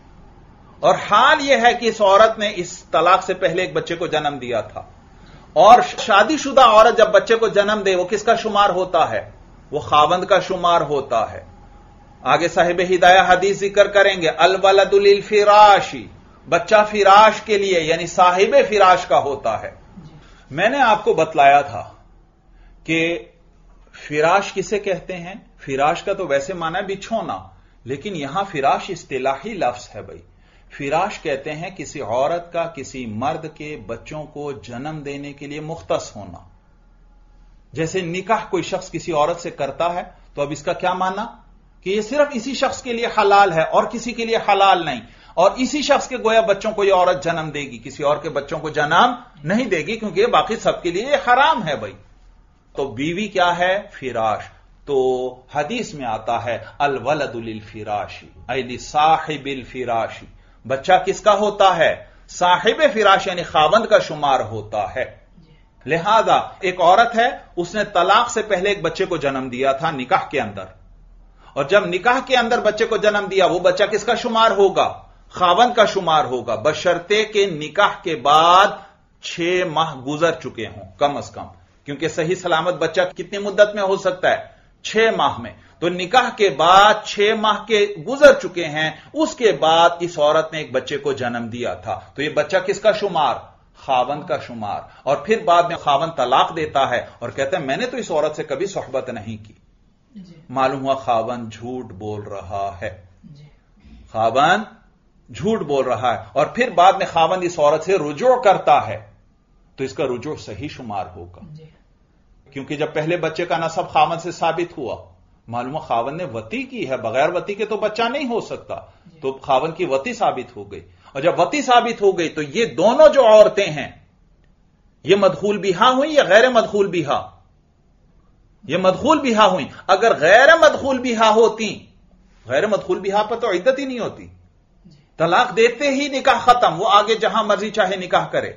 اور حال یہ ہے کہ اس عورت نے اس طلاق سے پہلے ایک بچے کو جنم دیا تھا، اور شادی شدہ عورت جب بچے کو جنم دے وہ کس کا شمار ہوتا ہے؟ وہ خاوند کا شمار ہوتا ہے۔ آگے صاحب ہدایہ حدیث ذکر کریں گے، الولد للفراشی، بچہ فراش کے لیے یعنی صاحب فراش کا ہوتا ہے۔ میں نے آپ کو بتلایا تھا کہ فراش کسے کہتے ہیں؟ فراش کا تو ویسے معنی ہے بچھونا، لیکن یہاں فراش اصطلاحی لفظ ہے۔ بھائی فراش کہتے ہیں کسی عورت کا کسی مرد کے بچوں کو جنم دینے کے لیے مختص ہونا۔ جیسے نکاح کوئی شخص کسی عورت سے کرتا ہے تو اب اس کا کیا معنی کہ یہ صرف اسی شخص کے لیے حلال ہے اور کسی کے لیے حلال نہیں، اور اسی شخص کے گویا بچوں کو یہ عورت جنم دے گی، کسی اور کے بچوں کو جنم نہیں دے گی، کیونکہ یہ باقی سب کے لیے یہ حرام ہے۔ بھائی تو بیوی کیا ہے؟ فراش۔ تو حدیث میں آتا ہے الولد للفراشی اے لصاحب الفراشی، بچہ کس کا ہوتا ہے؟ صاحب فراش یعنی خاوند کا شمار ہوتا ہے۔ لہذا ایک عورت ہے، اس نے طلاق سے پہلے ایک بچے کو جنم دیا تھا نکاح کے اندر، اور جب نکاح کے اندر بچے کو جنم دیا وہ بچہ کس کا شمار ہوگا؟ خاوند کا شمار ہوگا، بشرطے کہ نکاح کے بعد چھ ماہ گزر چکے ہوں کم از کم، کیونکہ صحیح سلامت بچہ کتنی مدت میں ہو سکتا ہے؟ چھ ماہ میں۔ تو نکاح کے بعد چھ ماہ کے گزر چکے ہیں، اس کے بعد اس عورت نے ایک بچے کو جنم دیا تھا، تو یہ بچہ کس کا شمار؟ خاوند کا شمار۔ اور پھر بعد میں خاوند طلاق دیتا ہے اور کہتا ہے میں نے تو اس عورت سے کبھی صحبت نہیں کی۔ معلوم ہوا خاوند جھوٹ بول رہا ہے، خاوند جھوٹ بول رہا ہے، اور پھر بعد میں خاوند اس عورت سے رجوع کرتا ہے تو اس کا رجوع صحیح شمار ہوگا، کیونکہ جب پہلے بچے کا نسب خاوند سے ثابت ہوا، معلوم خاوند نے وتی کی ہے، بغیر وتی کے تو بچہ نہیں ہو سکتا، تو خاوند کی وتی ثابت ہو گئی، اور جب وتی ثابت ہو گئی تو یہ دونوں جو عورتیں ہیں یہ مدخول بیہا ہوئی یا غیر مدخول بیہا؟ یہ مدخول بیہا ہوئی۔ اگر غیر مدخول بیہا ہوتی، غیر مدخول بیہا پر تو عدت ہی نہیں ہوتی، طلاق دیتے ہی نکاح ختم، وہ آگے جہاں مرضی چاہے نکاح کرے،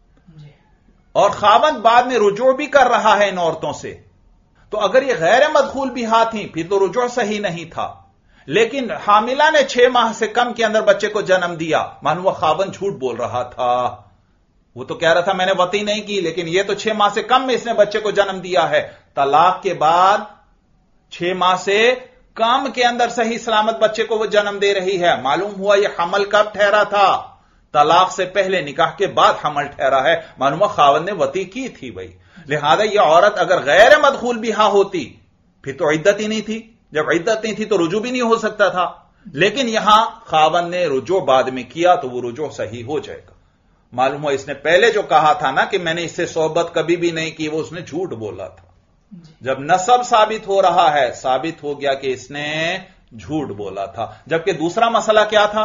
اور خاوند بعد میں رجوع بھی کر رہا ہے ان عورتوں سے، تو اگر یہ غیر مدخول بیہا تھیں پھر تو رجوع صحیح نہیں تھا، لیکن حاملہ نے چھ ماہ سے کم کے اندر بچے کو جنم دیا، معلوم وہ خاوند جھوٹ بول رہا تھا، وہ تو کہہ رہا تھا میں نے وطی نہیں کی، لیکن یہ تو چھ ماہ سے کم میں اس نے بچے کو جنم دیا ہے۔ طلاق کے بعد چھ ماہ سے کم کے اندر صحیح سلامت بچے کو وہ جنم دے رہی ہے، معلوم ہوا یہ حمل کب ٹھہرا تھا؟ طلاق سے پہلے نکاح کے بعد حمل ٹھہرا ہے، معلوم خاوند نے وطی کی تھی بھائی، لہذا یہ عورت اگر غیر مدخول بہا ہوتی پھر تو عدت ہی نہیں تھی، جب عدت نہیں تھی تو رجوع بھی نہیں ہو سکتا تھا، لیکن یہاں خاوند نے رجوع بعد میں کیا تو وہ رجوع صحیح ہو جائے گا۔ معلوم ہوا اس نے پہلے جو کہا تھا نا کہ میں نے اس سے صحبت کبھی بھی نہیں کی، وہ اس نے جھوٹ بولا تھا، جب نسب ثابت ہو رہا ہے ثابت ہو گیا کہ اس نے جھوٹ بولا تھا۔ جبکہ دوسرا مسئلہ کیا تھا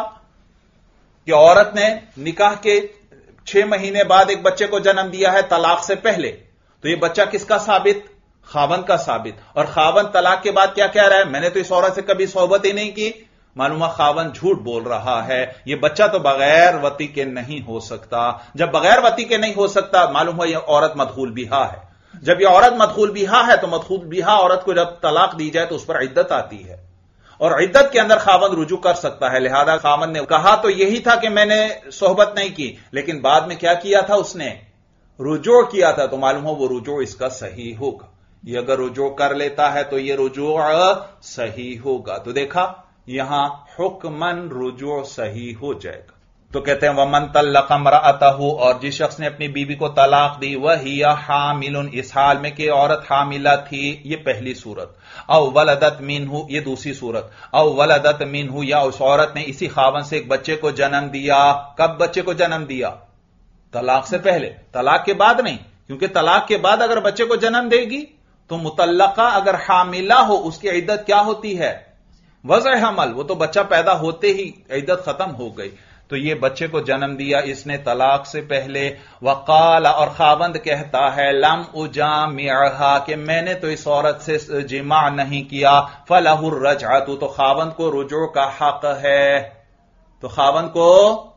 کہ عورت نے نکاح کے چھ مہینے بعد ایک بچے کو جنم دیا ہے طلاق سے پہلے، تو یہ بچہ کس کا ثابت؟ خاوند کا ثابت، اور خاوند طلاق کے بعد کیا کہہ رہا ہے؟ میں نے تو اس عورت سے کبھی صحبت ہی نہیں کی، معلوم خاوند جھوٹ بول رہا ہے، یہ بچہ تو بغیر وطی کے نہیں ہو سکتا، جب بغیر وطی کے نہیں ہو سکتا معلوم ہوا یہ عورت مدخول بہا ہے، جب یہ عورت مدخول بہا ہے تو مدخول بہا عورت کو جب طلاق دی جائے تو اس پر عدت آتی ہے، اور عدت کے اندر خاوند رجوع کر سکتا ہے، لہذا خاوند نے کہا تو یہی تھا کہ میں نے صحبت نہیں کی، لیکن بعد میں کیا کیا تھا؟ اس نے رجوع کیا تھا، تو معلوم ہو وہ رجوع اس کا صحیح ہوگا، یہ اگر رجوع کر لیتا ہے تو یہ رجوع صحیح ہوگا۔ تو دیکھا یہاں حکمن رجوع صحیح ہو جائے گا۔ تو کہتے ہیں وَمَن طَلَّقَ امْرَأَتَهُ، اور جس شخص نے اپنی بیوی کو طلاق دی وَهِيَ حَامِلٌ، اس حال میں کہ عورت حاملہ تھی، یہ پہلی صورت، او وَلَدَتْ مِنْهُ، یہ دوسری صورت، او وَلَدَتْ مِنْهُ، یا اس عورت نے اسی خاوند سے ایک بچے کو جنم دیا۔ کب بچے کو جنم دیا؟ طلاق سے پہلے، طلاق کے بعد نہیں، کیونکہ طلاق کے بعد اگر بچے کو جنم دے گی تو مطلقہ اگر حاملہ ہو اس کی عدت کیا ہوتی ہے؟ وضع حمل، وہ تو بچہ پیدا ہوتے ہی عدت ختم ہو گئی، تو یہ بچے کو جنم دیا اس نے طلاق سے پہلے۔ وقال، اور خاوند کہتا ہے لم اجامعها، کہ میں نے تو اس عورت سے جماع نہیں کیا، فلہ الرجعۃ، تو خاوند کو رجوع کا حق ہے، تو خاوند کو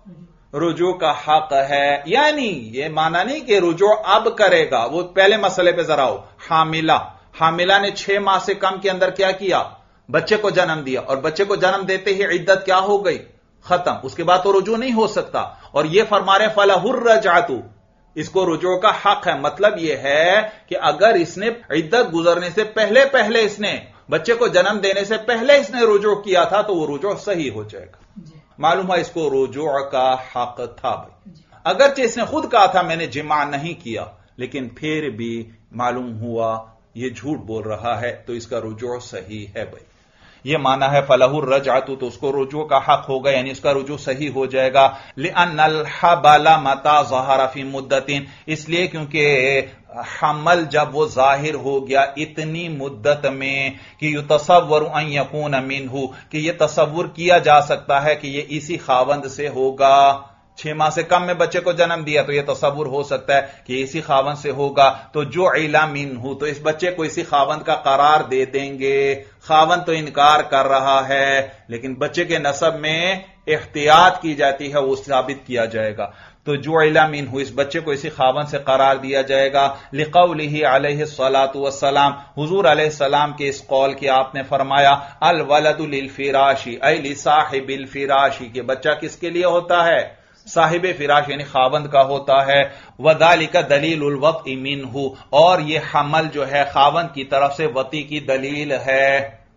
رجوع کا حق ہے، یعنی یہ مانا نہیں کہ رجوع اب کرے گا، وہ پہلے مسئلے پہ ذرا ہو، حاملہ حاملہ نے چھ ماہ سے کم کے اندر کیا کیا؟ بچے کو جنم دیا، اور بچے کو جنم دیتے ہی عدت کیا ہو گئی؟ ختم، اس کے بعد تو رجوع نہیں ہو سکتا، اور یہ فرما رہے فلہ الرجعۃ، اس کو رجوع کا حق ہے، مطلب یہ ہے کہ اگر اس نے عدت گزرنے سے پہلے پہلے اس نے بچے کو جنم دینے سے پہلے اس نے رجوع کیا تھا تو وہ رجوع صحیح ہو جائے گا۔ معلوم ہے اس کو رجوع کا حق تھا بھائی، اگرچہ اس نے خود کہا تھا میں نے جماع نہیں کیا، لیکن پھر بھی معلوم ہوا یہ جھوٹ بول رہا ہے تو اس کا رجوع صحیح ہے بھائی۔ یہ مانا ہے فلہ الرجعۃ، تو اس کو رجوع کا حق ہوگا، یعنی اس کا رجوع صحیح ہو جائے گا۔ لأن الحبل متى ظهر في مدت، اس لیے کیونکہ حمل جب وہ ظاہر ہو گیا اتنی مدت میں کہ یتصور ان یکون منہ، کہ یہ تصور کیا جا سکتا ہے کہ یہ اسی خاوند سے ہوگا، چھ ماہ سے کم میں بچے کو جنم دیا تو یہ تصور ہو سکتا ہے کہ اسی خاوند سے ہوگا، تو جو علا منہ، تو اس بچے کو اسی خاوند کا قرار دے دیں گے، خاوند تو انکار کر رہا ہے لیکن بچے کے نسب میں احتیاط کی جاتی ہے، وہ ثابت کیا جائے گا، تو جو علا منہ، اس بچے کو اسی خاوند سے قرار دیا جائے گا۔ لقولہ علیہ الصلاۃ والسلام، حضور علیہ السلام کے اس قول کے آپ نے فرمایا الولد للفراش ای لصاحب الفراش، کہ بچہ کس کے لیے ہوتا ہے؟ صاحب فراش یعنی خاوند کا ہوتا ہے۔ وذالک دلیل الوطء منہ، اور یہ حمل جو ہے خاوند کی طرف سے وطی کی دلیل ہے،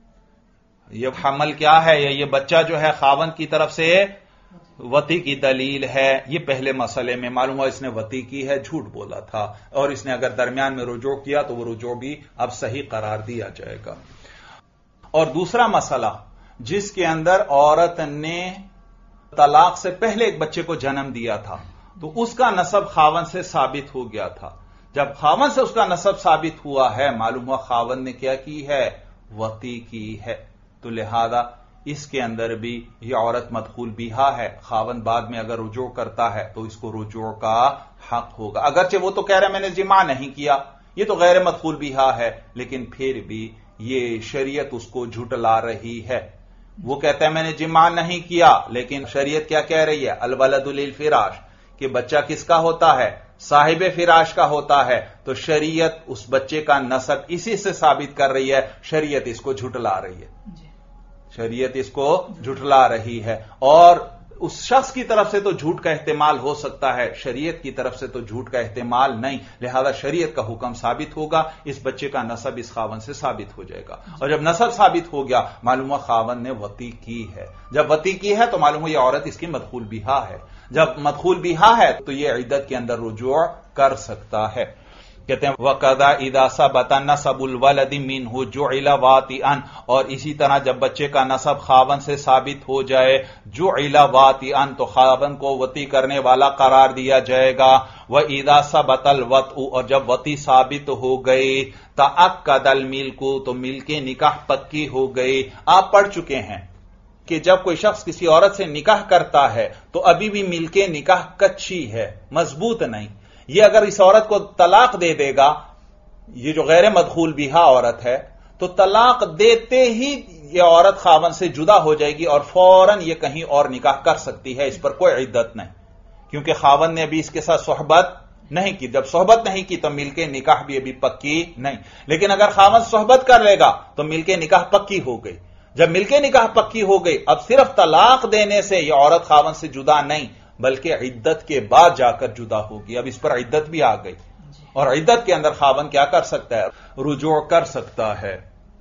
یہ حمل کیا ہے؟ یہ بچہ جو ہے خاوند کی طرف سے وطی کی دلیل ہے۔ یہ پہلے مسئلے میں معلوم ہوا اس نے وطی کی ہے، جھوٹ بولا تھا، اور اس نے اگر درمیان میں رجوع کیا تو وہ رجوع بھی اب صحیح قرار دیا جائے گا۔ اور دوسرا مسئلہ جس کے اندر عورت نے طلاق سے پہلے ایک بچے کو جنم دیا تھا تو اس کا نسب خاوند سے ثابت ہو گیا تھا، جب خاوند سے اس کا نسب ثابت ہوا ہے معلوم ہوا خاوند نے کیا کی ہے؟ وطی کی ہے، تو لہذا اس کے اندر بھی یہ عورت مدخول بہا ہے، خاوند بعد میں اگر رجوع کرتا ہے تو اس کو رجوع کا حق ہوگا، اگرچہ وہ تو کہہ رہے میں نے جماع نہیں کیا، یہ تو غیر مدخول بہا ہے، لیکن پھر بھی یہ شریعت اس کو جھٹلا رہی ہے، وہ کہتا ہے میں نے جماع نہیں کیا، لیکن شریعت کیا کہہ رہی ہے؟ الولد للفراش، کہ بچہ کس کا ہوتا ہے؟ صاحب فراش کا ہوتا ہے، تو شریعت اس بچے کا نسب اسی سے ثابت کر رہی ہے، شریعت اس کو جھٹلا رہی ہے، شریعت اس کو جھٹلا رہی ہے۔ اور उस शख्स की तरफ से तो झूठ का एहतिमाल हो सकता है, शरीयत की तरफ से तो झूठ का एहतिमाल नहीं, लिहाजा शरीयत का हुक्म साबित होगा, इस बच्चे का नसब इस खावन से साबित हो जाएगा। और जब नसब साबित हो गया, मालूम हुआ खावन ने वती की है। जब वती की है तो मालूम हुआ यह औरत इसकी मदखूल बिहा है। जब मदखूल बिहा है तो यह इद्दत के अंदर रुजू कर सकता है। कहते हैं वकदा इदा सबता नसबुल वलदी मिनहु जुइला वातिअन, और इसी तरह जब बच्चे का नसब खावन से साबित हो जाए, जुइला वातिअन, तो खावन को वती करने वाला करार दिया जाएगा। व इदा सबतल वतउ, और जब वती साबित हो गई, तअक्कदल मिल्कु, तो मिल्के निकाह पक्की हो गई। आप पढ़ चुके हैं कि जब कोई शख्स किसी औरत से निकाह करता है तो अभी भी मिल्के निकाह कच्ची है, मजबूत नहीं। ये अगर इस औरत को तलाक दे देगा, ये जो गैर मदखूल बिहा औरत है, तो तलाक देते ही ये औरत खावन से जुदा हो जाएगी और फौरन ये कहीं और निकाह कर सकती है, इस पर कोई इद्दत नहीं, क्योंकि खावन ने अभी इसके साथ सोहबत नहीं की। जब सोहबत नहीं की तो मिलके निकाह भी अभी पक्की नहीं। लेकिन अगर खावन सोहबत कर लेगा तो मिलके निकाह पक्की हो गई। जब मिलके निकाह पक्की हो गई, अब सिर्फ तलाक देने से यह औरत खावन से जुदा नहीं, बल्कि इद्दत के बाद जाकर जुदा होगी। अब इस पर इद्दत भी आ गई, और इद्दत के अंदर खावन क्या कर सकता है, रुजू कर सकता है।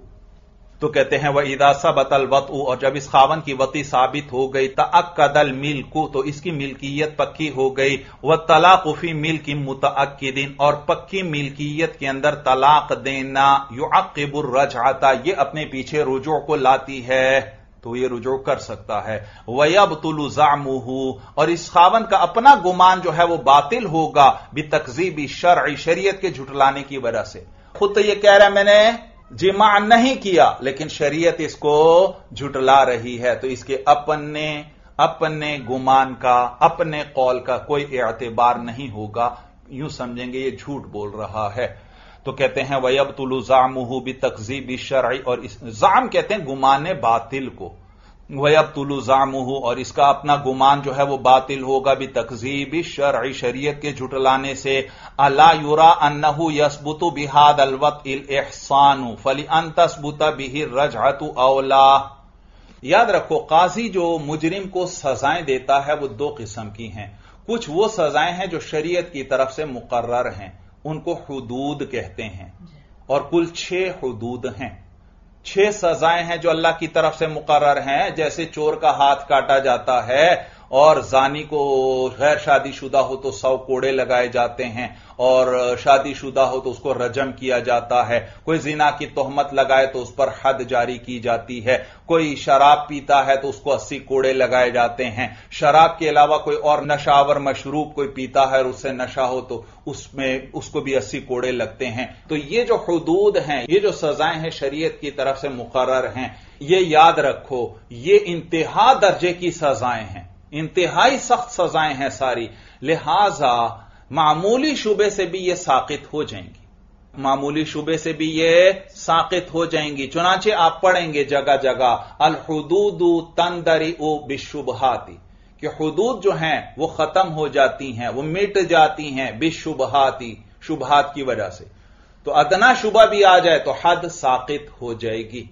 तो कहते हैं वह इदा सबतल वतउ, और जब इस खावन की वती साबित हो गई, तअक्कदल मिल्कु, तो इसकी मिल्कियत पक्की हो गई। वह तलाक़ु फी मिल्कि मुतअक्किदिन, और पक्की मिल्कियत के अंदर तलाक देना, युअक्किबुर रजअता, ये अपने पीछे रुजू को लाती है, तो ये रुजू कर सकता है। वयबतुलु ज़अमुहु, और इस खावन का अपना गुमान जो है वो बातिल होगा, बितकज़ीबि शरई, शरीयत के झुटलाने की वजह से। खुद तो ये कह रहा है मैंने जिमा नहीं किया, लेकिन शरीयत इसको झुटला रही है, तो इसके अपने अपने गुमान का, अपने कौल का कोई एतबार नहीं होगा, यूं समझेंगे ये झूठ बोल रहा है। तो कहते हैं वयबतुलु ज़अमुहु बितकज़ीबि शरई, और इस ज़अम कहते हैं गुमाने बातिल को, वयबतुलु ज़अमुहु, और इसका अपना गुमान जो है वो बातिल होगा, बितकज़ीबि शरई, शरीयत के झुटलाने से। अला युरा अन्नहु यसबुतु बिहादल वत्इल इहसानु फलिअन तस्बुत बिहि रजअतु औला। याद रखो, काजी जो मुजरिम को सजाएं देता है वो दो किस्म की हैं। कुछ वो सजाएं हैं जो शरीयत की तरफ से मुकर्रर हैं, उनको हुदूद कहते हैं, और कुल छह हुदूद हैं। छह सजाएं हैं जो अल्लाह की तरफ से मुकर्रर हैं, जैसे चोर का हाथ काटा जाता है, और जानी को गैर शादीशुदा हो तो सौ कोड़े लगाए जाते हैं, और शादीशुदा हो तो उसको रजम किया जाता है। कोई जिना की तोहमत लगाए तो उस पर हद जारी की जाती है। कोई शराब पीता है तो उसको अस्सी कोड़े लगाए जाते हैं। शराब के अलावा कोई और नशावर मशरूब कोई पीता है और उससे नशा हो तो उसमें उसको भी अस्सी कोड़े लगते हैं। तो ये जो हुदूद हैं, ये जो सजाएं हैं शरीयत की तरफ से मुकर्रर हैं, ये याद रखो, ये इंतहा दर्जे की सजाएं हैं, इंतहाई सख्त सजाएं हैं सारी। लिहाजा मामूली शुबे से भी ये साकित हो जाएंगी, मामूली शुबे से भी ये साकित हो जाएंगी। चुनाचे आप पढ़ेंगे जगह जगह अल हुदूदु तंदरिउ बिशुबहाती, कि हुदूद जो हैं वो खत्म हो जाती हैं, वो मिट जाती हैं बिशुबहाती, शुबहात की वजह से। तो अदना शुबा भी आ जाए तो हद साकित हो जाएगी।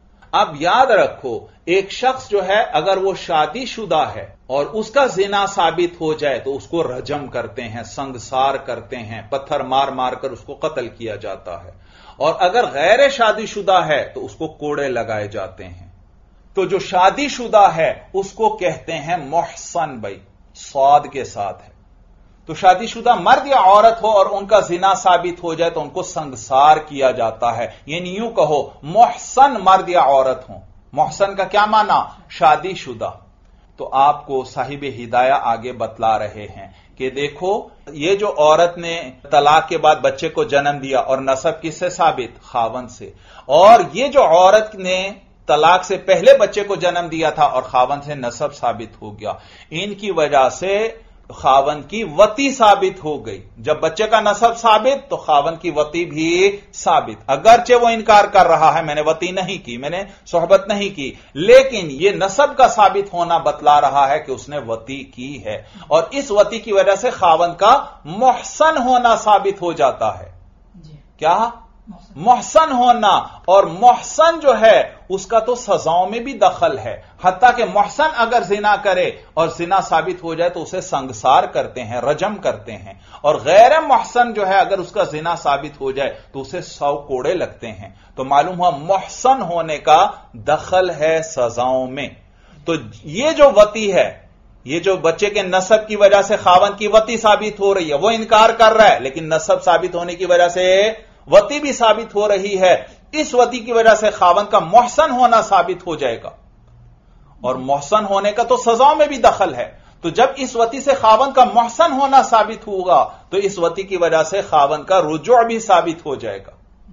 अब याद रखो, एक शख्स जो है अगर वो शादीशुदा है और उसका जिना साबित हो जाए तो उसको रजम करते हैं, संगसार करते हैं, पत्थर मार मार कर उसको कत्ल किया जाता है। और अगर गैर शादीशुदा है तो उसको कोड़े लगाए जाते हैं। तो जो शादीशुदा है उसको कहते हैं मुहसन, भाई स्वाद के साथ है। तो शादीशुदा मर्द या औरत हो और उनका जिना साबित हो जाए तो उनको संगसार किया जाता है। यानी यूं कहो मुहसन मर्द या औरत हो। मुहसन का क्या माना? शादीशुदा। तो आपको साहिब हिदाया आगे बतला रहे हैं कि देखो, ये जो औरत ने तलाक के बाद बच्चे को जन्म दिया और नसब किससे साबित? खावन से। और ये जो औरत ने तलाक से पहले बच्चे को जन्म दिया था और खावन से नसब साबित हो गया, इनकी वजह से खावन की वती साबित हो गई। जब बच्चे का नसब साबित तो खावन की वती भी साबित। अगरचे वो इनकार कर रहा है मैंने वती नहीं की, मैंने सोहबत नहीं की, लेकिन ये नसब का साबित होना बतला रहा है कि उसने वती की है। और इस वती की वजह से खावन का मुहसन होना साबित हो जाता है। क्या? محسن ہونا، اور محسن جو ہے اس کا تو سزاؤں میں بھی دخل ہے، حتیٰ کہ محسن اگر زنا کرے اور زنا ثابت ہو جائے تو اسے سنگسار کرتے ہیں، رجم کرتے ہیں، اور غیر محسن جو ہے اگر اس کا زنا ثابت ہو جائے تو اسے سو کوڑے لگتے ہیں۔ تو معلوم ہوا محسن ہونے کا دخل ہے سزاؤں میں۔ تو یہ جو وتی ہے، یہ جو بچے کے نسب کی وجہ سے خاوند کی وتی ثابت ہو رہی ہے، وہ انکار کر رہا ہے، لیکن نسب ثابت ہونے کی وجہ سے وتی بھی ثابت ہو رہی ہے، اس وتی کی وجہ سے خاوند کا محسن ہونا ثابت ہو جائے گا، اور محسن ہونے کا تو سزاؤں میں بھی دخل ہے۔ تو جب اس وتی سے خاوند کا محسن ہونا ثابت ہوگا تو اس وتی کی وجہ سے خاوند کا رجوع بھی ثابت ہو جائے گا،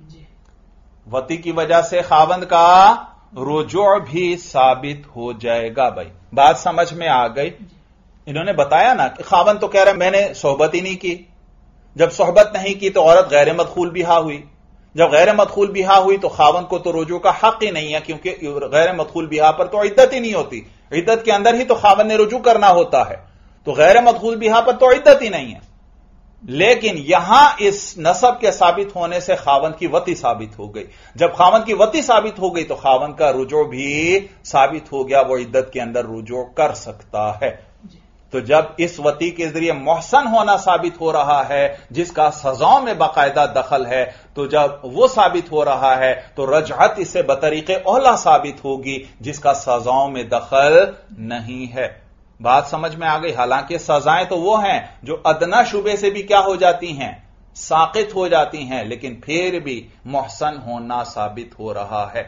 وتی کی وجہ سے خاوند کا رجوع بھی ثابت ہو جائے گا۔ بھائی بات سمجھ میں آ گئی؟ انہوں نے بتایا نا کہ خاوند تو کہہ رہا ہے میں نے صحبت ہی نہیں کی، جب صحبت نہیں کی تو عورت غیر مدخول بہا ہوئی، جب غیر مدخول بہا ہوئی تو خاوند کو تو رجوع کا حق ہی نہیں ہے، کیونکہ غیر مدخول بہا پر تو عدت ہی نہیں ہوتی، عدت کے اندر ہی تو خاوند نے رجوع کرنا ہوتا ہے، تو غیر مدخول بہا پر تو عدت ہی نہیں ہے۔ لیکن یہاں اس نسب کے ثابت ہونے سے خاوند کی وتی ثابت ہو گئی، جب خاوند کی وتی ثابت ہو گئی تو خاوند کا رجوع بھی ثابت ہو گیا، وہ عدت کے اندر رجوع کر سکتا ہے۔ تو جب اس وتی کے ذریعے محسن ہونا ثابت ہو رہا ہے جس کا سزاؤں میں باقاعدہ دخل ہے، تو جب وہ ثابت ہو رہا ہے تو رجعت اس سے بطریق اولا ثابت ہوگی جس کا سزاؤں میں دخل نہیں ہے۔ بات سمجھ میں آ گئی؟ حالانکہ سزائیں تو وہ ہیں جو ادنا شبے سے بھی کیا ہو جاتی ہیں، ساقط ہو جاتی ہیں، لیکن پھر بھی محسن ہونا ثابت ہو رہا ہے۔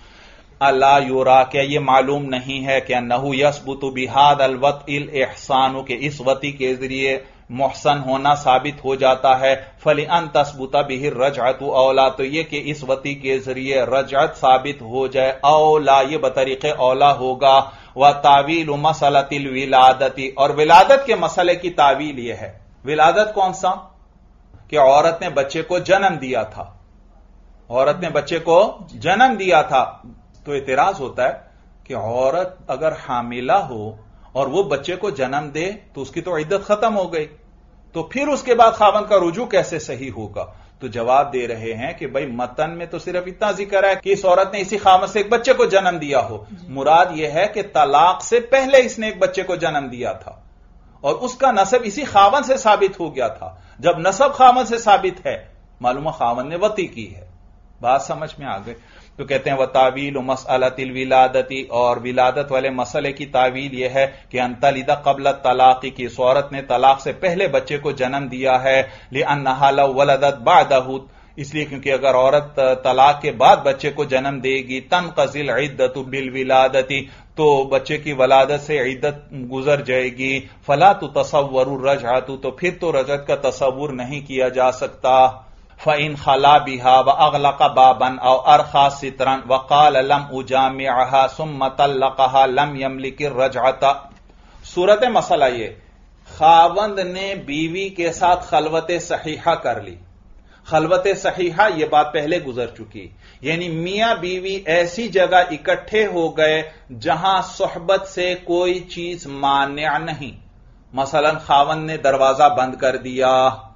الا یورا، کیا یہ معلوم نہیں ہے کہ انہو یثبت بہذا الوطء الاحسان، کہ اس وطی کے ذریعے محسن ہونا ثابت ہو جاتا ہے، فلان تثبت به الرجعۃ اولا، تو یہ کہ اس وطی کے ذریعے رجعت ثابت ہو جائے، اولا یہ بطریق اولا ہوگا، وتاویل مسئلۃ الولادۃ، اور ولادت کے مسئلے کی تعویل یہ ہے، ولادت کون سا؟ کہ عورت نے بچے کو جنم دیا تھا، عورت نے بچے کو جنم دیا تھا، تو اعتراض ہوتا ہے کہ عورت اگر حاملہ ہو اور وہ بچے کو جنم دے تو اس کی تو عدت ختم ہو گئی، تو پھر اس کے بعد خاوند کا رجوع کیسے صحیح ہوگا؟ تو جواب دے رہے ہیں کہ بھائی متن میں تو صرف اتنا ذکر ہے کہ اس عورت نے اسی خاوند سے ایک بچے کو جنم دیا ہو، مراد یہ ہے کہ طلاق سے پہلے اس نے ایک بچے کو جنم دیا تھا اور اس کا نسب اسی خاوند سے ثابت ہو گیا تھا۔ جب نسب خاوند سے ثابت ہے، معلوم خاوند نے وطی کی ہے۔ بات سمجھ میں آ گئی؟ تو کہتے ہیں وتاویل مسئلۃ الولادۃ، اور ولادت والے مسئلے کی تعویل یہ ہے کہ ان تلد قبل الطلاق، کی اس عورت نے طلاق سے پہلے بچے کو جنم دیا ہے، لانھا لو ولدت بعدہ، اس لیے کیونکہ اگر عورت طلاق کے بعد بچے کو جنم دے گی، تنقضی العدۃ بالولادۃ، تو بچے کی ولادت سے عدت گزر جائے گی، فلا تتصور الرجعۃ، تو پھر تو رجعت کا تصور نہیں کیا جا سکتا۔ فَإِنْ خَلَا بِهَا وَأَغْلَقَ بَابًا أَوْ أَرْخَى سِتْرًا وَقَالَ لَمْ أُجَامِعَهَا ثُمَّ طَلَّقَهَا لَمْ يَمْلِكِ الرَّجْعَةَ۔ صورت مسئلہ یہ، خاوند نے بیوی کے ساتھ خلوت صحیحہ کر لی، خلوت صحیحہ یہ بات پہلے گزر چکی، یعنی میاں بیوی ایسی جگہ اکٹھے ہو گئے جہاں صحبت سے کوئی چیز مانع نہیں، مثلا خاوند نے دروازہ بند کر دیا،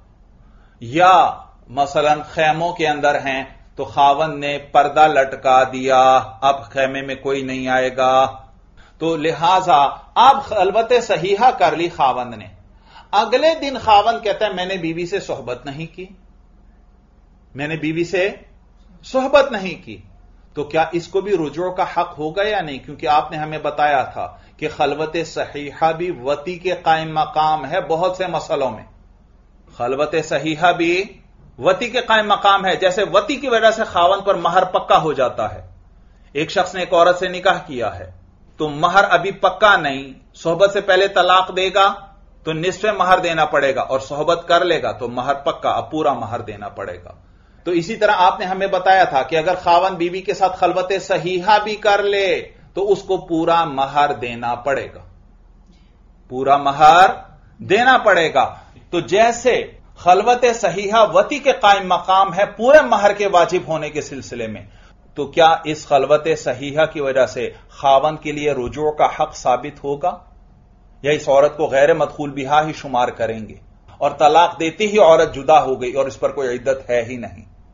یا مثلا خیموں کے اندر ہیں تو خاوند نے پردہ لٹکا دیا، اب خیمے میں کوئی نہیں آئے گا، تو لہذا اب خلوت صحیحہ کر لی خاوند نے، اگلے دن خاوند کہتا ہے میں نے بیوی سے صحبت نہیں کی، میں نے بیوی سے صحبت نہیں کی، تو کیا اس کو بھی رجوع کا حق ہوگا یا نہیں؟ کیونکہ آپ نے ہمیں بتایا تھا کہ خلوت صحیحہ بھی وتی کے قائم مقام ہے بہت سے مسئلوں میں، خلوت صحیحہ بھی وتی کے قائم مقام ہے، جیسے وتی کی وجہ سے خاوند پر مہر پکا ہو جاتا ہے، ایک شخص نے ایک عورت سے نکاح کیا ہے تو مہر ابھی پکا نہیں، صحبت سے پہلے طلاق دے گا تو نصف مہر دینا پڑے گا، اور صحبت کر لے گا تو مہر پکا، اب پورا مہر دینا پڑے گا۔ تو اسی طرح آپ نے ہمیں بتایا تھا کہ اگر خاوند بیوی کے ساتھ خلوت صحیحہ بھی کر لے تو اس کو پورا مہر دینا پڑے گا، پورا مہر دینا پڑے گا۔ تو جیسے خلوت صحیحہ وتی کے قائم مقام ہے پورے مہر کے واجب ہونے کے سلسلے میں، تو کیا اس خلوت صحیحہ کی وجہ سے خاوند کے لیے رجوع کا حق ثابت ہوگا، یا اس عورت کو غیر مدخول بہا ہی شمار کریں گے، اور طلاق دیتی ہی عورت جدا ہو گئی اور اس پر کوئی عدت ہے ہی نہیں،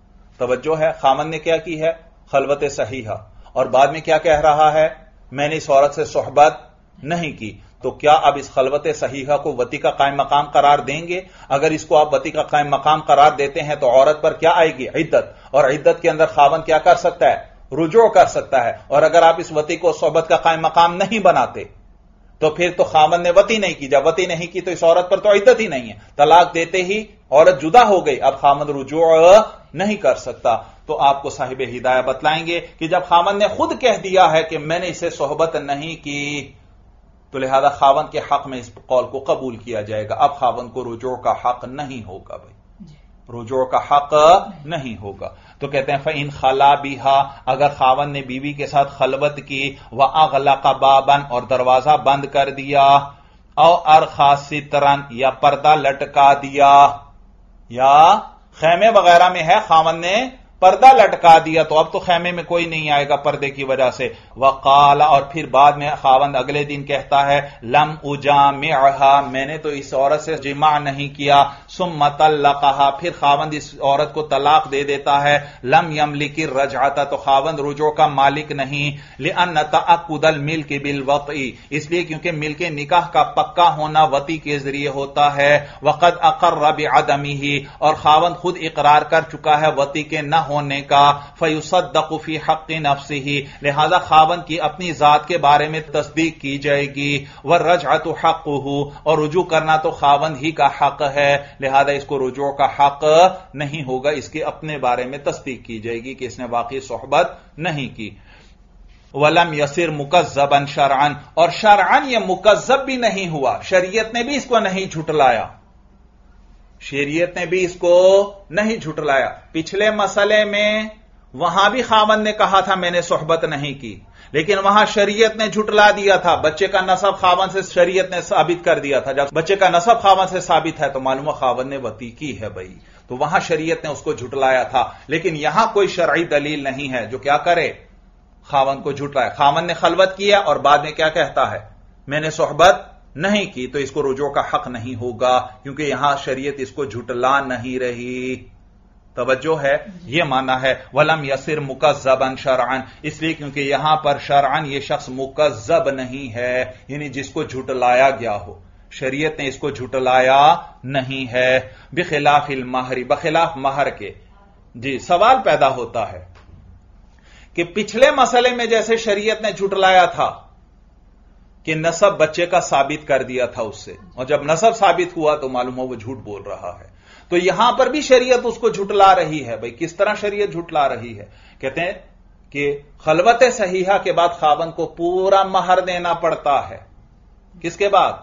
توجہ ہے، خامن نے کیا کی ہے؟ خلوت صحیحہ، اور بعد میں کیا کہہ رہا ہے؟ میں نے اس عورت سے صحبت نہیں کی. تو کیا اب اس خلوت صحیحہ کو وتی کا قائم مقام قرار دیں گے؟ اگر اس کو آپ وتی کا قائم مقام قرار دیتے ہیں تو عورت پر کیا آئے گی؟ عدت، اور عدت کے اندر خاوند کیا کر سکتا ہے؟ رجوع کر سکتا ہے. اور اگر آپ اس وتی کو صحبت کا قائم مقام نہیں بناتے تو پھر تو خاوند نے وتی نہیں کی. جب وتی نہیں کی تو اس عورت پر تو عدت ہی نہیں ہے. طلاق دیتے ہی عورت جدا ہو گئی، اب خاوند رجوع نہیں کر سکتا. تو آپ کو صاحب ہدایہ بتلائیں گے کہ جب خاوند نے خود کہہ دیا ہے کہ میں نے اسے صحبت نہیں کی تو لہذا خاوند کے حق میں اس قول کو قبول کیا جائے گا. اب خاوند کو رجوع کا حق نہیں ہوگا، بھائی رجوع کا حق نہیں ہوگا. تو کہتے ہیں فَإِنْ خَلَا بِهَا، اگر خاوند نے بیوی کے ساتھ خلوت کی، وَأَغْلَقَ بَابًا، اور دروازہ بند کر دیا، او أَرْخَى سِتْرًا، یا پردہ لٹکا دیا، یا خیمے وغیرہ میں ہے خاوند نے پردہ لٹکا دیا تو اب تو خیمے میں کوئی نہیں آئے گا پردے کی وجہ سے. وقال، اور پھر بعد میں خاوند اگلے دن کہتا ہے لم اجامعها، میں نے تو اس عورت سے جماع نہیں کیا. ثم طلقها، پھر خاوند اس عورت کو طلاق دے دیتا ہے. لم یملک الرجعۃ، تو خاوند رجوع کا مالک نہیں. لان تعقد الملک بالوطء، اس لیے کیونکہ ملک نکاح کا پکا ہونا وطی کے ذریعے ہوتا ہے. وقد اقر بعدمه، اور خاوند خود اقرار کر چکا ہے وطی کے نہ ہونے کا. فیصدق فی حق نفسه، لہذا خاوند کی اپنی ذات کے بارے میں تصدیق کی جائے گی. والرجعۃ حقه، اور رجوع کرنا تو خاوند ہی کا حق ہے، لہذا اس کو رجوع کا حق نہیں ہوگا. اس کے اپنے بارے میں تصدیق کی جائے گی کہ اس نے واقعی صحبت نہیں کی. ولم یصر مکذبا شرعا، اور شرعا یہ مکذب بھی نہیں ہوا، شریعت نے بھی اس کو نہیں جھٹلایا، شریعت نے بھی اس کو نہیں جھٹلایا. پچھلے مسئلے میں وہاں بھی خاوند نے کہا تھا میں نے صحبت نہیں کی، لیکن وہاں شریعت نے جھٹلا دیا تھا. بچے کا نسب خاوند سے شریعت نے ثابت کر دیا تھا. جب بچے کا نسب خاوند سے ثابت ہے تو معلوم ہے خاوند نے وطی کی ہے بھائی، تو وہاں شریعت نے اس کو جھٹلایا تھا. لیکن یہاں کوئی شرعی دلیل نہیں ہے جو کیا کرے؟ خاوند کو جھٹلائے. خاوند نے خلوت کیا اور بعد میں کیا کہتا ہے؟ میں نے صحبت نہیں کی، تو اس کو رجوع کا حق نہیں ہوگا کیونکہ یہاں شریعت اس کو جھٹلا نہیں رہی. توجہ ہے، یہ معنی ہے ولم یصر مکذبا شرعا، اس لیے کیونکہ یہاں پر شرعا یہ شخص مکذب نہیں ہے، یعنی جس کو جھٹلایا گیا ہو. شریعت نے اس کو جھٹلایا نہیں ہے. بخلاف المہر، بخلاف مہر کے. جی سوال پیدا ہوتا ہے کہ پچھلے مسئلے میں جیسے شریعت نے جھٹلایا تھا کہ نسب بچے کا ثابت کر دیا تھا اس سے، اور جب نسب ثابت ہوا تو معلوم ہو وہ جھوٹ بول رہا ہے، تو یہاں پر بھی شریعت اس کو جھٹلا رہی ہے. بھائی کس طرح شریعت جھٹلا رہی ہے؟ کہتے ہیں کہ خلوت صحیحہ کے بعد خاوند کو پورا مہر دینا پڑتا ہے. کس کے بعد؟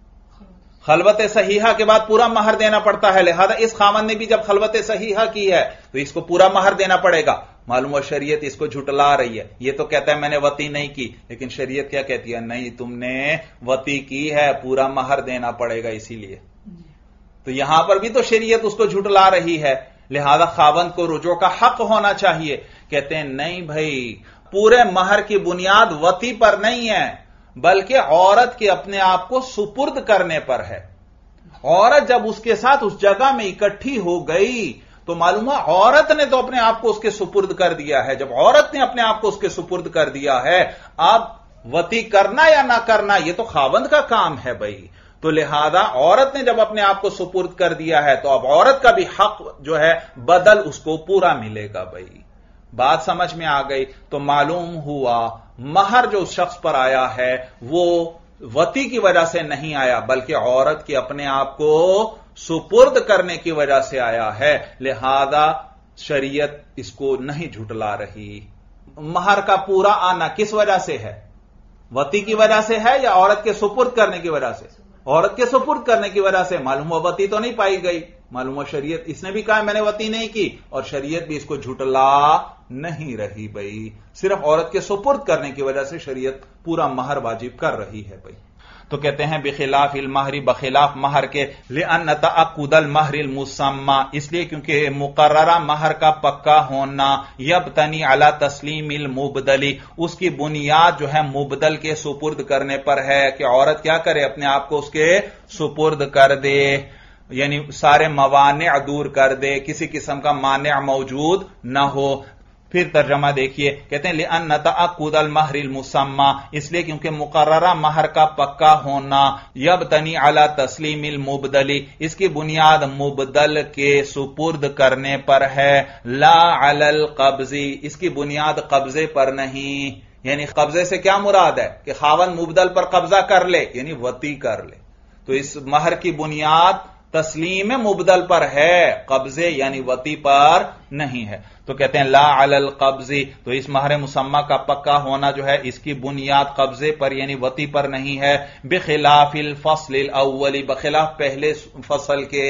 خلوت صحیحہ کے بعد پورا مہر دینا پڑتا ہے. لہذا اس خاوند نے بھی جب خلوت صحیحہ کی ہے تو اس کو پورا مہر دینا پڑے گا. معلوم ہو شریعت اس کو جھٹلا رہی ہے. یہ تو کہتا ہے میں نے وطی نہیں کی، لیکن شریعت کیا کہتی ہے؟ نہیں، تم نے وطی کی ہے، پورا مہر دینا پڑے گا. اسی لیے تو یہاں پر بھی تو شریعت اس کو جھٹلا رہی ہے، لہذا خاوند کو رجوع کا حق ہونا چاہیے. کہتے ہیں نہیں بھائی، پورے مہر کی بنیاد وطی پر نہیں ہے بلکہ عورت کے اپنے آپ کو سپرد کرنے پر ہے. عورت جب اس کے ساتھ اس جگہ میں اکٹھی ہو گئی تو معلوم ہے عورت نے تو اپنے آپ کو اس کے سپرد کر دیا ہے. جب عورت نے اپنے آپ کو اس کے سپرد کر دیا ہے، اب وطی کرنا یا نہ کرنا یہ تو خاوند کا کام ہے بھائی. تو لہذا عورت نے جب اپنے آپ کو سپرد کر دیا ہے تو اب عورت کا بھی حق جو ہے بدل اس کو پورا ملے گا بھائی. بات سمجھ میں آ گئی؟ تو معلوم ہوا مہر جو اس شخص پر آیا ہے وہ وطی کی وجہ سے نہیں آیا بلکہ عورت کے اپنے آپ کو سپرد کرنے کی وجہ سے آیا ہے. لہذا شریعت اس کو نہیں جھٹلا رہی. مہر کا پورا آنا کس وجہ سے ہے؟ وطی کی وجہ سے ہے یا عورت کے سپرد کرنے کی وجہ سے؟ عورت کے سپرد کرنے کی وجہ سے. معلوم ہوا وطی تو نہیں پائی گئی. معلوم ہوا شریعت اس نے بھی کہا میں نے وطی نہیں کی اور شریعت بھی اس کو جھٹلا نہیں رہی بھائی. صرف عورت کے سپرد کرنے کی وجہ سے شریعت پورا مہر واجب کر رہی ہے بھائی. تو کہتے ہیں بخلاف المہر، بخلاف مہر کے. لأن تعقد المہر المسمى، اس لیے کیونکہ مقررہ مہر کا پکا ہونا یبتنی علی تسلیم المبدل، اس کی بنیاد جو ہے مبدل کے سپرد کرنے پر ہے کہ عورت کیا کرے؟ اپنے آپ کو اس کے سپرد کر دے. یعنی سارے موانع دور کر دے، کسی قسم کا مانع موجود نہ ہو۔ پھر ترجمہ دیکھیے، کہتے ہیں لِأَنَّ تَعَقُّدَ الْمَهْرِ الْمُسَمَّى، اس لیے کیونکہ مقررہ مہر کا پکا ہونا، یبتنی علی تسلیم المبدل، اس کی بنیاد مبدل کے سپرد کرنے پر ہے، لا علی القبض، اس کی بنیاد قبضے پر نہیں۔ یعنی قبضے سے کیا مراد ہے کہ خاوند مبدل پر قبضہ کر لے، یعنی وطی کر لے، تو اس مہر کی بنیاد تسلیم مبدل پر ہے، قبضے یعنی وطی پر نہیں ہے۔ تو کہتے ہیں لا علی القبض، تو اس مہر مسمى کا پکا ہونا جو ہے اس کی بنیاد قبضے پر یعنی وطی پر نہیں ہے، بخلاف الفصل الاول، بخلاف پہلے فصل کے،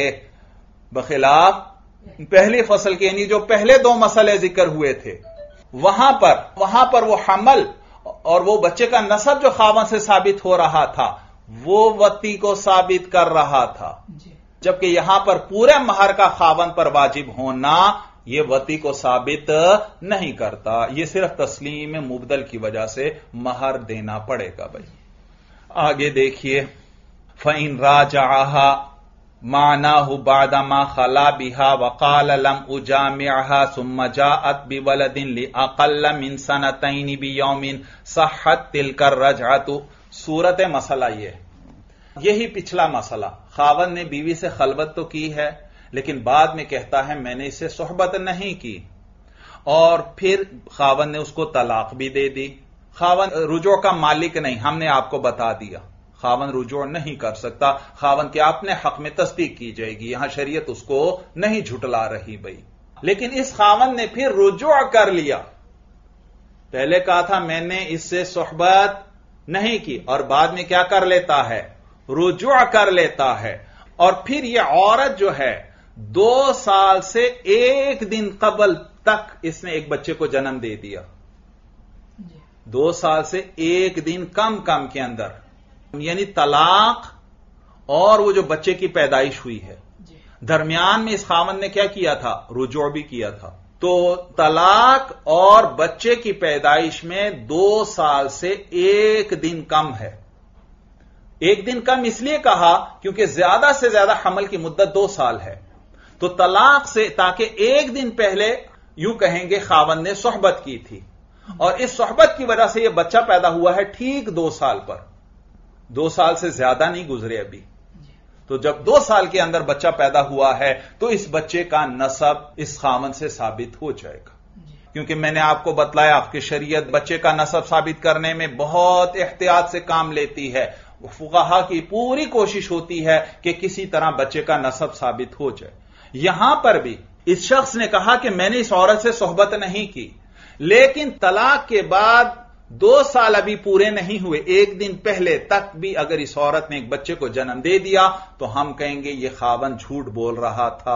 بخلاف پہلی فصل کے، یعنی جو پہلے دو مسئلے ذکر ہوئے تھے وہاں پر وہاں پر وہ حمل اور وہ بچے کا نسب جو خاوند سے ثابت ہو رہا تھا وہ وطی کو ثابت کر رہا تھا، جبکہ یہاں پر پورے مہر کا خاوند پر واجب ہونا یہ وطی کو ثابت نہیں کرتا، یہ صرف تسلیم مبدل کی وجہ سے مہر دینا پڑے گا۔ بھائی آگے دیکھیے، فَإِن رَاجَعَهَا مَعْنَاهُ بَعْدَمَا خَلَا بِهَا وَقَالَ لَمْ أُجَامِعْهَا ثُمَّ جَاءَتْ بِوَلَدٍ لِأَقَلَّ مِنْ سَنَتَيْنِ بِيَوْمٍ صَحَّتْ تِلْكَ الرَّجْعَةُ۔ صورت مسئلہ یہ یہی پچھلا مسئلہ، خاوند نے بیوی سے خلوت تو کی ہے لیکن بعد میں کہتا ہے میں نے اس سے صحبت نہیں کی، اور پھر خاوند نے اس کو طلاق بھی دے دی۔ خاوند رجوع کا مالک نہیں، ہم نے آپ کو بتا دیا خاوند رجوع نہیں کر سکتا، خاوند کے اپنے حق میں تصدیق کی جائے گی، یہاں شریعت اس کو نہیں جھٹلا رہی بھائی۔ لیکن اس خاوند نے پھر رجوع کر لیا، پہلے کہا تھا میں نے اس سے صحبت نہیں کی، اور بعد میں کیا کر لیتا ہے، رجوع کر لیتا ہے، اور پھر یہ عورت جو ہے دو سال سے ایک دن قبل تک اس نے ایک بچے کو جنم دے دیا، دو سال سے ایک دن کم کم کے اندر، یعنی طلاق اور وہ جو بچے کی پیدائش ہوئی ہے درمیان میں اس خاوند نے کیا کیا تھا، رجوع بھی کیا تھا۔ تو طلاق اور بچے کی پیدائش میں دو سال سے ایک دن کم ہے۔ ایک دن کم اس لیے کہا کیونکہ زیادہ سے زیادہ حمل کی مدت دو سال ہے، تو طلاق سے تاکہ ایک دن پہلے یوں کہیں گے خاوند نے صحبت کی تھی، اور اس صحبت کی وجہ سے یہ بچہ پیدا ہوا ہے ٹھیک دو سال پر، دو سال سے زیادہ نہیں گزرے ابھی، تو جب دو سال کے اندر بچہ پیدا ہوا ہے تو اس بچے کا نسب اس خاوند سے ثابت ہو جائے گا، کیونکہ میں نے آپ کو بتلایا کہ شریعت بچے کا نسب ثابت کرنے میں بہت احتیاط سے کام لیتی ہے، فقہا کی پوری کوشش ہوتی ہے کہ کسی طرح بچے کا نسب ثابت ہو جائے۔ یہاں پر بھی اس شخص نے کہا کہ میں نے اس عورت سے صحبت نہیں کی، لیکن طلاق کے بعد دو سال ابھی پورے نہیں ہوئے، ایک دن پہلے تک بھی اگر اس عورت نے ایک بچے کو جنم دے دیا تو ہم کہیں گے یہ خاوند جھوٹ بول رہا تھا،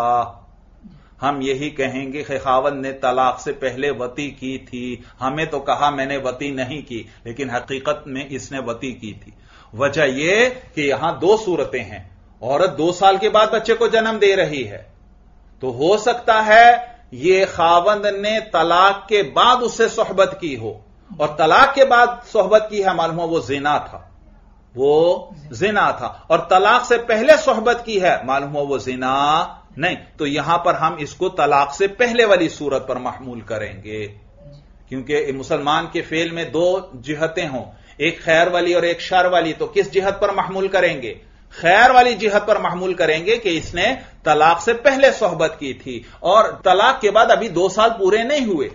ہم یہی کہیں گے کہ خاوند نے طلاق سے پہلے وطی کی تھی، ہمیں تو کہا میں نے وطی نہیں کی، لیکن حقیقت میں اس نے وطی کی تھی۔ وجہ یہ کہ یہاں دو صورتیں ہیں، عورت دو سال کے بعد بچے کو جنم دے رہی ہے، تو ہو سکتا ہے یہ خاوند نے طلاق کے بعد اس سے صحبت کی ہو، اور طلاق کے بعد صحبت کی ہے معلوم ہو وہ زنا تھا، وہ زنا تھا، اور طلاق سے پہلے صحبت کی ہے معلوم ہو وہ زنا نہیں، تو یہاں پر ہم اس کو طلاق سے پہلے والی صورت پر محمول کریں گے، کیونکہ مسلمان کے فعل میں دو جہتیں ہوں، ایک خیر والی اور ایک شر والی، تو کس جہت پر محمول کریں گے، خیر والی جہت پر محمول کریں گے کہ اس نے طلاق سے پہلے صحبت کی تھی اور طلاق کے بعد ابھی دو سال پورے نہیں ہوئے،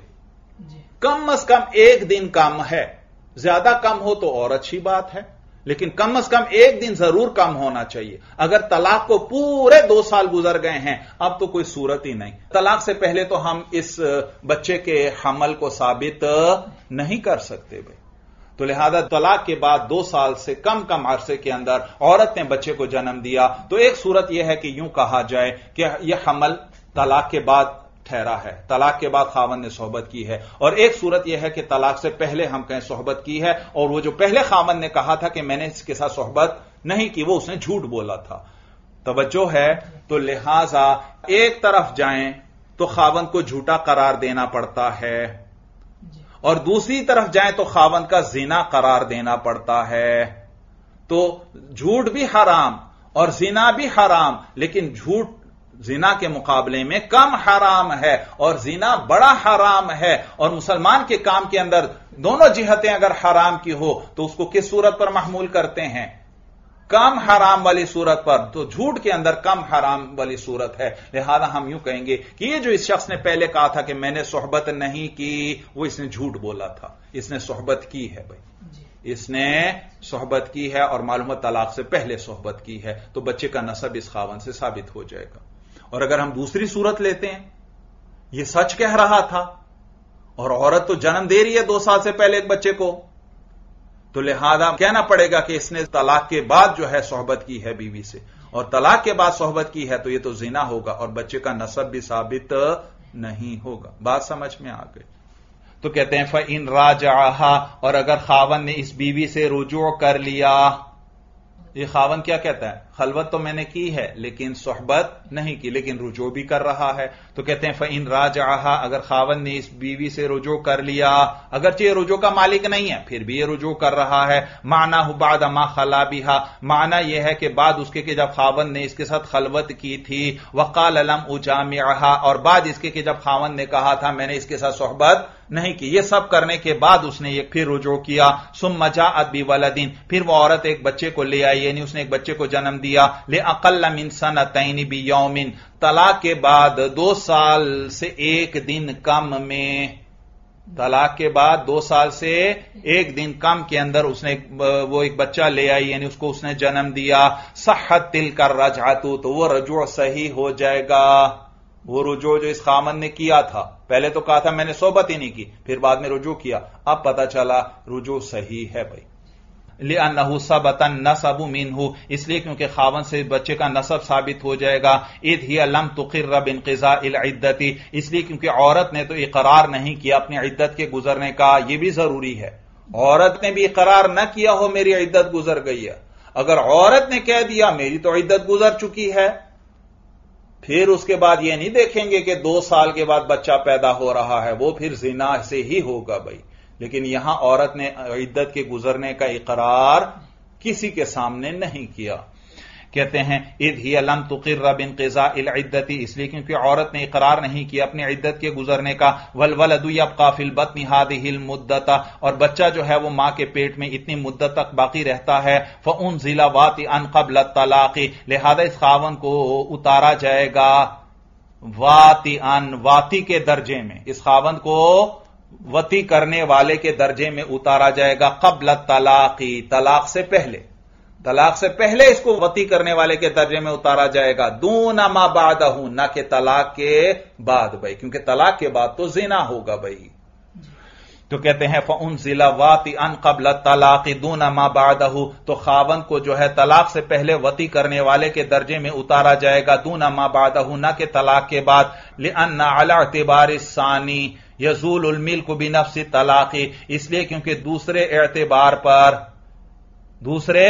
کم از کم ایک دن کم ہے، زیادہ کم ہو تو اور اچھی بات ہے، لیکن کم از کم ایک دن ضرور کم ہونا چاہیے۔ اگر طلاق کو پورے دو سال گزر گئے ہیں اب تو کوئی صورت ہی نہیں، طلاق سے پہلے تو ہم اس بچے کے حمل کو ثابت نہیں کر سکتے بھائی، تو لہذا طلاق کے بعد دو سال سے کم کم عرصے کے اندر عورت نے بچے کو جنم دیا تو ایک صورت یہ ہے کہ یوں کہا جائے کہ یہ حمل طلاق کے بعد ٹھہرا ہے، طلاق کے بعد خاوند نے صحبت کی ہے، اور ایک صورت یہ ہے کہ طلاق سے پہلے ہم کہیں صحبت کی ہے، اور وہ جو پہلے خاوند نے کہا تھا کہ میں نے اس کے ساتھ صحبت نہیں کی وہ اس نے جھوٹ بولا تھا۔ توجہ ہے، تو لہذا ایک طرف جائیں تو خاوند کو جھوٹا قرار دینا پڑتا ہے، اور دوسری طرف جائیں تو خاوند کا زنا قرار دینا پڑتا ہے، تو جھوٹ بھی حرام اور जिना भी हराम, लेकिन झूठ जिना के मुकाबले में कम हराम है और जिना बड़ा हराम है। और मुसलमान के काम के अंदर दोनों जिहतें अगर हराम की हो तो उसको किस सूरत पर महमूल करते हैं? कम हराम वाली सूरत पर। तो झूठ के अंदर कम हराम वाली सूरत है। लिहाजा हम यूं कहेंगे कि ये जो इस शख्स ने पहले कहा था कि मैंने सोहबत नहीं की, वो इसने झूठ बोला था। इसने सोहबत की है भाई, इसने सोहबत की है और मालूम तलाक से पहले सोहबत की है, तो बच्चे का नसब इस खावन से साबित हो जाएगा। और अगर हम दूसरी सूरत लेते हैं, यह सच कह रहा था और औरत तो जन्म दे रही है दो साल से पहले एक बच्चे को, तो लिहाजा कहना पड़ेगा कि इसने तलाक के बाद जो है सोहबत की है बीवी से, और तलाक के बाद सोहबत की है, तो यह तो जिना होगा और बच्चे का नसब भी साबित नहीं होगा। बात समझ में आ गई? तो कहते हैं फ़इन राजअहा, और अगर खावन ने इस बीवी से रुजू कर लिया। ये खावन क्या कहता है? खलवत तो मैंने की है लेकिन सोहबत नहीं की, लेकिन रुजू भी कर रहा है। तो कहते हैं फ़इन राजअहा, अगर खावन ने इस बीवी से रुजू कर लिया, अगरचे ये रुजू का मालिक नहीं है फिर भी ये रुजू कर रहा है। माना हु बाद मा खला बिहा, माना यह है कि बाद उसके कि जब खावन ने इसके साथ खलवत की थी। वक़ाल लम उजामिअहा, और बाद इसके कि जब खावन ने कहा था मैंने इसके साथ सोहबत नहीं की। ये सब करने के बाद उसने ये फिर रुजू किया। सुम्मा जाअत बिवलदिन, फिर वो औरत एक बच्चे को ले आई, यानी उसने एक बच्चे को जन्म दिया। ले अक़ल्ल मिन सनतैन बियौमिन, तलाक के बाद दो साल से एक दिन कम में, तलाक के बाद दो साल से एक दिन कम के अंदर उसने वो एक बच्चा ले आई, यानी उसको उसने जन्म दिया। सह्हत तिलका रजअतु, तो वो रजू सही हो जाएगा। वो रुजू जो इस खामन ने किया था, पहले तो कहा था मैंने सोहबत ही नहीं की, फिर बाद में रुजू किया, अब पता चला रुजू सही है भाई। लिअन्नहु सबतन नसबु मिन्हु, इसलिए क्योंकि खावन से बच्चे का नसब साबित हो जाएगा। इद हिया लम तुक़िर्र बिन्क़िज़ाइल इद्दति, इसलिए क्योंकि औरत ने तो इक़रार नहीं किया अपनी इद्दत के गुजरने का। यह भी जरूरी है, औरत ने भी इक़रार न किया हो मेरी इद्दत गुजर गई है। अगर औरत ने कह दिया मेरी तो इद्दत गुजर चुकी है, फिर उसके बाद यह नहीं देखेंगे कि दो साल के बाद बच्चा पैदा हो रहा है, वो फिर जिना से ही होगा भाई। लेकिन यहां औरत ने इद्दत के गुजरने का इकरार किसी के सामने नहीं किया। कहते हैं इद हिया लम तुक़िर्र बिन्क़िज़ाइल इद्दति, इसलिए क्योंकि औरत ने इकरार नहीं किया अपनी इद्दत के गुजरने का। वल वलदु यब्क़ा फ़िल बत्नि हाज़िहिल मुद्दता, और बच्चा जो है वो मां के पेट में इतनी मुद्दत तक बाकी रहता है। फ़उन्ज़िला वातिअन क़ब्ल तलाक़ि, लिहाजा इस खावन को उतारा जाएगा वातिअन, वाती के दर्जे में, इस खावन को वती करने वाले के दर्जे में उतारा जाएगा। क़ब्ल तलाक़ि, तलाक से पहले, तलाक से पहले इसको वती करने वाले के दर्जे में उतारा जाएगा। दूना मा बादहू, ना के तलाक के बाद भाई, क्योंकि तलाक के बाद तो जिना होगा भाई। तो कहते हैं फ़उन्ज़िला वातिअन क़ब्ल तलाक़ि दूना मा बादहू, तो खावन को जो है तलाक से पहले वती करने वाले के दर्जे में उतारा जाएगा। दूना मा बादहू, ना के तलाक के बाद। लिअन्ना अला इतिबार सानी यज़ूलुल मिल्कु बिनफ्सि तलाक़ि, इसलिए क्योंकि दूसरे एतबार पर, दूसरे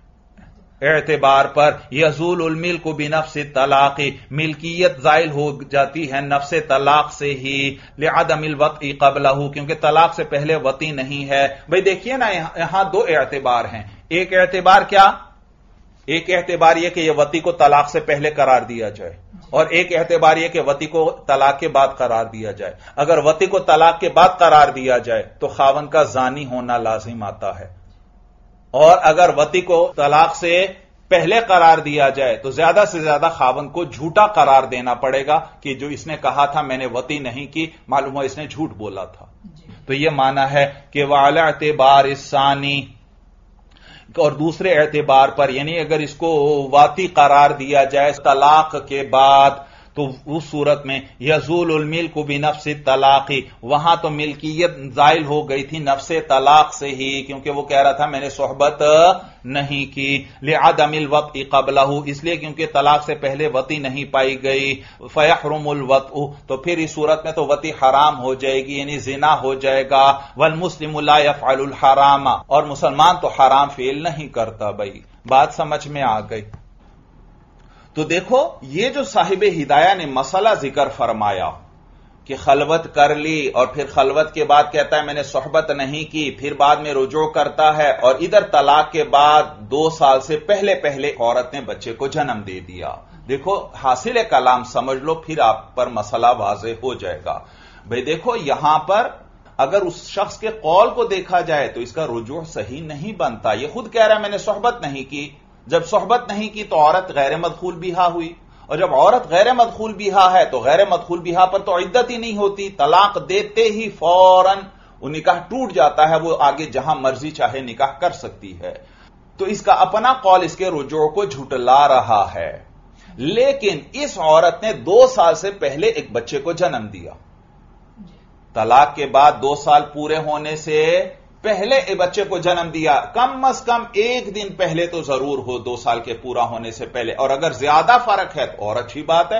एतबार पर यज़ूलुल मिल्कु बिनफ्सि तलाक़ि, मिल्कियत ज़ाइल हो जाती है नफ्से तलाक से ही। लिअदमिल वत्इ क़ब्लहु, क्योंकि तलाक से पहले वती नहीं है। भाई देखिए ना, यहां दो एतबार हैं। एक एतबार क्या? एक एतबार यह कि यह वती को तलाक से पहले करार दिया जाए, और एक एतबार यह कि वती को तलाक के बाद करार दिया जाए। अगर वती को तलाक के बाद करार दिया जाए तो खावन का जानी होना लाजिम आता है, और अगर वती को तलाक से पहले करार दिया जाए तो ज्यादा से ज्यादा खावन को झूठा करार देना पड़ेगा कि जो इसने कहा था मैंने वती नहीं की, मालूम हुआ इसने झूठ बोला था। तो यह माना है कि वाला एतबार सानी, और दूसरे एतबार पर, यानी अगर इसको वाती करार दिया जाए तलाक के बाद, तो उस सूरत में यज़ूलुल मिल्कु बिनफ्सि तलाक़ि, वहां तो मिल्कियत जाइल हो गई थी नफ्से तलाक से ही, क्योंकि वो कह रहा था मैंने सोहबत नहीं की। लिअदमिल वत्इ क़ब्लहु, इसलिए क्योंकि तलाक से पहले वती नहीं पाई गई। फ़यहरुमुल वत्उ, तो फिर इस सूरत में तो वती हराम हो जाएगी, यानी जिना हो जाएगा। वल मुस्लिमु ला यफ़अलुल हराम, और मुसलमान तो हराम फेल नहीं करता भाई। बात समझ में आ गई? तो देखो, ये जो साहिब हिदाया ने मसला जिक्र फरमाया, کہ خلوت کر لی اور پھر خلوت کے بعد کہتا ہے میں نے صحبت نہیں کی، پھر بعد میں رجوع کرتا ہے، اور ادھر طلاق کے بعد دو سال سے پہلے پہلے عورت نے بچے کو جنم دے دیا. دیکھو حاصل کلام سمجھ لو، پھر آپ پر مسئلہ واضح ہو جائے گا. بھئی دیکھو یہاں پر اگر اس شخص کے قول کو دیکھا جائے تو اس کا رجوع صحیح نہیں بنتا. یہ خود کہہ رہا ہے میں نے صحبت نہیں کی. جب صحبت نہیں کی تو عورت غیر مدخول بیہا ہوئی، اور جب عورت غیر مدخول بیہا ہے تو غیر مدخول بیہا پر تو عدت ہی نہیں ہوتی. طلاق دیتے ہی فوراً وہ نکاح ٹوٹ جاتا ہے، وہ آگے جہاں مرضی چاہے نکاح کر سکتی ہے. تو اس کا اپنا قول اس کے رجوع کو جھٹلا رہا ہے. لیکن اس عورت نے دو سال سے پہلے ایک بچے کو جنم دیا. طلاق کے بعد دو سال پورے ہونے سے پہلے ایک بچے کو جنم دیا. کم از کم ایک دن پہلے تو ضرور ہو، دو سال کے پورا ہونے سے پہلے، اور اگر زیادہ فرق ہے تو اور اچھی بات ہے.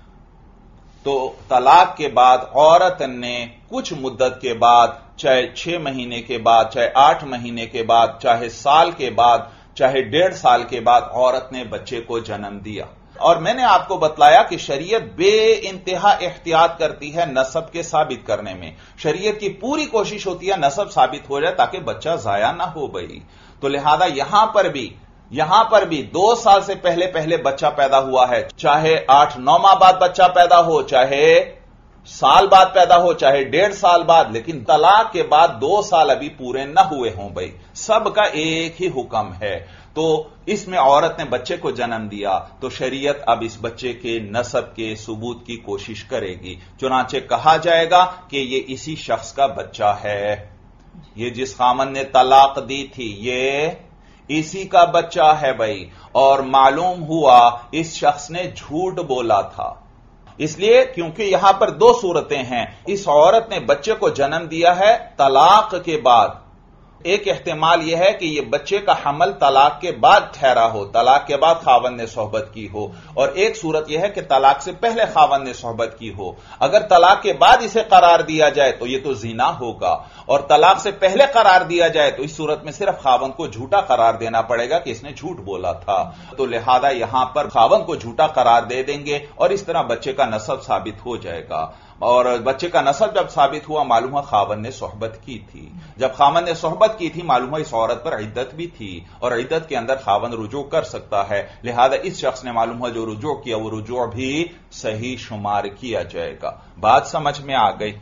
تو طلاق کے بعد عورت نے کچھ مدت کے بعد، چاہے چھ مہینے کے بعد، چاہے آٹھ مہینے کے بعد، چاہے سال کے بعد، چاہے ڈیڑھ سال کے بعد عورت نے بچے کو جنم دیا. اور میں نے آپ کو بتلایا کہ شریعت بے انتہا احتیاط کرتی ہے نسب کے ثابت کرنے میں. شریعت کی پوری کوشش ہوتی ہے نسب ثابت ہو جائے تاکہ بچہ ضائع نہ ہو بھئی. تو لہذا یہاں پر بھی یہاں پر بھی دو سال سے پہلے پہلے بچہ پیدا ہوا ہے، چاہے آٹھ نو ماہ بعد بچہ پیدا ہو، چاہے سال بعد پیدا ہو، چاہے ڈیڑھ سال بعد، لیکن طلاق کے بعد دو سال ابھی پورے نہ ہوئے ہوں بھئی. سب کا ایک ہی حکم ہے. تو اس میں عورت نے بچے کو جنم دیا تو شریعت اب اس بچے کے نسب کے ثبوت کی کوشش کرے گی. چنانچہ کہا جائے گا کہ یہ اسی شخص کا بچہ ہے، یہ جس خامن نے طلاق دی تھی یہ اسی کا بچہ ہے بھائی. اور معلوم ہوا اس شخص نے جھوٹ بولا تھا، اس لیے کیونکہ یہاں پر دو صورتیں ہیں. اس عورت نے بچے کو جنم دیا ہے طلاق کے بعد. ایک احتمال یہ ہے کہ یہ بچے کا حمل طلاق کے بعد ٹھہرا ہو، طلاق کے بعد خاوند نے صحبت کی ہو، اور ایک صورت یہ ہے کہ طلاق سے پہلے خاوند نے صحبت کی ہو. اگر طلاق کے بعد اسے قرار دیا جائے تو یہ تو زنا ہوگا، اور طلاق سے پہلے قرار دیا جائے تو اس صورت میں صرف خاوند کو جھوٹا قرار دینا پڑے گا کہ اس نے جھوٹ بولا تھا. تو لہذا یہاں پر خاوند کو جھوٹا قرار دے دیں گے اور اس طرح بچے کا نسب ثابت ہو جائے گا. اور بچے کا نسب جب ثابت ہوا معلوم ہوا خاوند نے صحبت کی تھی. جب خاوند نے صحبت کی تھی معلوم ہوا اس عورت پر عدت بھی تھی، اور عدت کے اندر خاوند رجوع کر سکتا ہے. لہذا اس شخص نے معلوم ہوا جو رجوع کیا وہ رجوع بھی صحیح شمار کیا جائے گا. بات سمجھ میں آ گئی؟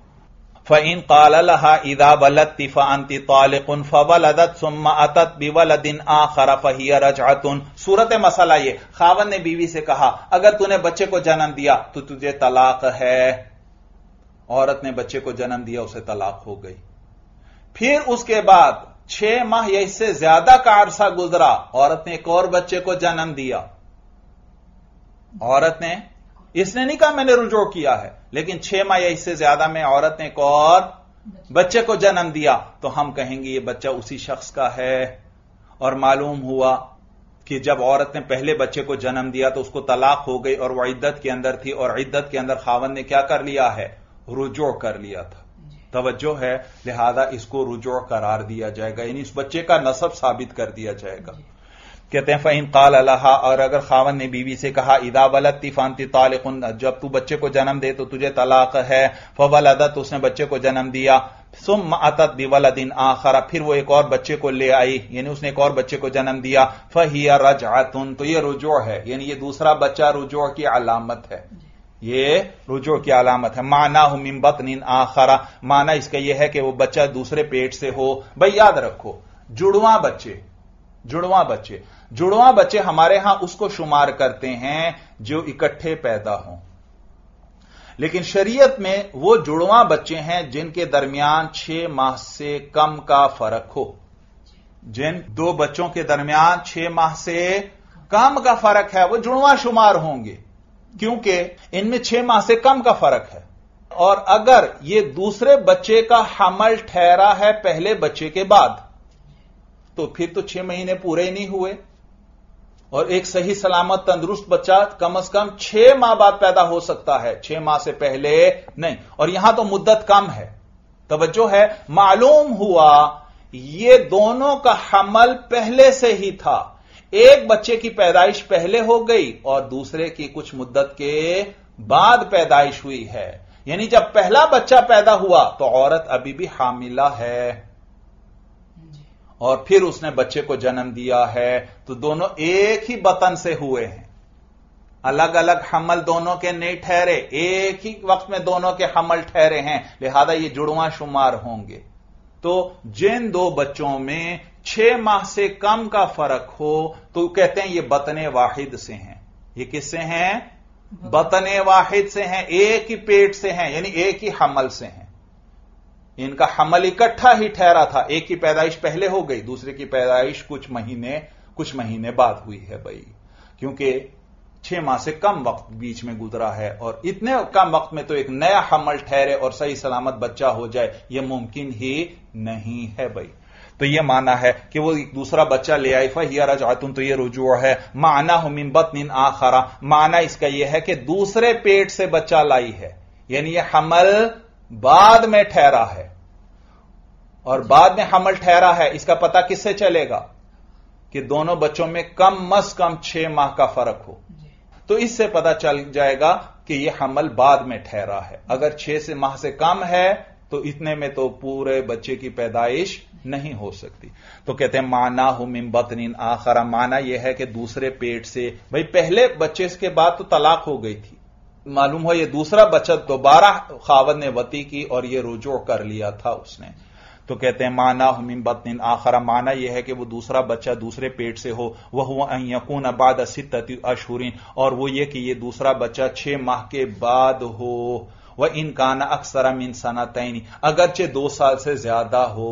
فَإِن قَالَ لَهَا إِذَا وَلَدْتِ فَأَنْتِ طَالِقٌ فَوَلَدَتْ ثُمَّ أَتَتْ بِوَلَدٍ آخَرَ فَهِيَ رَجْعَةٌ. صورت مسئلہ یہ، خاوند نے بیوی سے کہا اگر تو نے بچے کو جنم دیا تو تجھے طلاق ہے. عورت نے بچے کو جنم دیا، اسے طلاق ہو گئی. پھر اس کے بعد چھ ماہ یا اس سے زیادہ کا عرصہ گزرا، عورت نے ایک اور بچے کو جنم دیا. عورت نے اس نے نہیں کہا میں نے رجوع کیا ہے، لیکن چھ ماہ یا اس سے زیادہ میں عورت نے ایک اور بچے کو جنم دیا، تو ہم کہیں گے یہ بچہ اسی شخص کا ہے. اور معلوم ہوا کہ جب عورت نے پہلے بچے کو جنم دیا تو اس کو طلاق ہو گئی اور وہ عدت کے اندر تھی، اور عدت کے اندر خاوند نے کیا کر لیا ہے؟ رجوع کر لیا تھا. توجہ ہے؟ لہذا اس کو رجوع قرار دیا جائے گا، یعنی اس بچے کا نسب ثابت کر دیا جائے گا. کہتے ہیں فَإِن قَالَ لَهَا، اور اگر خاوند نے بیوی سے کہا اِذَا وَلَدْتِ فَأَنْتِ طَالِقٌ، جب تو بچے کو جنم دے تو تجھے طلاق ہے. فَوَلَدَتْ، اس نے بچے کو جنم دیا. ثُمَّ أَتَتْ بِوَلَدٍ آخَرَ، پھر وہ ایک اور بچے کو لے آئی، یعنی اس نے ایک اور بچے کو جنم دیا. فَهِيَ رَجْعَةٌ، تو یہ رجوع ہے، یعنی یہ دوسرا بچہ رجوع کی علامت ہے، یہ رجوع کی علامت ہے. معناہ من بطن آخر، معنی اس کا یہ ہے کہ وہ بچہ دوسرے پیٹ سے ہو. بھئی یاد رکھو جڑواں بچے جڑواں بچے جڑواں بچے ہمارے ہاں اس کو شمار کرتے ہیں جو اکٹھے پیدا ہوں، لیکن شریعت میں وہ جڑواں بچے ہیں جن کے درمیان چھ ماہ سے کم کا فرق ہو. جن دو بچوں کے درمیان چھ ماہ سے کم کا فرق ہے وہ جڑواں شمار ہوں گے، کیونکہ ان میں چھ ماہ سے کم کا فرق ہے. اور اگر یہ دوسرے بچے کا حمل ٹھہرا ہے پہلے بچے کے بعد تو پھر تو چھ مہینے پورے نہیں ہوئے، اور ایک صحیح سلامت تندرست بچہ کم از کم چھ ماہ بعد پیدا ہو سکتا ہے، چھ ماہ سے پہلے نہیں. اور یہاں تو مدت کم ہے. توجہ ہے؟ معلوم ہوا یہ دونوں کا حمل پہلے سے ہی تھا، ایک بچے کی پیدائش پہلے ہو گئی اور دوسرے کی کچھ مدت کے بعد پیدائش ہوئی ہے. یعنی جب پہلا بچہ پیدا ہوا تو عورت ابھی بھی حاملہ ہے اور پھر اس نے بچے کو جنم دیا ہے، تو دونوں ایک ہی بطن سے ہوئے ہیں، الگ الگ حمل دونوں کے نہیں ٹھہرے، ایک ہی وقت میں دونوں کے حمل ٹھہرے ہیں، لہذا یہ جڑواں شمار ہوں گے۔ تو جن دو بچوں میں چھ ماہ سے کم کا فرق ہو تو کہتے ہیں یہ بطن واحد سے ہیں۔ یہ کس سے ہیں؟ بطن واحد سے ہیں، ایک ہی پیٹ سے ہیں، یعنی ایک ہی حمل سے ہیں۔ ان کا حمل اکٹھا ہی ٹھہرا تھا، ایک کی پیدائش پہلے ہو گئی، دوسرے کی پیدائش کچھ مہینے کچھ مہینے بعد ہوئی ہے بھائی، کیونکہ چھ ماہ سے کم وقت بیچ میں گزرا ہے، اور اتنے کم وقت میں تو ایک نیا حمل ٹھہرے اور صحیح سلامت بچہ ہو جائے، یہ ممکن ہی نہیں ہے بھائی۔ تو یہ معنی ہے کہ وہ ایک دوسرا بچہ لے آئی، فَهِيَ رَجْعَةٌ، تو یہ رجوع ہے۔ معنیٰ مِن بَطْنٍ آخَرَ، معنی اس کا یہ ہے کہ دوسرے پیٹ سے بچہ لائی ہے، یعنی یہ حمل بعد میں ٹھہرا ہے، اور بعد میں حمل ٹھہرا ہے، اس کا پتہ کس سے چلے گا؟ کہ دونوں بچوں میں کم از کم چھ ماہ کا فرق ہو، تو اس سے پتہ چل جائے گا کہ یہ حمل بعد میں ٹھہرا ہے۔ اگر چھ سے ماہ سے کم ہے تو اتنے میں تو پورے بچے کی پیدائش نہیں ہو سکتی۔ تو کہتے ہیں معنیٰ من بطن آخر، معنی یہ ہے کہ دوسرے پیٹ سے، بھئی پہلے بچے کے بعد تو طلاق ہو گئی تھی، معلوم ہو یہ دوسرا بچہ دوبارہ خاوند نے وطی کی اور یہ رجوع کر لیا تھا اس نے، تو کہتے ہیں معنیٰ من بطن آخر، معنی یہ ہے کہ وہ دوسرا بچہ دوسرے پیٹ سے ہو، وَهُوَ أَن يَكُونَ بَعْدَ سِتَّةِ أَشْهُرٍ، اور وہ یہ کہ یہ دوسرا بچہ چھ ماہ کے بعد ہو، وَإِن كَانَ أَكْثَرَ مِن سَنَتَيْنِ، اگرچہ دو سال سے زیادہ ہو،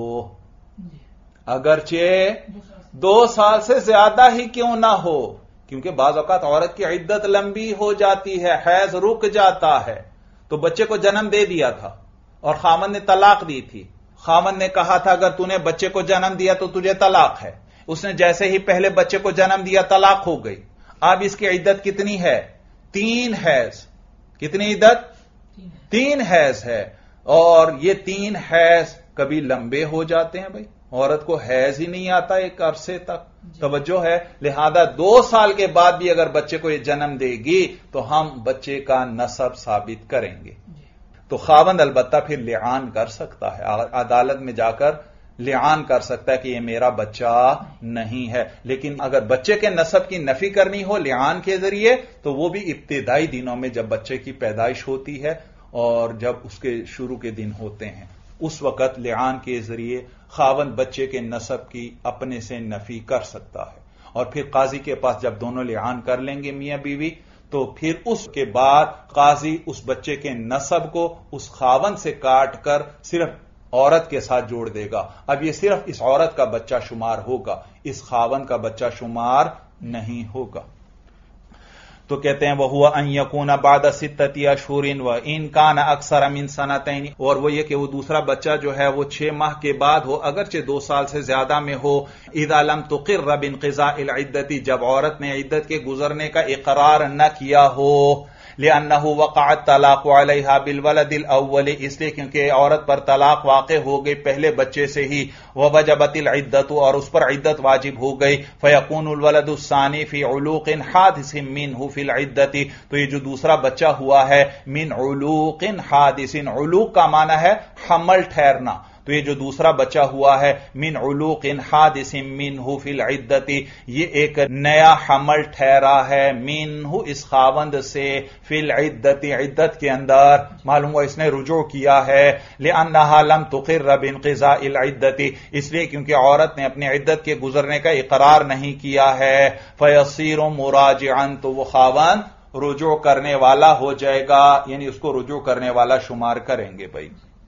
اگرچہ دو سال سے زیادہ ہی کیوں نہ ہو، کیونکہ بعض اوقات عورت کی عدت لمبی ہو جاتی ہے، حیض رک جاتا ہے، تو بچے کو جنم دے دیا تھا اور خاوند نے طلاق دی تھی، خاوند نے کہا تھا اگر تو نے بچے کو جنم دیا تو تجھے طلاق ہے، اس نے جیسے ہی پہلے بچے کو جنم دیا طلاق ہو گئی، اب اس کی عدت کتنی ہے؟ تین حیض، کتنی عدت؟ تین حیض ہے، اور یہ تین حیض کبھی لمبے ہو جاتے ہیں بھائی، عورت کو حیض ہی نہیں آتا ایک عرصے تک، توجہ ہے، لہذا دو سال کے بعد بھی اگر بچے کو یہ جنم دے گی تو ہم بچے کا نسب ثابت کریں گے، تو خاوند البتہ پھر لعان کر سکتا ہے، عدالت میں جا کر لعان کر سکتا ہے کہ یہ میرا بچہ نہیں ہے، لیکن اگر بچے کے نسب کی نفی کرنی ہو لعان کے ذریعے تو وہ بھی ابتدائی دنوں میں جب بچے کی پیدائش ہوتی ہے اور جب اس کے شروع کے دن ہوتے ہیں، اس وقت لعان کے ذریعے خاوند بچے کے نسب کی اپنے سے نفی کر سکتا ہے، اور پھر قاضی کے پاس جب دونوں لعان کر لیں گے میاں بیوی تو پھر اس کے بعد قاضی اس بچے کے نسب کو اس خاوند سے کاٹ کر صرف عورت کے ساتھ جوڑ دے گا، اب یہ صرف اس عورت کا بچہ شمار ہوگا، اس خاوند کا بچہ شمار نہیں ہوگا۔ تو کہتے ہیں وَهُوَ أَن يَكُونَ بَعْدَ سِتَّةِ أَشْهُرٍ وَإِن كَانَ أَكْثَرَ مِن سَنَتَيْنِ، اور وہ یہ کہ وہ دوسرا بچہ جو ہے وہ چھ ماہ کے بعد ہو، اگرچہ دو سال سے زیادہ میں ہو، إِذَا لَمْ تُقِرَّ بِانْقِضَاءِ الْعِدَّةِ، جب عورت نے عدت کے گزرنے کا اقرار نہ کیا ہو، لِأَنَّهُ وَقَعَ الطَّلَاقُ عَلَيْهَا بِالْوَلَدِ الْأَوَّلِ، اس لیے کیونکہ عورت پر طلاق واقع ہو گئی پہلے بچے سے ہی، وَوَجَبَتِ الْعِدَّةُ، اور اس پر عدت واجب ہو گئی، فَيَكُونُ الْوَلَدُ الثَّانِي فِي عُلُوقٍ حَادِثٍ مِّنْهُ فِي الْعِدَّةِ، تو یہ جو دوسرا بچہ ہوا ہے من علوق حادث، علوق کا معنی ہے حمل ٹھہرنا، تو یہ جو دوسرا بچہ ہوا ہے من علوق حادث منہ فی العدت، یہ ایک نیا حمل ٹھہرا ہے منہ اس خاوند سے فی العدت، عدت کے اندر، معلوم ہوا اس نے رجوع کیا ہے، لأنہا لم تقر بانقضاء العدت، اس لیے کیونکہ عورت نے اپنی عدت کے گزرنے کا اقرار نہیں کیا ہے، فیصیر مراجعا، تو وہ خاوند رجوع کرنے والا ہو جائے گا، یعنی اس کو رجوع کرنے والا شمار کریں گے بھائی۔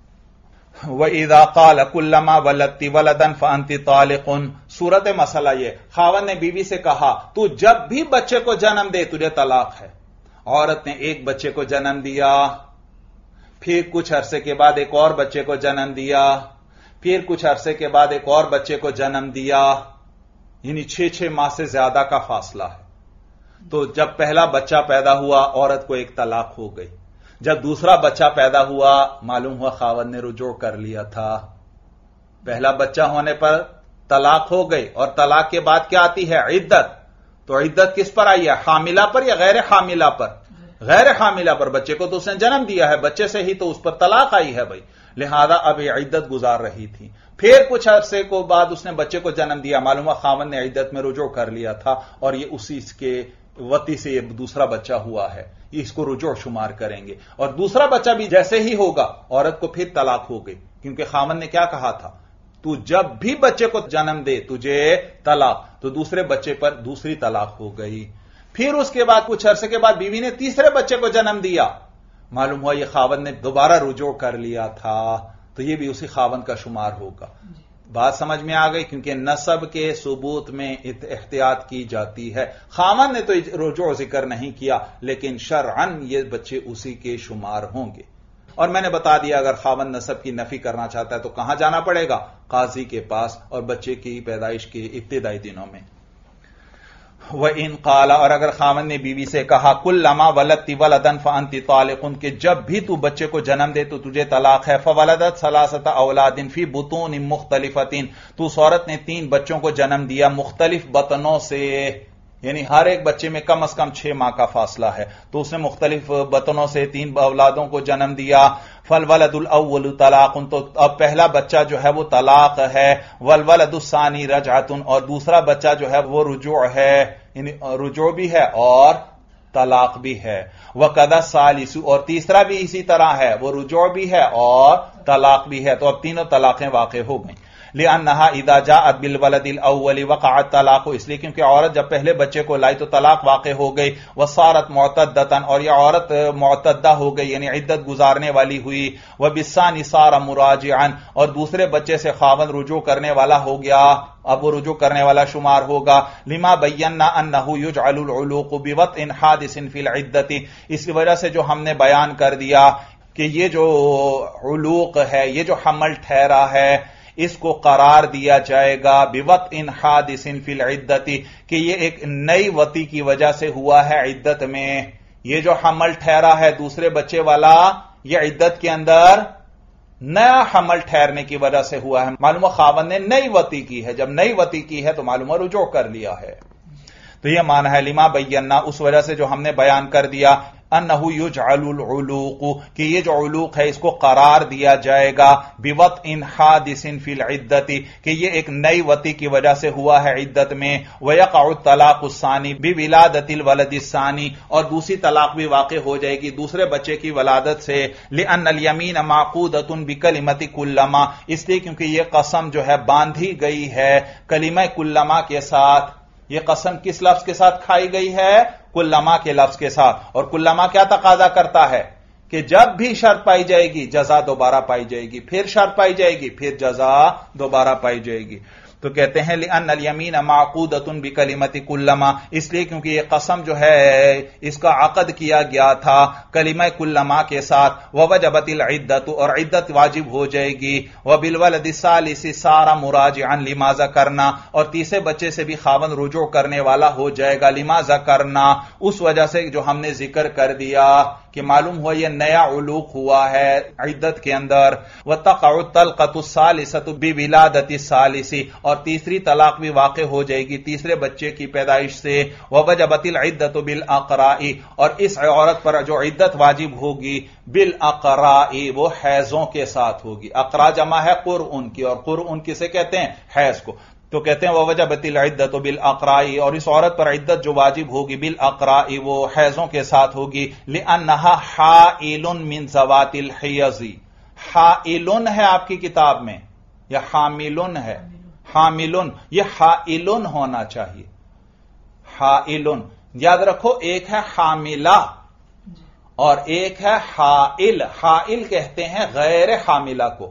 وَإِذَا قَالَ كُلَّمَا وَلَدْتِ وَلَدًا فَأَنْتِ طَالِقٌ، صورت مسئلہ یہ، خاوند نے بیوی سے کہا تو جب بھی بچے کو جنم دے تجھے طلاق ہے، عورت نے ایک بچے کو جنم دیا، پھر کچھ عرصے کے بعد ایک اور بچے کو جنم دیا، پھر کچھ عرصے کے بعد ایک اور بچے کو جنم دیا، یعنی چھ چھ ماہ سے زیادہ کا فاصلہ ہے، تو جب پہلا بچہ پیدا ہوا عورت کو ایک طلاق ہو گئی، جب دوسرا بچہ پیدا ہوا معلوم ہوا خاوند نے رجوع کر لیا تھا، پہلا بچہ ہونے پر طلاق ہو گئی، اور طلاق کے بعد کیا آتی ہے؟ عدت، تو عدت کس پر آئی ہے؟ حاملہ پر یا غیر حاملہ پر؟ غیر حاملہ پر، بچے کو تو اس نے جنم دیا ہے، بچے سے ہی تو اس پر طلاق آئی ہے بھائی، لہذا اب یہ عدت گزار رہی تھی. پھر کچھ عرصے کو بعد اس نے بچے کو جنم دیا، معلوم ہے خاوند نے عدت میں رجوع کر لیا تھا اور یہ اسی اس کے وتی سے یہ دوسرا بچہ ہوا ہے، اس کو رجوع شمار کریں گے. اور دوسرا بچہ بھی جیسے ہی ہوگا عورت کو پھر طلاق ہو گئی، کیونکہ خاوند نے کیا کہا تھا، تو جب بھی بچے کو جنم دے تجھے طلاق، تو دوسرے بچے پر دوسری طلاق ہو گئی. پھر اس کے بعد کچھ عرصے کے بعد بیوی نے تیسرے بچے کو جنم دیا، معلوم ہوا یہ خاوند نے دوبارہ رجوع کر لیا تھا، تو یہ بھی اسی خاوند کا شمار ہوگا. بات سمجھ میں آ گئی؟ کیونکہ نسب کے ثبوت میں احتیاط کی جاتی ہے. خاوند نے تو رجوع ذکر نہیں کیا، لیکن شرعاً یہ بچے اسی کے شمار ہوں گے. اور میں نے بتا دیا اگر خاوند نسب کی نفی کرنا چاہتا ہے تو کہاں جانا پڑے گا؟ قاضی کے پاس، اور بچے کی پیدائش کے ابتدائی دنوں میں. وَإِن قَالَ، اور اگر خاوند نے بیوی سے کہا كُلَّمَا وَلَدْتِ وَلَدًا فَأَنْتِ طَالِقٌ، کہ جب بھی تو بچے کو جنم دے تو تجھے طلاق ہے. فَوَلَدَتْ ثَلَاثَةَ أَوْلَادٍ فِي بُطُونٍ مُخْتَلِفَةٍ، تو اس عورت نے تین بچوں کو جنم دیا مختلف بطنوں سے، یعنی ہر ایک بچے میں کم از کم چھ ماہ کا فاصلہ ہے، تو اس نے مختلف بطنوں سے تین اولادوں کو جنم دیا. فالولد الاول طلاق، تو اب پہلا بچہ جو ہے وہ طلاق ہے. والولد الثانی رجعۃ، اور دوسرا بچہ جو ہے وہ رجوع ہے، یعنی رجوع بھی ہے اور طلاق بھی ہے. وقضى الثالث، اور تیسرا بھی اسی طرح ہے، وہ رجوع بھی ہے اور طلاق بھی ہے. تو اب تینوں طلاقیں واقع ہو گئیں. لأنها اذا جاءت بالولد الاول وقع الطلاق، اس لیے کیونکہ عورت جب پہلے بچے کو لائی تو طلاق واقع ہو گئی. وصارت معتدۃ، اور یہ عورت معتدہ ہو گئی یعنی عدت گزارنے والی ہوئی. وبالثانی صار مراجعا، اور دوسرے بچے سے خاوند رجوع کرنے والا ہو گیا، اب وہ رجوع کرنے والا شمار ہوگا. لما بینا انه يجعل العلوق بوطء حادث في العدۃ، اس کی وجہ سے جو ہم نے بیان کر دیا کہ یہ جو علوق ہے، یہ جو حمل ٹھہرا ہے، اس کو قرار دیا جائے گا بوطء حادث فی العدۃ، کہ یہ ایک نئی وطی کی وجہ سے ہوا ہے عدت میں. یہ جو حمل ٹھہرا ہے دوسرے بچے والا، یہ عدت کے اندر نیا حمل ٹھہرنے کی وجہ سے ہوا ہے. معلوم خاوند نے نئی وطی کی ہے، جب نئی وطی کی ہے تو معلوم رجوع کر لیا ہے. تو یہ معنی ہے لما بینا، اس وجہ سے جو ہم نے بیان کر دیا، انه يجعل العلوق، کہ یہ جو علوق ہے اس کو قرار دیا جائے گا بوطء حادث فی العدۃ، کہ یہ ایک نئی وطی کی وجہ سے ہوا ہے عدت میں. ويقع الطلاق الثانی بولادۃ الولد الثانی، اور دوسری طلاق بھی واقع ہو جائے گی دوسرے بچے کی ولادت سے. لان الیمین معقودۃ بکلمۃ کلما، اس لیے کیونکہ یہ قسم جو ہے باندھی گئی ہے کلمہ کلما کے ساتھ. یہ قسم کس لفظ کے ساتھ کھائی گئی ہے؟ کلما کے لفظ کے ساتھ. اور کلما کیا تقاضا کرتا ہے کہ جب بھی شرط پائی جائے گی جزا دوبارہ پائی جائے گی، پھر شرط پائی جائے گی پھر جزا دوبارہ پائی جائے گی. تو کہتے ہیں لأن الیمین معقودۃ بکلمۃ کلما، اس لیے کیونکہ یہ قسم جو ہے اس کا عقد کیا گیا تھا کلمہ کلما کے ساتھ. ووجبت العدۃ، اور عدت واجب ہو جائے گی. وبالولد الثالث صار مراجعا لما ذکرنا، اور تیسرے بچے سے بھی خاوند رجوع کرنے والا ہو جائے گا لما ذکرنا، اس وجہ سے جو ہم نے ذکر کر دیا کہ معلوم ہوا یہ نیا علوق ہوا ہے عدت کے اندر. وتقع الطلقۃ الثالثۃ بولادۃ الثالث، اور تیسری طلاق بھی واقع ہو جائے گی تیسرے بچے کی پیدائش سے. ووجبت العدۃ بالاقراء، اور اس عورت پر جو عدت واجب ہوگی بالاقراء، وہ حیضوں کے ساتھ ہوگی. اقراء جمع ہے قرء کی، اور قرء کسے کہتے ہیں؟ حیض کو. تو کہتے ہیں ووجبت العدۃ بالاقراء، اور اس عورت پر عدت جو واجب ہوگی بالاقراء، وہ حیضوں کے ساتھ ہوگی. لانها حائل من ذوات الحیض، حائل ہے آپ کی کتاب میں یا حامل ہے؟ حامل، یہ حائل ہونا چاہیے. حائل یاد رکھو، ایک ہے حاملہ اور ایک ہے حائل. حائل کہتے ہیں غیر حاملہ کو.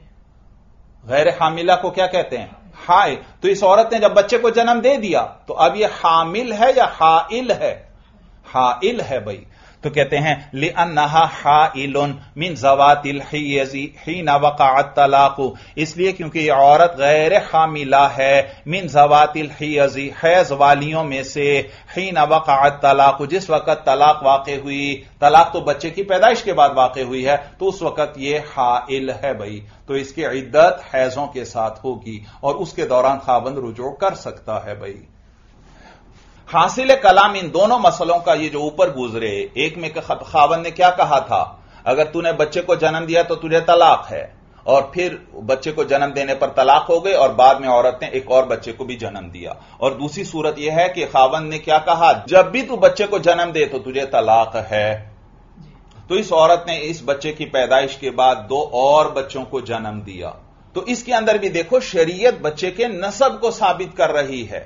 غیر حاملہ کو کیا کہتے ہیں؟ حائل. تو اس عورت نے جب بچے کو جنم دے دیا تو اب یہ حامل ہے یا حائل ہے؟ حائل ہے بھائی. تو کہتے ہیں لأنها حائل من ذوات الحیض حين وقع الطلاق، اس لیے کیونکہ یہ عورت غیر حاملہ ہے من ذوات الحیض، حیض والیوں میں سے، حين وقع الطلاق، جس وقت طلاق واقع ہوئی. طلاق تو بچے کی پیدائش کے بعد واقع ہوئی ہے، تو اس وقت یہ حائل ہے بھائی. تو اس کی عدت حیضوں کے ساتھ ہوگی اور اس کے دوران خاوند رجوع کر سکتا ہے بھائی. حاصل کلام ان دونوں مسئلوں کا یہ جو اوپر گزرے، ایک میں خاوند نے کیا کہا تھا، اگر تو نے بچے کو جنم دیا تو تجھے طلاق ہے، اور پھر بچے کو جنم دینے پر طلاق ہو گئی اور بعد میں عورت نے ایک اور بچے کو بھی جنم دیا. اور دوسری صورت یہ ہے کہ خاوند نے کیا کہا، جب بھی تو بچے کو جنم دے تو تجھے طلاق ہے. تو اس عورت نے اس بچے کی پیدائش کے بعد دو اور بچوں کو جنم دیا. تو اس کے اندر بھی دیکھو شریعت بچے کے نسب کو ثابت کر رہی ہے.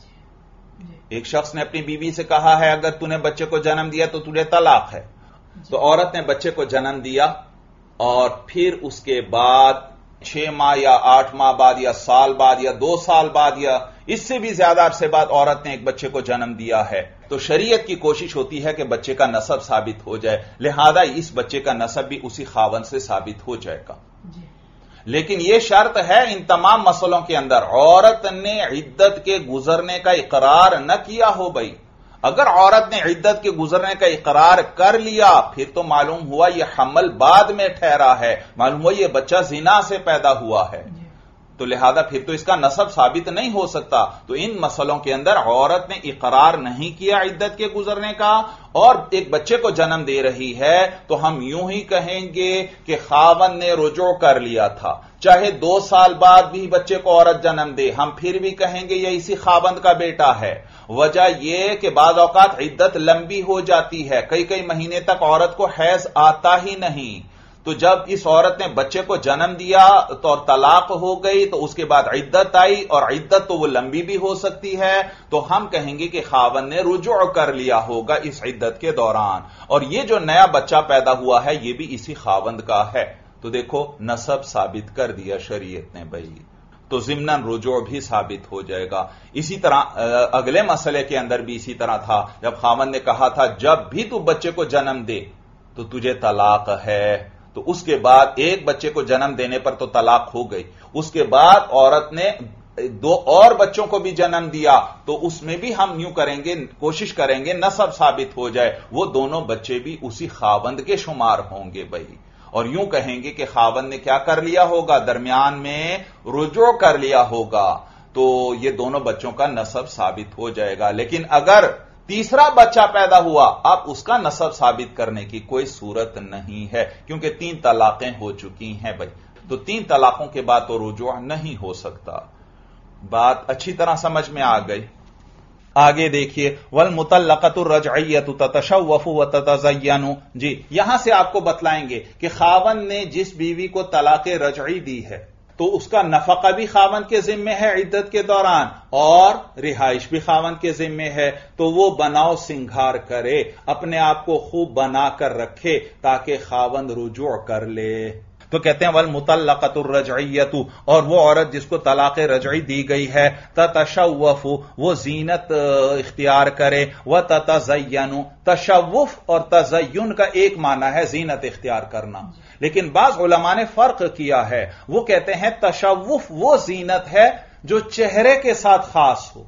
ایک شخص نے اپنی بیوی سے کہا ہے اگر تو نے بچے کو جنم دیا تو تجھے طلاق ہے. تو عورت نے بچے کو جنم دیا اور پھر اس کے بعد چھ ماہ یا آٹھ ماہ بعد یا سال بعد یا دو سال بعد یا اس سے بھی زیادہ عرصے بعد عورت نے ایک بچے کو جنم دیا ہے. تو شریعت کی کوشش ہوتی ہے کہ بچے کا نسب ثابت ہو جائے، لہذا اس بچے کا نسب بھی اسی خاوند سے ثابت ہو جائے گا. لیکن یہ شرط ہے ان تمام مسئلوں کے اندر عورت نے عدت کے گزرنے کا اقرار نہ کیا ہو. بھائی اگر عورت نے عدت کے گزرنے کا اقرار کر لیا پھر تو معلوم ہوا یہ حمل بعد میں ٹھہرا ہے، معلوم ہوا یہ بچہ زنا سے پیدا ہوا ہے، تو لہذا پھر تو اس کا نسب ثابت نہیں ہو سکتا. تو ان مسئلوں کے اندر عورت نے اقرار نہیں کیا عدت کے گزرنے کا اور ایک بچے کو جنم دے رہی ہے تو ہم یوں ہی کہیں گے کہ خاوند نے رجوع کر لیا تھا. چاہے دو سال بعد بھی بچے کو عورت جنم دے ہم پھر بھی کہیں گے یہ اسی خاوند کا بیٹا ہے. وجہ یہ کہ بعض اوقات عدت لمبی ہو جاتی ہے، کئی کئی مہینے تک عورت کو حیض آتا ہی نہیں. تو جب اس عورت نے بچے کو جنم دیا تو طلاق ہو گئی تو اس کے بعد عدت آئی اور عدت تو وہ لمبی بھی ہو سکتی ہے، تو ہم کہیں گے کہ خاوند نے رجوع کر لیا ہوگا اس عدت کے دوران، اور یہ جو نیا بچہ پیدا ہوا ہے یہ بھی اسی خاوند کا ہے. تو دیکھو نسب ثابت کر دیا شریعت نے بھائی، تو ضمناً رجوع بھی ثابت ہو جائے گا. اسی طرح اگلے مسئلے کے اندر بھی اسی طرح تھا، جب خاوند نے کہا تھا جب بھی تو بچے کو جنم دے تو تجھے طلاق ہے، تو اس کے بعد ایک بچے کو جنم دینے پر تو طلاق ہو گئی، اس کے بعد عورت نے دو اور بچوں کو بھی جنم دیا تو اس میں بھی ہم یوں کریں گے، کوشش کریں گے نسب ثابت ہو جائے، وہ دونوں بچے بھی اسی خاوند کے شمار ہوں گے بھائی. اور یوں کہیں گے کہ خاوند نے کیا کر لیا ہوگا، درمیان میں رجوع کر لیا ہوگا، تو یہ دونوں بچوں کا نسب ثابت ہو جائے گا. لیکن اگر تیسرا بچہ پیدا ہوا اب اس کا نسب ثابت کرنے کی کوئی صورت نہیں ہے کیونکہ تین طلاقیں ہو چکی ہیں بھائی. تو تین طلاقوں کے بعد تو رجوع نہیں ہو سکتا. بات اچھی طرح سمجھ میں آ گئی. آگے دیکھیے والمطلقۃ الرجعیۃ تتشوف وتتزین. جی یہاں سے آپ کو بتلائیں گے کہ خاوند نے جس بیوی کو طلاق رجعی دی ہے تو اس کا نفقہ بھی خاوند کے ذمے ہے عدت کے دوران اور رہائش بھی خاوند کے ذمے ہے. تو وہ بناؤ سنگھار کرے، اپنے آپ کو خوب بنا کر رکھے تاکہ خاوند رجوع کر لے. تو کہتے ہیں والمطلقۃ الرجعیۃ، اور وہ عورت جس کو طلاق رجعی دی گئی ہے تتشوف، وہ زینت اختیار کرے، وتتزین. تشوف اور تزین کا ایک معنی ہے زینت اختیار کرنا، لیکن بعض علماء نے فرق کیا ہے. وہ کہتے ہیں تشوف وہ زینت ہے جو چہرے کے ساتھ خاص ہو،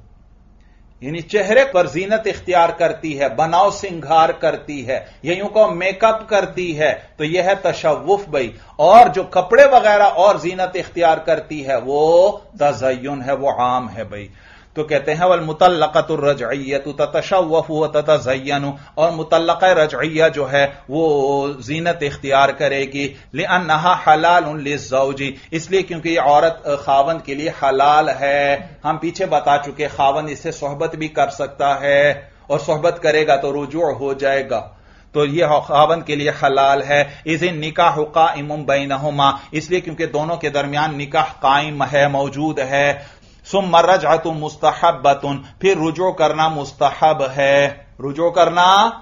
یعنی چہرے پر زینت اختیار کرتی ہے، بناؤ سنگھار کرتی ہے، یا یوں کہو میک اپ کرتی ہے، تو یہ ہے تشوف بھائی. اور جو کپڑے وغیرہ اور زینت اختیار کرتی ہے وہ تزین ہے، وہ عام ہے بھائی. تو کہتے ہیں والمطلقۃ الرجعیۃ تتشوف وتتزین، اور مطلقہ رجعیہ جو ہے وہ زینت اختیار کرے گی لأنہا حلال للزوج، اس لیے کیونکہ یہ عورت خاوند کے لیے حلال ہے. ہم پیچھے بتا چکے خاوند اس سے صحبت بھی کر سکتا ہے اور صحبت کرے گا تو رجوع ہو جائے گا، تو یہ خاوند کے لیے حلال ہے. اذن نکاح قائم بینہما، اس لیے کیونکہ دونوں کے درمیان نکاح قائم ہے، موجود ہے. ثم الرجعۃ مستحبۃ، پھر رجوع کرنا مستحب ہے، رجوع کرنا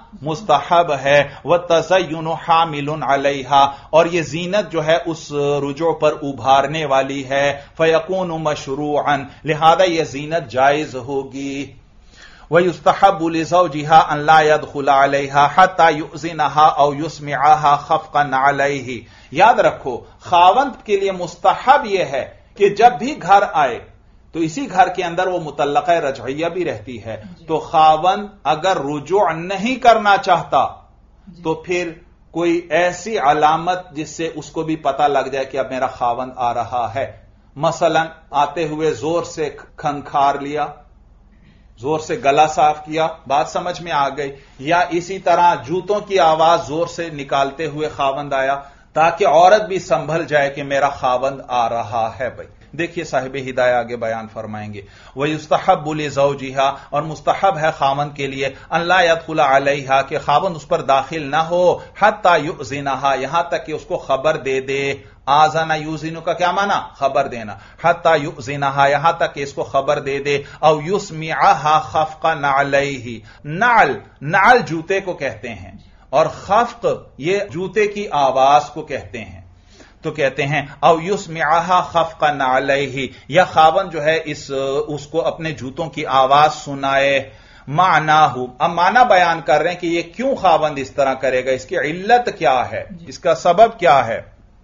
مستحب ہے. والتزین حامل علیہا، اور یہ زینت جو ہے اس رجوع پر ابھارنے والی ہے. فیکون مشروعا، لہذا یہ زینت جائز ہوگی. وَيُسْتَحَبُّ لِزَوْجِهَا أَنْ لَا يَدْخُلَ عَلَيْهَا حَتَّى يُؤْذِنَهَا أَوْ يُسْمِعَهَا خَفْقًا عَلَيْهِ. یاد رکھو خاوند کے لیے مستحب یہ ہے کہ جب بھی گھر آئے تو اسی گھر کے اندر وہ مطلقہ رجعیہ بھی رہتی ہے، تو خاوند اگر رجوع نہیں کرنا چاہتا تو پھر کوئی ایسی علامت جس سے اس کو بھی پتہ لگ جائے کہ اب میرا خاوند آ رہا ہے، مثلا آتے ہوئے زور سے کھنکھار لیا زور سے گلا صاف کیا، بات سمجھ میں آ گئی، یا اسی طرح جوتوں کی آواز زور سے نکالتے ہوئے خاوند آیا تاکہ عورت بھی سنبھل جائے کہ میرا خاوند آ رہا ہے۔ بھائی دیکھیے صاحب ہدایہ آگے بیان فرمائیں گے، وَيُسْتَحَبُّ لِزَوْجِهَا، اور مستحب ہے خاوند کے لیے، أَن لَا يَدْخُلَ عَلَيْهَا، کہ خاوند اس پر داخل نہ ہو، حَتَّى يُؤْذِنَهَا، یہاں تک کہ اس کو خبر دے دے۔ آذن یوزن کا کیا معنی؟ خبر دینا۔ حَتَّى يُؤْذِنَهَا، یہاں تک کہ اس کو خبر دے دے، او يُسْمِعَهَا خَفْقَ نَعْلَيْهِ، نعل نعل جوتے کو کہتے ہیں، اور خفق یہ جوتے کی آواز کو کہتے ہیں، تو کہتے ہیں او یسمعها خفقا علیہ، یا خاوند جو ہے اس اس کو اپنے جوتوں کی آواز سنائے۔ معناہ، اب معنی بیان کر رہے ہیں کہ یہ کیوں خاوند اس طرح کرے گا، اس کی علت کیا ہے، اس کا سبب کیا ہے۔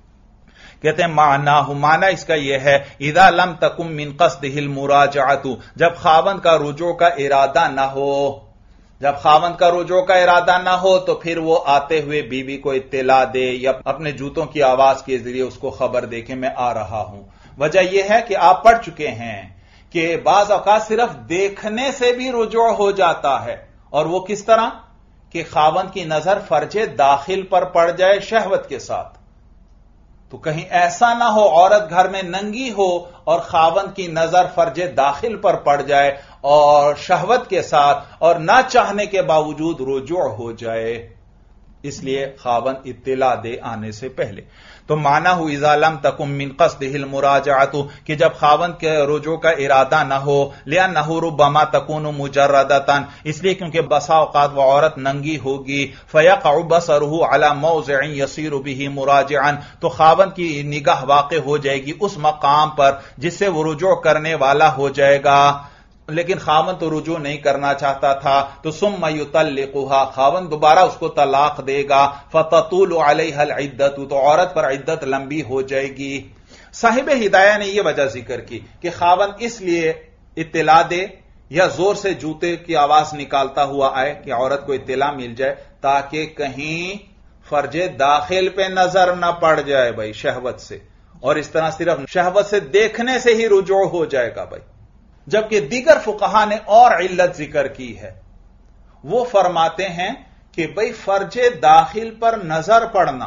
کہتے ہیں معناہ، معنی اس کا یہ ہے اذا لم تکن من قصدہ المراجعۃ، جب خاوند کا رجوع کا ارادہ نہ ہو، جب خاوند کا رجوع کا ارادہ نہ ہو تو پھر وہ آتے ہوئے بیوی بی کو اطلاع دے یا اپنے جوتوں کی آواز کے ذریعے اس کو خبر دے کہ میں آ رہا ہوں۔ وجہ یہ ہے کہ آپ پڑھ چکے ہیں کہ بعض اوقات صرف دیکھنے سے بھی رجوع ہو جاتا ہے، اور وہ کس طرح کہ خاوند کی نظر فرج داخل پر پڑ جائے شہوت کے ساتھ۔ تو کہیں ایسا نہ ہو عورت گھر میں ننگی ہو اور خاوند کی نظر فرج داخل پر پڑ جائے اور شہوت کے ساتھ اور نہ چاہنے کے باوجود رجوع ہو جائے، اس لیے خاوند اطلاع دے آنے سے پہلے۔ تو معنی ہو اذا لم تکن من قصدہ المراجعۃ، کہ جب خاوند کے رجوع کا ارادہ نہ ہو، لأنہ ربما تکون مجردۃ، اس لیے کیونکہ بسا اوقات وہ عورت ننگی ہوگی، فیقع بصرہ علی موضع یصیر بہ مراجعا، تو خاوند کی نگاہ واقع ہو جائے گی اس مقام پر جس سے وہ رجوع کرنے والا ہو جائے گا، لیکن خاوند تو رجوع نہیں کرنا چاہتا تھا، تو ثم یطلقها، خاوند دوبارہ اس کو طلاق دے گا، فتطول علیہا العدۃ، تو عورت پر عدت لمبی ہو جائے گی۔ صاحب ہدایہ نے یہ وجہ ذکر کی کہ خاوند اس لیے اطلاع دے یا زور سے جوتے کی آواز نکالتا ہوا آئے کہ عورت کو اطلاع مل جائے، تاکہ کہیں فرج داخل پہ نظر نہ پڑ جائے بھائی شہوت سے، اور اس طرح صرف شہوت سے دیکھنے سے ہی رجوع ہو جائے گا بھائی۔ جبکہ دیگر فقہا نے اور علت ذکر کی ہے، وہ فرماتے ہیں کہ بھئی فرج داخل پر نظر پڑنا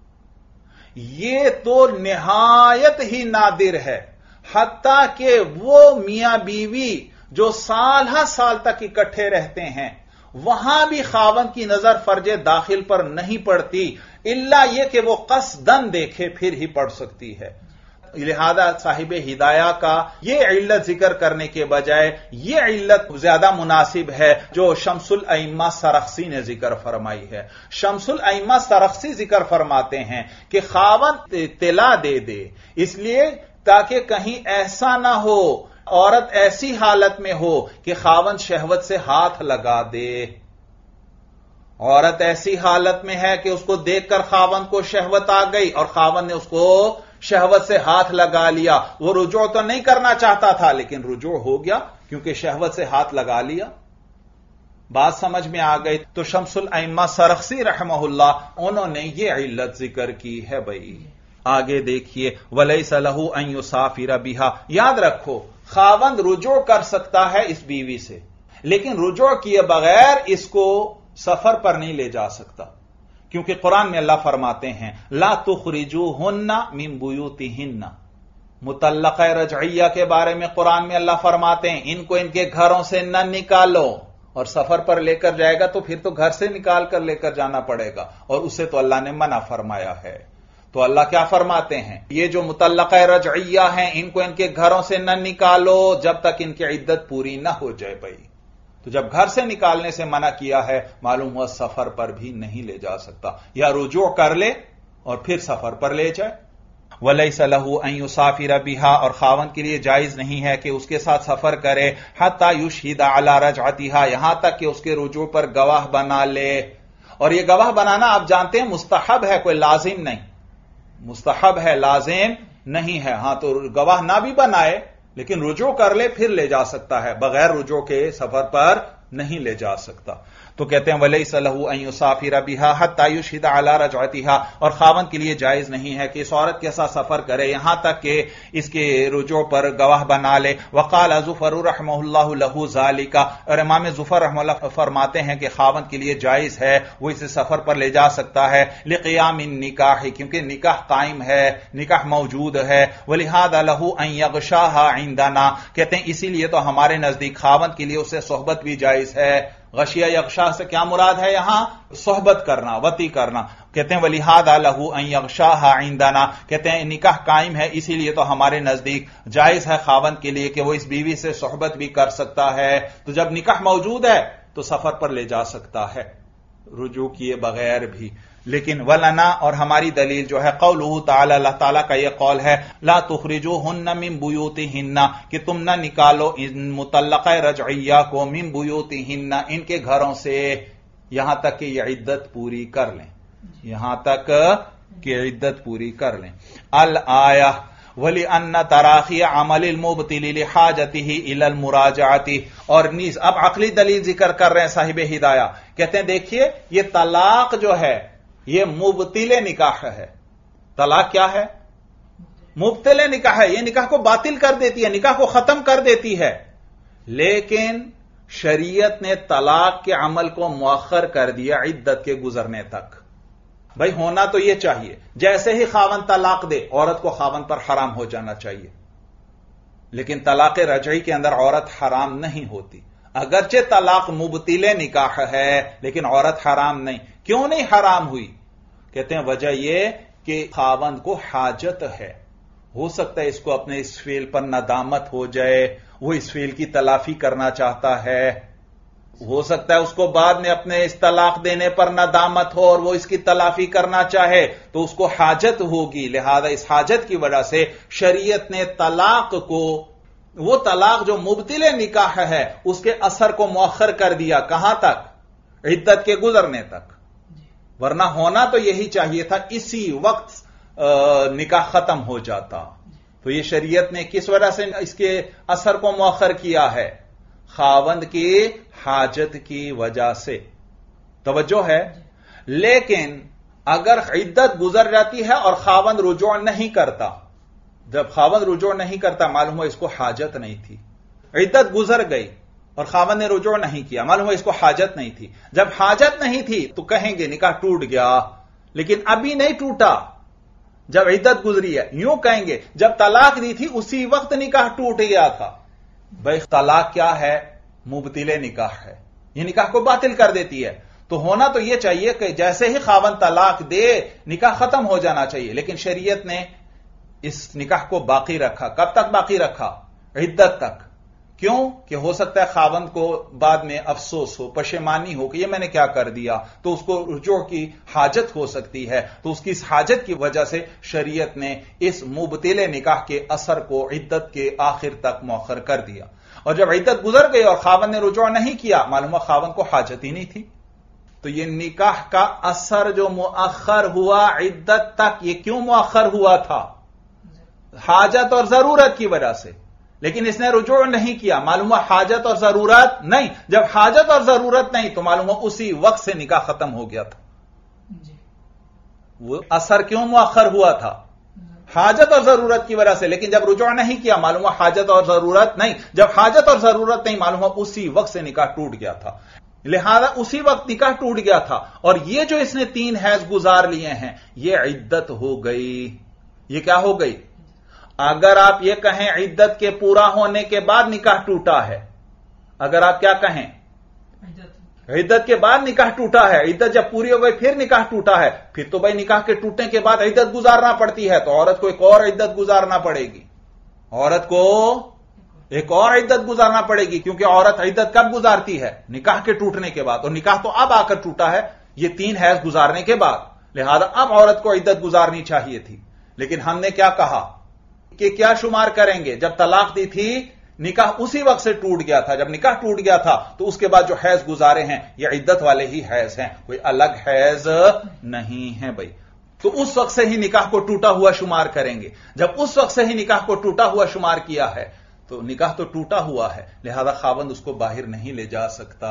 یہ تو نہایت ہی نادر ہے، حتیٰ کہ وہ میاں بیوی جو سال ہر سال تک اکٹھے رہتے ہیں وہاں بھی خاوند کی نظر فرج داخل پر نہیں پڑتی، الا یہ کہ وہ قصدن دیکھے پھر ہی پڑ سکتی ہے۔ لہذا صاحب ہدایہ کا یہ علت ذکر کرنے کے بجائے یہ علت زیادہ مناسب ہے جو شمس الائمہ سرخسی نے ذکر فرمائی ہے۔ شمس الائمہ سرخسی ذکر فرماتے ہیں کہ خاوند اطلاع دے دے، اس لیے تاکہ کہیں ایسا نہ ہو عورت ایسی حالت میں ہو کہ خاوند شہوت سے ہاتھ لگا دے۔ عورت ایسی حالت میں ہے کہ اس کو دیکھ کر خاوند کو شہوت آ گئی اور خاوند نے اس کو شہوت سے ہاتھ لگا لیا، وہ رجوع تو نہیں کرنا چاہتا تھا لیکن رجوع ہو گیا کیونکہ شہوت سے ہاتھ لگا لیا۔ بات سمجھ میں آ گئی؟ تو شمس الائمہ سرخسی رحمہ اللہ انہوں نے یہ علت ذکر کی ہے بھائی۔ آگے دیکھیے وَلَيْسَ لَهُ أَن يُسَافِرَ بِهَا، یاد رکھو خاوند رجوع کر سکتا ہے اس بیوی سے، لیکن رجوع کیے بغیر اس کو سفر پر نہیں لے جا سکتا، کیونکہ قرآن میں اللہ فرماتے ہیں لا تخرجوہن من بیوتہن، مطلقہ رجعیہ کے بارے میں قرآن میں اللہ فرماتے ہیں ان کو ان کے گھروں سے نہ نکالو، اور سفر پر لے کر جائے گا تو پھر تو گھر سے نکال کر لے کر جانا پڑے گا، اور اسے تو اللہ نے منع فرمایا ہے۔ تو اللہ کیا فرماتے ہیں، یہ جو مطلقہ رجعیہ ہیں ان کو ان کے گھروں سے نہ نکالو جب تک ان کی عدت پوری نہ ہو جائے بھائی۔ تو جب گھر سے نکالنے سے منع کیا ہے معلوم ہوا سفر پر بھی نہیں لے جا سکتا، یا رجوع کر لے اور پھر سفر پر لے جائے۔ وَلَيْسَ لَهُ أَن يُسَافِرَ بِهَا، اور خاوند کے لیے جائز نہیں ہے کہ اس کے ساتھ سفر کرے حَتَّى يُشْهِدَ عَلَى رَجْعَتِهَا، یہاں تک کہ اس کے رجوع پر گواہ بنا لے، اور یہ گواہ بنانا آپ جانتے ہیں مستحب ہے، کوئی لازم نہیں، مستحب ہے لازم نہیں ہے۔ ہاں تو گواہ نہ بھی بنائے لیکن رجوع کر لے پھر لے جا سکتا ہے، بغیر رجوع کے سفر پر نہیں لے جا سکتا. تو کہتے ہیں ولیس لہ ان یسافر بها حتی یشہد علی رجعتها، اور خاوند کے لیے جائز نہیں ہے کہ اس عورت کے ساتھ سفر کرے یہاں تک کہ اس کے رجوع پر گواہ بنا لے. وقال ظفر رحمہ اللہ لہ ذالک، اور امام ظفر رحمہ اللہ فرماتے ہیں کہ خاوند کے لیے جائز ہے، وہ اسے سفر پر لے جا سکتا ہے. لقیام النکاح، کیونکہ نکاح قائم ہے، نکاح موجود ہے. ولہذا لہ ان یغشاها عندنا، کہتے ہیں اسی لیے تو ہمارے نزدیک خاوند کے لیے اسے صحبت بھی جائز ہے. غشیہ یغشا سے کیا مراد ہے یہاں؟ صحبت کرنا، وطی کرنا. کہتے ہیں ولہذا لہ ان یغشاها عندنا، کہتے ہیں نکاح قائم ہے اسی لیے تو ہمارے نزدیک جائز ہے خاوند کے لیے کہ وہ اس بیوی سے صحبت بھی کر سکتا ہے. تو جب نکاح موجود ہے تو سفر پر لے جا سکتا ہے رجوع کیے بغیر بھی. لیکن ولنا، اور ہماری دلیل جو ہے قولہ تعالی، اللہ تعالیٰ کا یہ قول ہے لا تخرجوہن من بیوتہن، کہ تم نہ نکالو ان مطلقہ رجعیہ کو من بیوتہن، ان کے گھروں سے، یہاں تک کہ یہ عدت پوری کر لیں، یہاں تک کہ عدت پوری کر لیں. الآیہ وَلِأَنَّ تَرَاخِيَ عَمَلِ الْمُبْطِلِ لِحَاجَتِهِ إِلَى الْمُرَاجَعَةِ، اور نیز اب عقلی دلیل ذکر کر رہے ہیں صاحب ہدایہ. کہتے ہیں دیکھیے یہ طلاق جو ہے یہ مبطل نکاح ہے. طلاق کیا ہے؟ مبطل نکاح ہے، یہ نکاح کو باطل کر دیتی ہے، نکاح کو ختم کر دیتی ہے. لیکن شریعت نے طلاق کے عمل کو مؤخر کر دیا عدت کے گزرنے تک. بھائی ہونا تو یہ چاہیے جیسے ہی خاوند طلاق دے عورت کو خاوند پر حرام ہو جانا چاہیے، لیکن طلاق رجعی کے اندر عورت حرام نہیں ہوتی. اگرچہ طلاق مبطل نکاح ہے لیکن عورت حرام نہیں. کیوں نہیں حرام ہوئی؟ کہتے ہیں وجہ یہ کہ خاوند کو حاجت ہے، ہو سکتا ہے اس کو اپنے اس فعل پر ندامت ہو جائے، وہ اس فعل کی تلافی کرنا چاہتا ہے، ہو سکتا ہے اس کو بعد میں اپنے اس طلاق دینے پر ندامت ہو اور وہ اس کی تلافی کرنا چاہے تو اس کو حاجت ہوگی. لہذا اس حاجت کی وجہ سے شریعت نے طلاق کو، وہ طلاق جو مبطل نکاح ہے اس کے اثر کو مؤخر کر دیا. کہاں تک؟ عدت کے گزرنے تک. ورنہ ہونا تو یہی چاہیے تھا اسی وقت نکاح ختم ہو جاتا. تو یہ شریعت نے کس وجہ سے اس کے اثر کو مؤخر کیا ہے؟ خاوند کی حاجت کی وجہ سے. توجہ ہے. لیکن اگر عدت گزر جاتی ہے اور خاوند رجوع نہیں کرتا، جب خاوند رجوع نہیں کرتا معلوم ہو اس کو حاجت نہیں تھی، عدت گزر گئی اور خاوند نے رجوع نہیں کیا، معلوم ہو اس کو حاجت نہیں تھی. جب حاجت نہیں تھی تو کہیں گے نکاح ٹوٹ گیا، لیکن ابھی نہیں ٹوٹا، جب عدت گزری ہے. یوں کہیں گے جب طلاق دی تھی اسی وقت نکاح ٹوٹ گیا تھا. بھائی طلاق کیا ہے؟ مبطل نکاح ہے، یہ نکاح کو باطل کر دیتی ہے. تو ہونا تو یہ چاہیے کہ جیسے ہی خاوند طلاق دے نکاح ختم ہو جانا چاہیے، لیکن شریعت نے اس نکاح کو باقی رکھا. کب تک باقی رکھا؟ عدت تک. کیوں؟ کہ ہو سکتا ہے خاوند کو بعد میں افسوس ہو، پشیمانی ہو کہ یہ میں نے کیا کر دیا، تو اس کو رجوع کی حاجت ہو سکتی ہے. تو اس کی اس حاجت کی وجہ سے شریعت نے اس مبطل نکاح کے اثر کو عدت کے آخر تک مؤخر کر دیا. اور جب عدت گزر گئی اور خاوند نے رجوع نہیں کیا، معلوم ہے خاوند کو حاجت ہی نہیں تھی. تو یہ نکاح کا اثر جو مؤخر ہوا عدت تک، یہ کیوں مؤخر ہوا تھا؟ حاجت اور ضرورت کی وجہ سے. لیکن اس نے رجوع نہیں کیا، معلوم ہے حاجت اور ضرورت نہیں. جب حاجت اور ضرورت نہیں تو معلوم ہے اسی وقت سے نکاح ختم ہو گیا تھا. وہ اثر کیوں مؤخر ہوا تھا؟ حاجت اور ضرورت کی وجہ سے. لیکن جب رجوع نہیں کیا معلوم ہے حاجت اور ضرورت نہیں. جب حاجت اور ضرورت نہیں معلوم ہے اسی وقت سے نکاح ٹوٹ گیا تھا. لہذا اسی وقت نکاح ٹوٹ گیا تھا. اور یہ جو اس نے تین حیض گزار لیے ہیں یہ عدت ہو گئی. یہ کیا ہو گئی؟ اگر آپ یہ کہیں عدت کے پورا ہونے کے بعد نکاح ٹوٹا ہے، اگر آپ کیا کہیں عدت کے بعد نکاح ٹوٹا ہے، عدت جب پوری ہو گئی پھر نکاح ٹوٹا ہے، پھر تو بھائی نکاح کے ٹوٹنے کے بعد عدت گزارنا پڑتی ہے. تو عورت کو ایک اور عدت گزارنا پڑے گی، عورت کو ایک اور عدت گزارنا پڑے گی. کیونکہ عورت عدت کب گزارتی ہے؟ نکاح کے ٹوٹنے کے بعد. اور نکاح تو اب آ کر ٹوٹا ہے یہ تین حیض گزارنے کے بعد. لہذا اب عورت کو عدت گزارنی چاہیے تھی. لیکن ہم نے کیا کہا کہ کیا شمار کریں گے؟ جب طلاق دی تھی نکاح اسی وقت سے ٹوٹ گیا تھا. جب نکاح ٹوٹ گیا تھا تو اس کے بعد جو حیض گزارے ہیں یہ عدت والے ہی حیض ہیں، کوئی الگ حیض نہیں ہے بھائی. تو اس وقت سے ہی نکاح کو ٹوٹا ہوا شمار کریں گے. جب اس وقت سے ہی نکاح کو ٹوٹا ہوا شمار کیا ہے تو نکاح تو ٹوٹا ہوا ہے، لہذا خاوند اس کو باہر نہیں لے جا سکتا.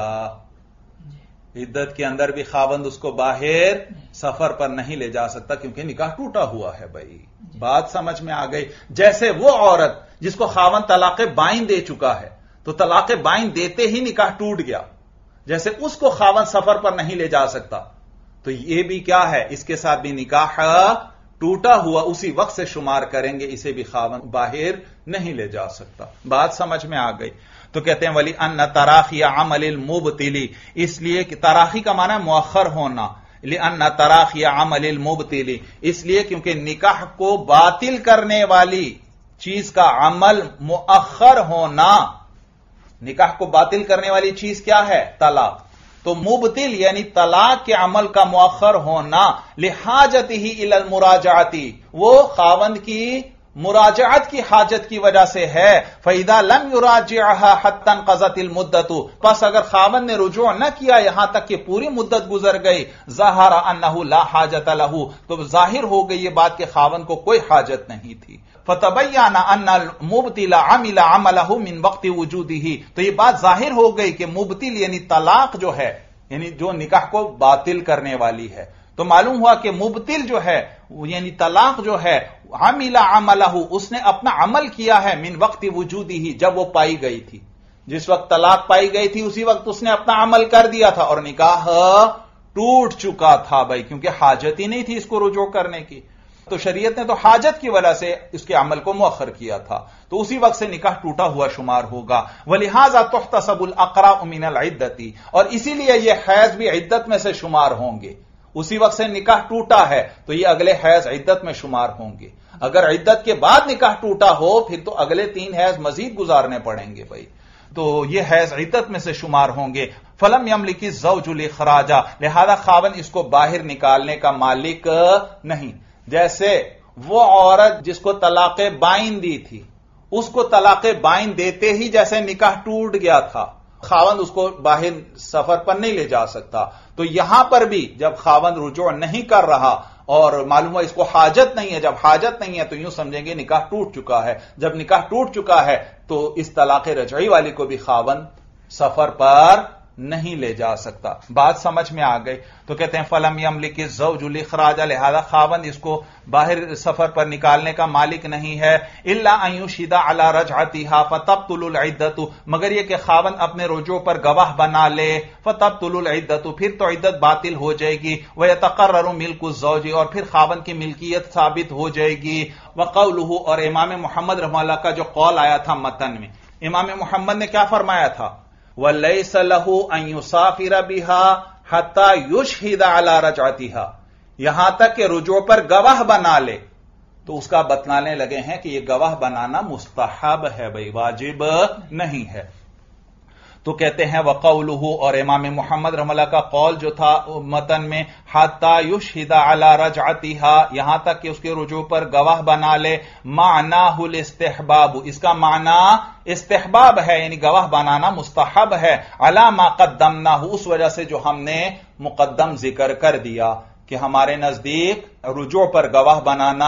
عدت کے اندر بھی خاوند اس کو باہر سفر پر نہیں لے جا سکتا کیونکہ نکاح ٹوٹا ہوا ہے. بھائی بات سمجھ میں آ گئی؟ جیسے وہ عورت جس کو خاوند طلاق بائن دے چکا ہے تو طلاق بائن دیتے ہی نکاح ٹوٹ گیا، جیسے اس کو خاوند سفر پر نہیں لے جا سکتا، تو یہ بھی کیا ہے، اس کے ساتھ بھی نکاح ٹوٹا ہوا اسی وقت سے شمار کریں گے، اسے بھی خاوند باہر نہیں لے جا سکتا. بات سمجھ میں آ گئی؟ تو کہتے ہیں ولی ان تراخی عمل المبتلی، اس لیے کہ تراخی کا معنی ہے مؤخر ہونا، لان تراخی عمل المبتلی، اس لیے کیونکہ نکاح کو باطل کرنے والی چیز کا عمل مؤخر ہونا. نکاح کو باطل کرنے والی چیز کیا ہے؟ طلاق. تو مبتل یعنی طلاق کے عمل کا مؤخر ہونا لحاجتہ الی المراجعۃ، وہ خاوند کی مراجعت کی حاجت کی وجہ سے ہے. فَإِذَا لَمْ يُرَاجِعْهَا حَتَّى انْقَضَتِ الْمُدَّةُ، پس اگر خاوند نے رجوع نہ کیا یہاں تک کہ پوری مدت گزر گئی، ظَهَرَ أَنَّهُ لَا حَاجَةَ لَهُ، تو ظاہر ہو گئی یہ بات کہ خاوند کو کوئی حاجت نہیں تھی. فَتَبَيَّنَ أَنَّ الْمُبْتِلَ عَمِلَ عَمَلَهُ مِنْ وَقْتِ وُجُودِهِ، تو یہ بات ظاہر ہو گئی کہ مبتل یعنی طلاق جو ہے، یعنی جو نکاح کو باطل کرنے والی ہے، تو معلوم ہوا کہ مبتل جو ہے یعنی طلاق جو ہے، عمل عملہ، اس نے اپنا عمل کیا ہے من وقت وجودی ہی، جب وہ پائی گئی تھی، جس وقت طلاق پائی گئی تھی اسی وقت اس نے اپنا عمل کر دیا تھا اور نکاح ٹوٹ چکا تھا. بھائی کیونکہ حاجت ہی نہیں تھی اس کو رجوع کرنے کی، تو شریعت نے تو حاجت کی وجہ سے اس کے عمل کو مؤخر کیا تھا، تو اسی وقت سے نکاح ٹوٹا ہوا شمار ہوگا. وَلِهَذَا تُحْتَسَبُ الْأَقْرَاءُ مِنَ الْعِدَّةِ، اور اسی لیے یہ حیض بھی عدت میں سے شمار ہوں گے. اسی وقت سے نکاح ٹوٹا ہے تو یہ اگلے حیض عدت میں شمار ہوں گے. اگر عدت کے بعد نکاح ٹوٹا ہو پھر تو اگلے تین حیض مزید گزارنے پڑیں گے. بھائی تو یہ حیض عدت میں سے شمار ہوں گے. فلم یملک الزوج الاخراج، لہذا خاوند اس کو باہر نکالنے کا مالک نہیں. جیسے وہ عورت جس کو طلاق بائن دی تھی، اس کو طلاق بائن دیتے ہی جیسے نکاح ٹوٹ گیا تھا، خاوند اس کو باہر سفر پر نہیں لے جا سکتا. تو یہاں پر بھی جب خاوند رجوع نہیں کر رہا اور معلوم ہوا اس کو حاجت نہیں ہے، جب حاجت نہیں ہے تو یوں سمجھیں گے نکاح ٹوٹ چکا ہے. جب نکاح ٹوٹ چکا ہے تو اس طلاق رجعی والی کو بھی خاوند سفر پر نہیں لے جا سکتا. بات سمجھ میں آ گئی؟ تو کہتے ہیں فلم یملک الزوج الاخراج، لہذا خاوند اس کو باہر سفر پر نکالنے کا مالک نہیں ہے. الا ان یشهد علی رجعتها فتبطل العدۃ، مگر یہ کہ خاوند اپنے رجوع پر گواہ بنا لے، فتبطل العدۃ، پھر تو عدت باطل ہو جائے گی. ویتقرر ملک الزوج، اور پھر خاوند کی ملکیت ثابت ہو جائے گی. وقولہ، اور امام محمد رحمہ اللہ کا جو قول آیا تھا متن میں، امام محمد نے کیا فرمایا تھا؟ وَلَيْسَ لَهُ أَن يُسَافِرَ بِهَا حَتَّى يُشْهِدَ عَلَى رَجْعَتِهَا، یہاں تک کہ رجوع پر گواہ بنا لے. تو اس کا بتلانے لگے ہیں کہ یہ گواہ بنانا مستحب ہے، بھائی واجب نہیں ہے. تو کہتے ہیں وقولہ، اور امام محمد رحمہ اللہ کا قول جو تھا متن میں، حَتَّى يُشْهِدَ عَلَى رَجْعَتِهَا، یہاں تک کہ اس کے رجوع پر گواہ بنا لے. معناہ الاستحباب، اس کا معنی استحباب ہے، یعنی گواہ بنانا مستحب ہے. علی ما قدمناہ، اس وجہ سے جو ہم نے مقدم ذکر کر دیا کہ ہمارے نزدیک رجوع پر گواہ بنانا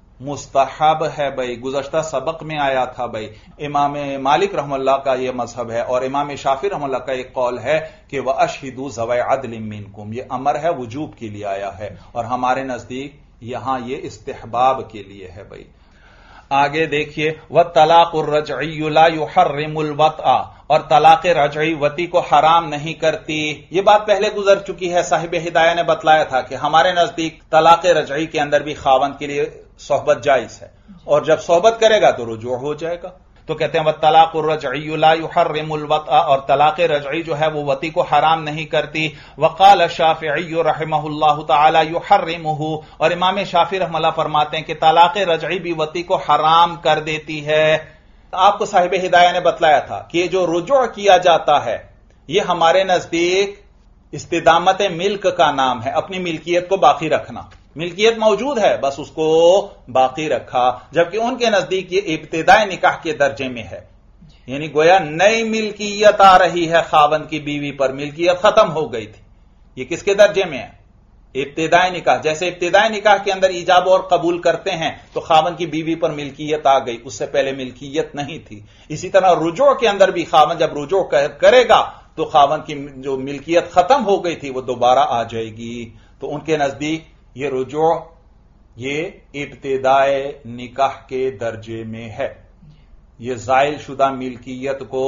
مستحب ہے. بھائی گزشتہ سبق میں آیا تھا بھائی امام مالک رحم اللہ کا یہ مذہب ہے، اور امام شافعی رحم اللہ کا ایک قول ہے کہ وَأَشْهِدُوا ذَوَيْ عَدْلٍ مِّنْكُمْ، یہ امر ہے وجوب کے لیے آیا ہے، اور ہمارے نزدیک یہاں یہ استحباب کے لیے ہے. بھائی آگے دیکھیے، وَالطَّلَاقُ الرَّجْعِيُّ لَا يُحَرِّمُ الْوَطْءَ، اور طلاق رجعی وطی کو حرام نہیں کرتی. یہ بات پہلے گزر چکی ہے، صاحب ہدایہ نے بتلایا تھا کہ ہمارے نزدیک طلاق رجعی کے اندر بھی خاوند کے لیے صحبت جائز ہے، اور جب صحبت کرے گا تو رجوع ہو جائے گا. تو کہتے ہیں وَالطَّلَاقُ الرَّجْعِيُّ لَا يُحَرِّمُ الْوَطْءَ، اور طلاق رجعی جو ہے وہ وطی کو حرام نہیں کرتی. وقال الشافعی رحمہ اللہ تعالی يحرمه، اور امام شافعی رحمہ اللہ فرماتے ہیں کہ طلاق رجعی بھی وطی کو حرام کر دیتی ہے. آپ کو صاحب ہدایہ نے بتلایا تھا کہ جو رجوع کیا جاتا ہے یہ ہمارے نزدیک استدامت ملک کا نام ہے، اپنی ملکیت کو باقی رکھنا. ملکیت موجود ہے بس اس کو باقی رکھا، جبکہ ان کے نزدیک یہ ابتدائی نکاح کے درجے میں ہے، یعنی گویا نئی ملکیت آ رہی ہے خاوند کی بیوی پر، ملکیت ختم ہو گئی تھی. یہ کس کے درجے میں ہے؟ ابتدائی نکاح، جیسے ابتدائی نکاح کے اندر ایجاب اور قبول کرتے ہیں تو خاوند کی بیوی پر ملکیت آ گئی، اس سے پہلے ملکیت نہیں تھی. اسی طرح رجوع کے اندر بھی خاوند جب رجوع کرے گا تو خاوند کی جو ملکیت ختم ہو گئی تھی وہ دوبارہ آ جائے گی. تو ان کے نزدیک یہ رجوع یہ ابتدائی نکاح کے درجے میں ہے. یہ زائل شدہ ملکیت کو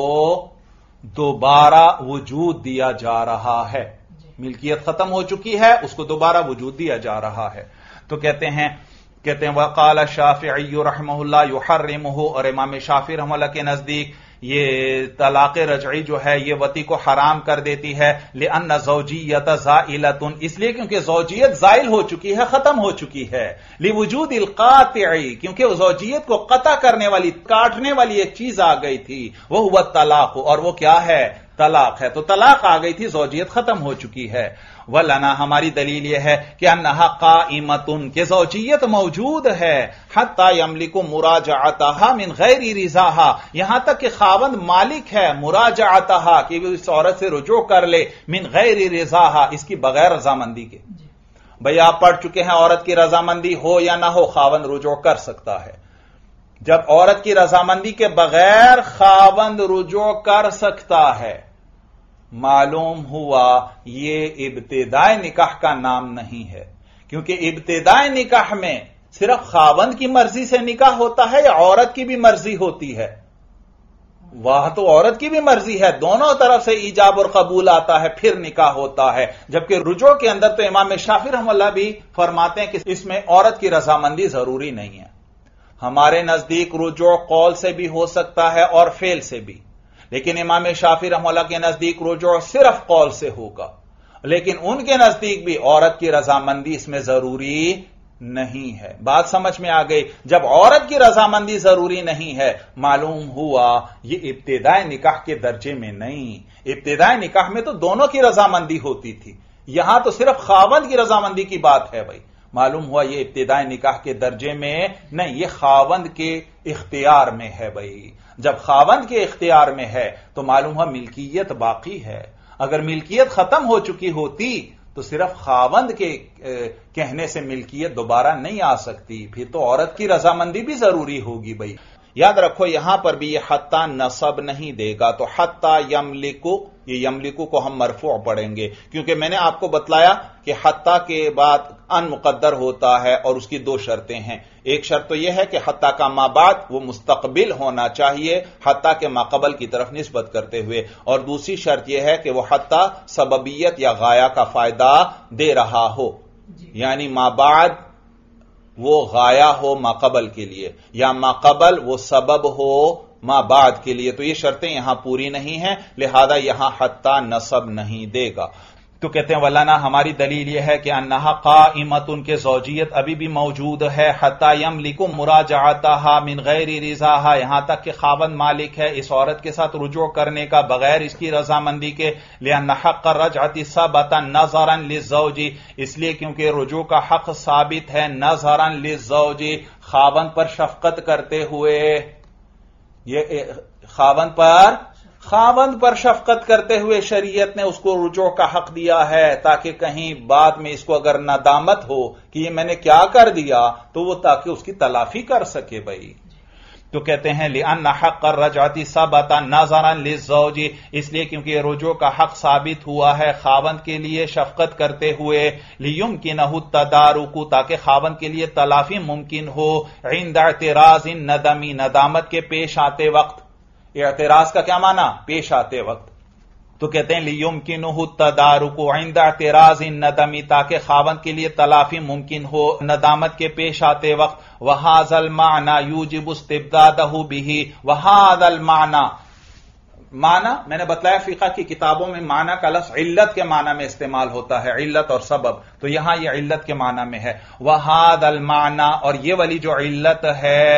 دوبارہ وجود دیا جا رہا ہے. ملکیت ختم ہو چکی ہے، اس کو دوبارہ وجود دیا جا رہا ہے. تو کہتے ہیں کہتے ہیں وقال الشافعی رحمہ اللہ یحرمہ، اور امام شافعی رحمہ اللہ کے نزدیک یہ طلاق رجعی جو ہے یہ وطی کو حرام کر دیتی ہے. لأن زوجیت زائلۃ، اس لیے کیونکہ زوجیت زائل ہو چکی ہے، ختم ہو چکی ہے. لوجود القاطع، کیونکہ زوجیت کو قطع کرنے والی، کاٹنے والی ایک چیز آ گئی تھی، وہ ہوا طلاق، اور وہ کیا ہے؟ طلاق ہے. تو طلاق آ گئی تھی، زوجیت ختم ہو چکی ہے. وَلَنَا، ہماری دلیل یہ ہے کہ انہا قائمتن، کہ زوجیت موجود ہے، حتی یملک مراجعتها من غیر رضاها، یہاں تک کہ خاوند مالک ہے مراجعتها، کہ وہ اس عورت سے رجوع کر لے، من غیر رضاها، اس کی بغیر رضامندی کے. بھئی آپ پڑھ چکے ہیں عورت کی رضامندی ہو یا نہ ہو خاوند رجوع کر سکتا ہے. جب عورت کی رضامندی کے بغیر خاوند رجوع کر سکتا ہے، معلوم ہوا یہ ابتدائی نکاح کا نام نہیں ہے، کیونکہ ابتدائی نکاح میں صرف خاوند کی مرضی سے نکاح ہوتا ہے یا عورت کی بھی مرضی ہوتی ہے؟ وہاں تو عورت کی بھی مرضی ہے، دونوں طرف سے ایجاب اور قبول آتا ہے پھر نکاح ہوتا ہے. جبکہ رجوع کے اندر تو امام شافعی رحمہ اللہ بھی فرماتے ہیں کہ اس میں عورت کی رضامندی ضروری نہیں ہے. ہمارے نزدیک رجوع قول سے بھی ہو سکتا ہے اور فعل سے بھی، لیکن امام شافعی رحمہ اللہ کے نزدیک رجوع صرف قول سے ہوگا. لیکن ان کے نزدیک بھی عورت کی رضامندی اس میں ضروری نہیں ہے. بات سمجھ میں آ گئی؟ جب عورت کی رضامندی ضروری نہیں ہے، معلوم ہوا یہ ابتدائی نکاح کے درجے میں نہیں. ابتدائی نکاح میں تو دونوں کی رضامندی ہوتی تھی، یہاں تو صرف خاوند کی رضامندی کی بات ہے. بھائی معلوم ہوا یہ ابتدائی نکاح کے درجے میں نہیں، یہ خاوند کے اختیار میں ہے. بھائی جب خاوند کے اختیار میں ہے تو معلوم ہوا ملکیت باقی ہے. اگر ملکیت ختم ہو چکی ہوتی تو صرف خاوند کے کہنے سے ملکیت دوبارہ نہیں آ سکتی، پھر تو عورت کی رضامندی بھی ضروری ہوگی. بھائی یاد رکھو یہاں پر بھی یہ حتی نصب نہیں دے گا، تو حتی یملکو، یہ یملکو کو ہم مرفوع پڑھیں گے، کیونکہ میں نے آپ کو بتلایا کہ حتی کے بعد ان مقدر ہوتا ہے اور اس کی دو شرطیں ہیں. ایک شرط تو یہ ہے کہ حتی کا ما بعد وہ مستقبل ہونا چاہیے حتی کے ما قبل کی طرف نسبت کرتے ہوئے، اور دوسری شرط یہ ہے کہ وہ حتی سببیت یا غایہ کا فائدہ دے رہا ہو، یعنی ما بعد وہ غایہ ہو ما قبل کے لیے، یا ما قبل وہ سبب ہو ما بعد کے لیے. تو یہ شرطیں یہاں پوری نہیں ہیں، لہذا یہاں حتی نصب نہیں دے گا. تو کہتے ہیں ولانا، ہماری دلیل یہ ہے کہ انہا قائمت، ان کے زوجیت ابھی بھی موجود ہے، حتی یملک مراجعتها من غیر رضاها، یہاں تک کہ خاوند مالک ہے اس عورت کے ساتھ رجوع کرنے کا بغیر اس کی رضامندی کے. لأن حق الرجعة ثبت نظرا للزوج، اس لیے کیونکہ رجوع کا حق ثابت ہے نظرا للزوج، خاوند پر شفقت کرتے ہوئے. یہ خاوند پر خاوند پر شفقت کرتے ہوئے شریعت نے اس کو رجوع کا حق دیا ہے، تاکہ کہیں بعد میں اس کو اگر ندامت ہو کہ یہ میں نے کیا کر دیا تو وہ تاکہ اس کی تلافی کر سکے. بھائی تو کہتے ہیں لأن حق الرجعة ثبت نظرا للزوج، اس لیے کیونکہ یہ رجوع کا حق ثابت ہوا ہے خاوند کے لیے شفقت کرتے ہوئے، لیمکنہ التدارک، تاکہ خاوند کے لیے تلافی ممکن ہو، عند اعتراض ندمی، ندامت کے پیش آتے وقت. اعتراض کا کیا معنی؟ پیش آتے وقت. تو کہتے ہیں لیمکنہ التدارک عند اعتراض الندم، تاکہ خاوند کے لیے تلافی ممکن ہو ندامت کے پیش آتے وقت. وہذا المعنی یوجب استبدادہ بہ، وہذا المعنی، معنی میں نے بتلایا فقہ کی کتابوں میں معنی کا لفظ علت کے معنی میں استعمال ہوتا ہے، علت اور سبب، تو یہاں یہ علت کے معنی میں ہے. وہذا المعنی، اور یہ والی جو علت ہے،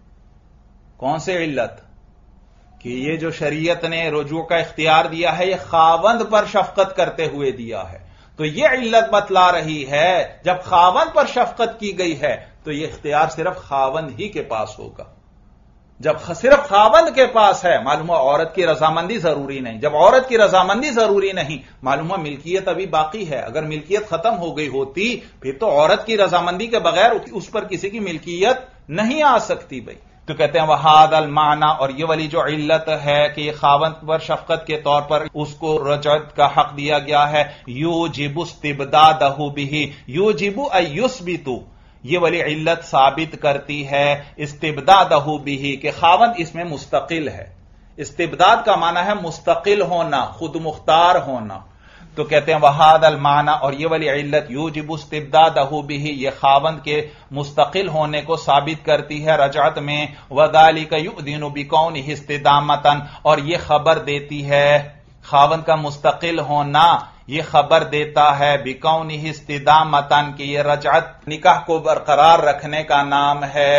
کون سے علت؟ کہ یہ جو شریعت نے رجوع کا اختیار دیا ہے یہ خاوند پر شفقت کرتے ہوئے دیا ہے. تو یہ علت بتلا رہی ہے جب خاوند پر شفقت کی گئی ہے تو یہ اختیار صرف خاوند ہی کے پاس ہوگا. جب صرف خاوند کے پاس ہے معلوم ہوا عورت کی رضامندی ضروری نہیں، جب عورت کی رضامندی ضروری نہیں معلوم ہوا ملکیت ابھی باقی ہے، اگر ملکیت ختم ہو گئی ہوتی پھر تو عورت کی رضامندی کے بغیر اس پر کسی کی ملکیت نہیں آ سکتی بھائی۔ تو کہتے ہیں وہاد المعنی، اور یہ والی جو علت ہے کہ یہ خاوند پر شفقت کے طور پر اس کو رجعت کا حق دیا گیا ہے، یوجب استبدادہ بہ، یوجب ای یثبت، یہ والی علت ثابت کرتی ہے استبدادہ بہ کہ خاوند اس میں مستقل ہے۔ استبداد کا معنی ہے مستقل ہونا، خود مختار ہونا۔ تو کہتے ہیں وہاد المعنی، اور یہ والی علت یوجب استبدادہ بہ، یہ خاوند کے مستقل ہونے کو ثابت کرتی ہے رجعت میں، وذالک یؤذن بکونہ استدامۃ، اور یہ خبر دیتی ہے خاوند کا مستقل ہونا، یہ خبر دیتا ہے بکونہ استدامۃ کہ یہ رجعت نکاح کو برقرار رکھنے کا نام ہے،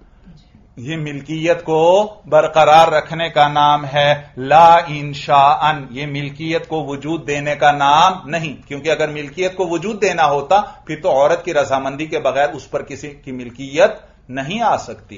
یہ ملکیت کو برقرار رکھنے کا نام ہے، لا انشاء، یہ ملکیت کو وجود دینے کا نام نہیں، کیونکہ اگر ملکیت کو وجود دینا ہوتا پھر تو عورت کی رضامندی کے بغیر اس پر کسی کی ملکیت نہیں آ سکتی۔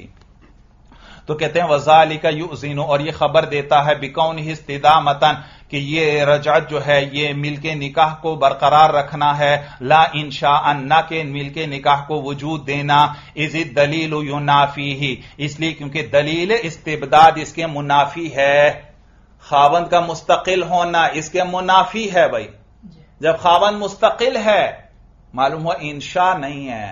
تو کہتے ہیں وذالک یؤذن، اور یہ خبر دیتا ہے بکونہ استدامۃ کہ یہ رجعت جو ہے یہ مل کے نکاح کو برقرار رکھنا ہے، لا انشاء، نہ کہ مل کے نکاح کو وجود دینا، اذ الدلیل ینافیہ، اس لیے کیونکہ دلیل استبداد اس کے منافی ہے، خاوند کا مستقل ہونا اس کے منافی ہے بھائی۔ جب خاوند مستقل ہے معلوم ہوا انشاء نہیں ہے،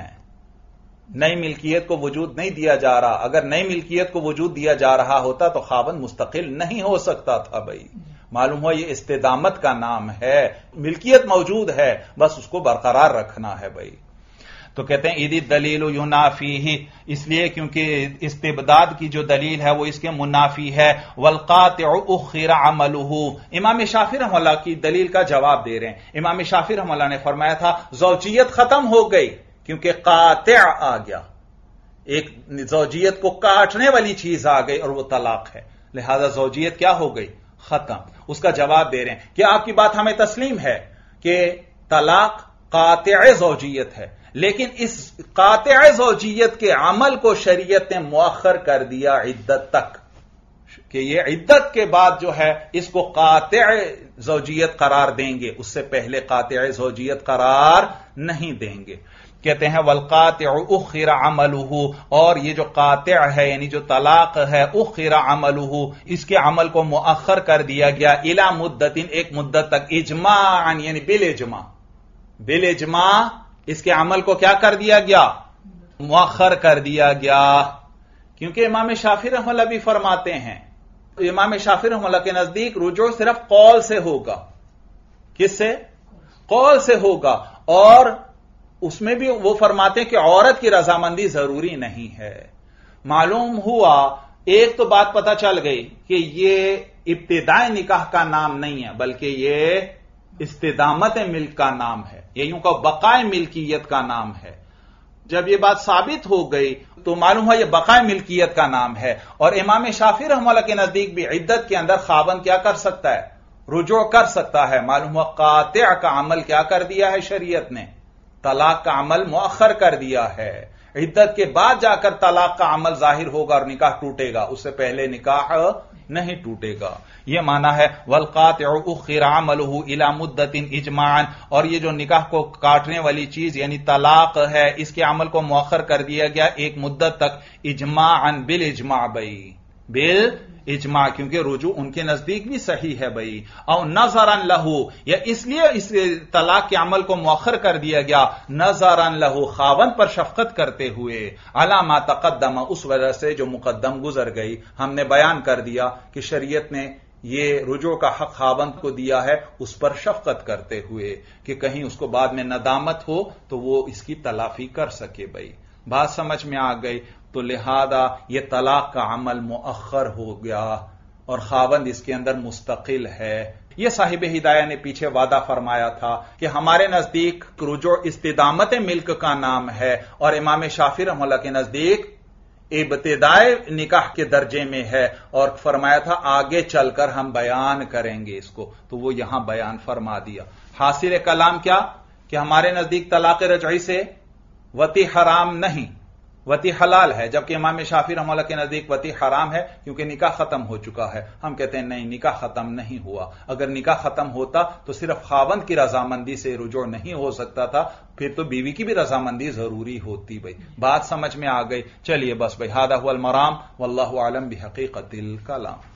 نئی ملکیت کو وجود نہیں دیا جا رہا، اگر نئی ملکیت کو وجود دیا جا رہا ہوتا تو خاوند مستقل نہیں ہو سکتا تھا بھائی، معلوم ہوا یہ استدامت کا نام ہے، ملکیت موجود ہے بس اس کو برقرار رکھنا ہے بھائی۔ تو کہتے ہیں اذ الدلیل ینافیہ، اس لیے کیونکہ استبداد کی جو دلیل ہے وہ اس کے منافی ہے، والقاطع اخر عملہ، امام شافعی رحمہ اللہ کی دلیل کا جواب دے رہے ہیں۔ امام شافعی رحمہ اللہ نے فرمایا تھا زوجیت ختم ہو گئی کیونکہ قاطع آ گیا، ایک زوجیت کو کاٹنے والی چیز آ گئی اور وہ طلاق ہے، لہذا زوجیت کیا ہو گئی؟ ختم۔ اس کا جواب دے رہے ہیں کہ آپ کی بات ہمیں تسلیم ہے کہ طلاق قاطع زوجیت ہے، لیکن اس قاطع زوجیت کے عمل کو شریعت نے مؤخر کر دیا عدت تک، کہ یہ عدت کے بعد جو ہے اس کو قاطع زوجیت قرار دیں گے، اس سے پہلے قاطع زوجیت قرار نہیں دیں گے۔ کہتے ہیں والقاطع اخر عملہ، اور یہ جو قاطع ہے یعنی جو طلاق ہے اخر عملہ، اس کے عمل کو مؤخر کر دیا گیا الی مدت، ایک مدت تک، اجماعا یعنی بالاجماع، بالاجماع اس کے عمل کو کیا کر دیا گیا؟ مؤخر کر دیا گیا، کیونکہ امام شافعی رحمہ اللہ بھی فرماتے ہیں، امام شافعی رحمہ اللہ کے نزدیک رجوع صرف قول سے ہوگا، کس سے؟ قول سے ہوگا، اور اس میں بھی وہ فرماتے ہیں کہ عورت کی رضامندی ضروری نہیں ہے۔ معلوم ہوا ایک تو بات پتہ چل گئی کہ یہ ابتدائی نکاح کا نام نہیں ہے بلکہ یہ استدامت ملک کا نام ہے، یہ یوں کہ بقائے ملکیت کا نام ہے۔ جب یہ بات ثابت ہو گئی تو معلوم ہوا یہ بقائے ملکیت کا نام ہے، اور امام شافعی رحمہ اللہ کے نزدیک بھی عدت کے اندر خاوند کیا کر سکتا ہے؟ رجوع کر سکتا ہے۔ معلوم ہوا قاطع کا عمل کیا کر دیا ہے شریعت نے؟ طلاق کا عمل مؤخر کر دیا ہے، عدت کے بعد جا کر طلاق کا عمل ظاہر ہوگا اور نکاح ٹوٹے گا، اس سے پہلے نکاح نہیں ٹوٹے گا۔ یہ معنی ہے والقاطع اخر عملہ الی مدت اجماعا، اور یہ جو نکاح کو کاٹنے والی چیز یعنی طلاق ہے اس کے عمل کو مؤخر کر دیا گیا ایک مدت تک، اجماعا بالاجماع بھائی، بال اجماع، کیونکہ رجوع ان کے نزدیک بھی صحیح ہے بھائی، او نظرا لہ، یا اس لیے اس طلاق کے عمل کو مؤخر کر دیا گیا نظرا لہ، خاوند پر شفقت کرتے ہوئے، علی ما تقدم، اس وجہ سے جو مقدم گزر گئی، ہم نے بیان کر دیا کہ شریعت نے یہ رجوع کا حق خاوند کو دیا ہے اس پر شفقت کرتے ہوئے کہ کہیں اس کو بعد میں ندامت ہو تو وہ اس کی تلافی کر سکے بھائی۔ بات سمجھ میں آ گئی؟ تو لہذا یہ طلاق کا عمل مؤخر ہو گیا اور خاوند اس کے اندر مستقل ہے۔ یہ صاحب ہدایہ نے پیچھے وعدہ فرمایا تھا کہ ہمارے نزدیک رجوع استدامت ملک کا نام ہے، اور امام شافعی رحمہ اللہ کے نزدیک ابتدائی نکاح کے درجے میں ہے، اور فرمایا تھا آگے چل کر ہم بیان کریں گے اس کو، تو وہ یہاں بیان فرما دیا۔ حاصل کلام کیا کہ ہمارے نزدیک طلاق رجعی سے وطی حرام نہیں، وتی حلال ہے، جبکہ امام شافعی رحمہ اللہ کے نزدیک وتی حرام ہے کیونکہ نکاح ختم ہو چکا ہے۔ ہم کہتے ہیں نہیں، نکاح ختم نہیں ہوا، اگر نکاح ختم ہوتا تو صرف خاوند کی رضامندی سے رجوع نہیں ہو سکتا تھا، پھر تو بیوی کی بھی رضامندی ضروری ہوتی۔ بھائی بات سمجھ میں آ گئی؟ چلیے بس بھائی، ھذا ھو المرام واللہ اعلم بحقیقت الکلام۔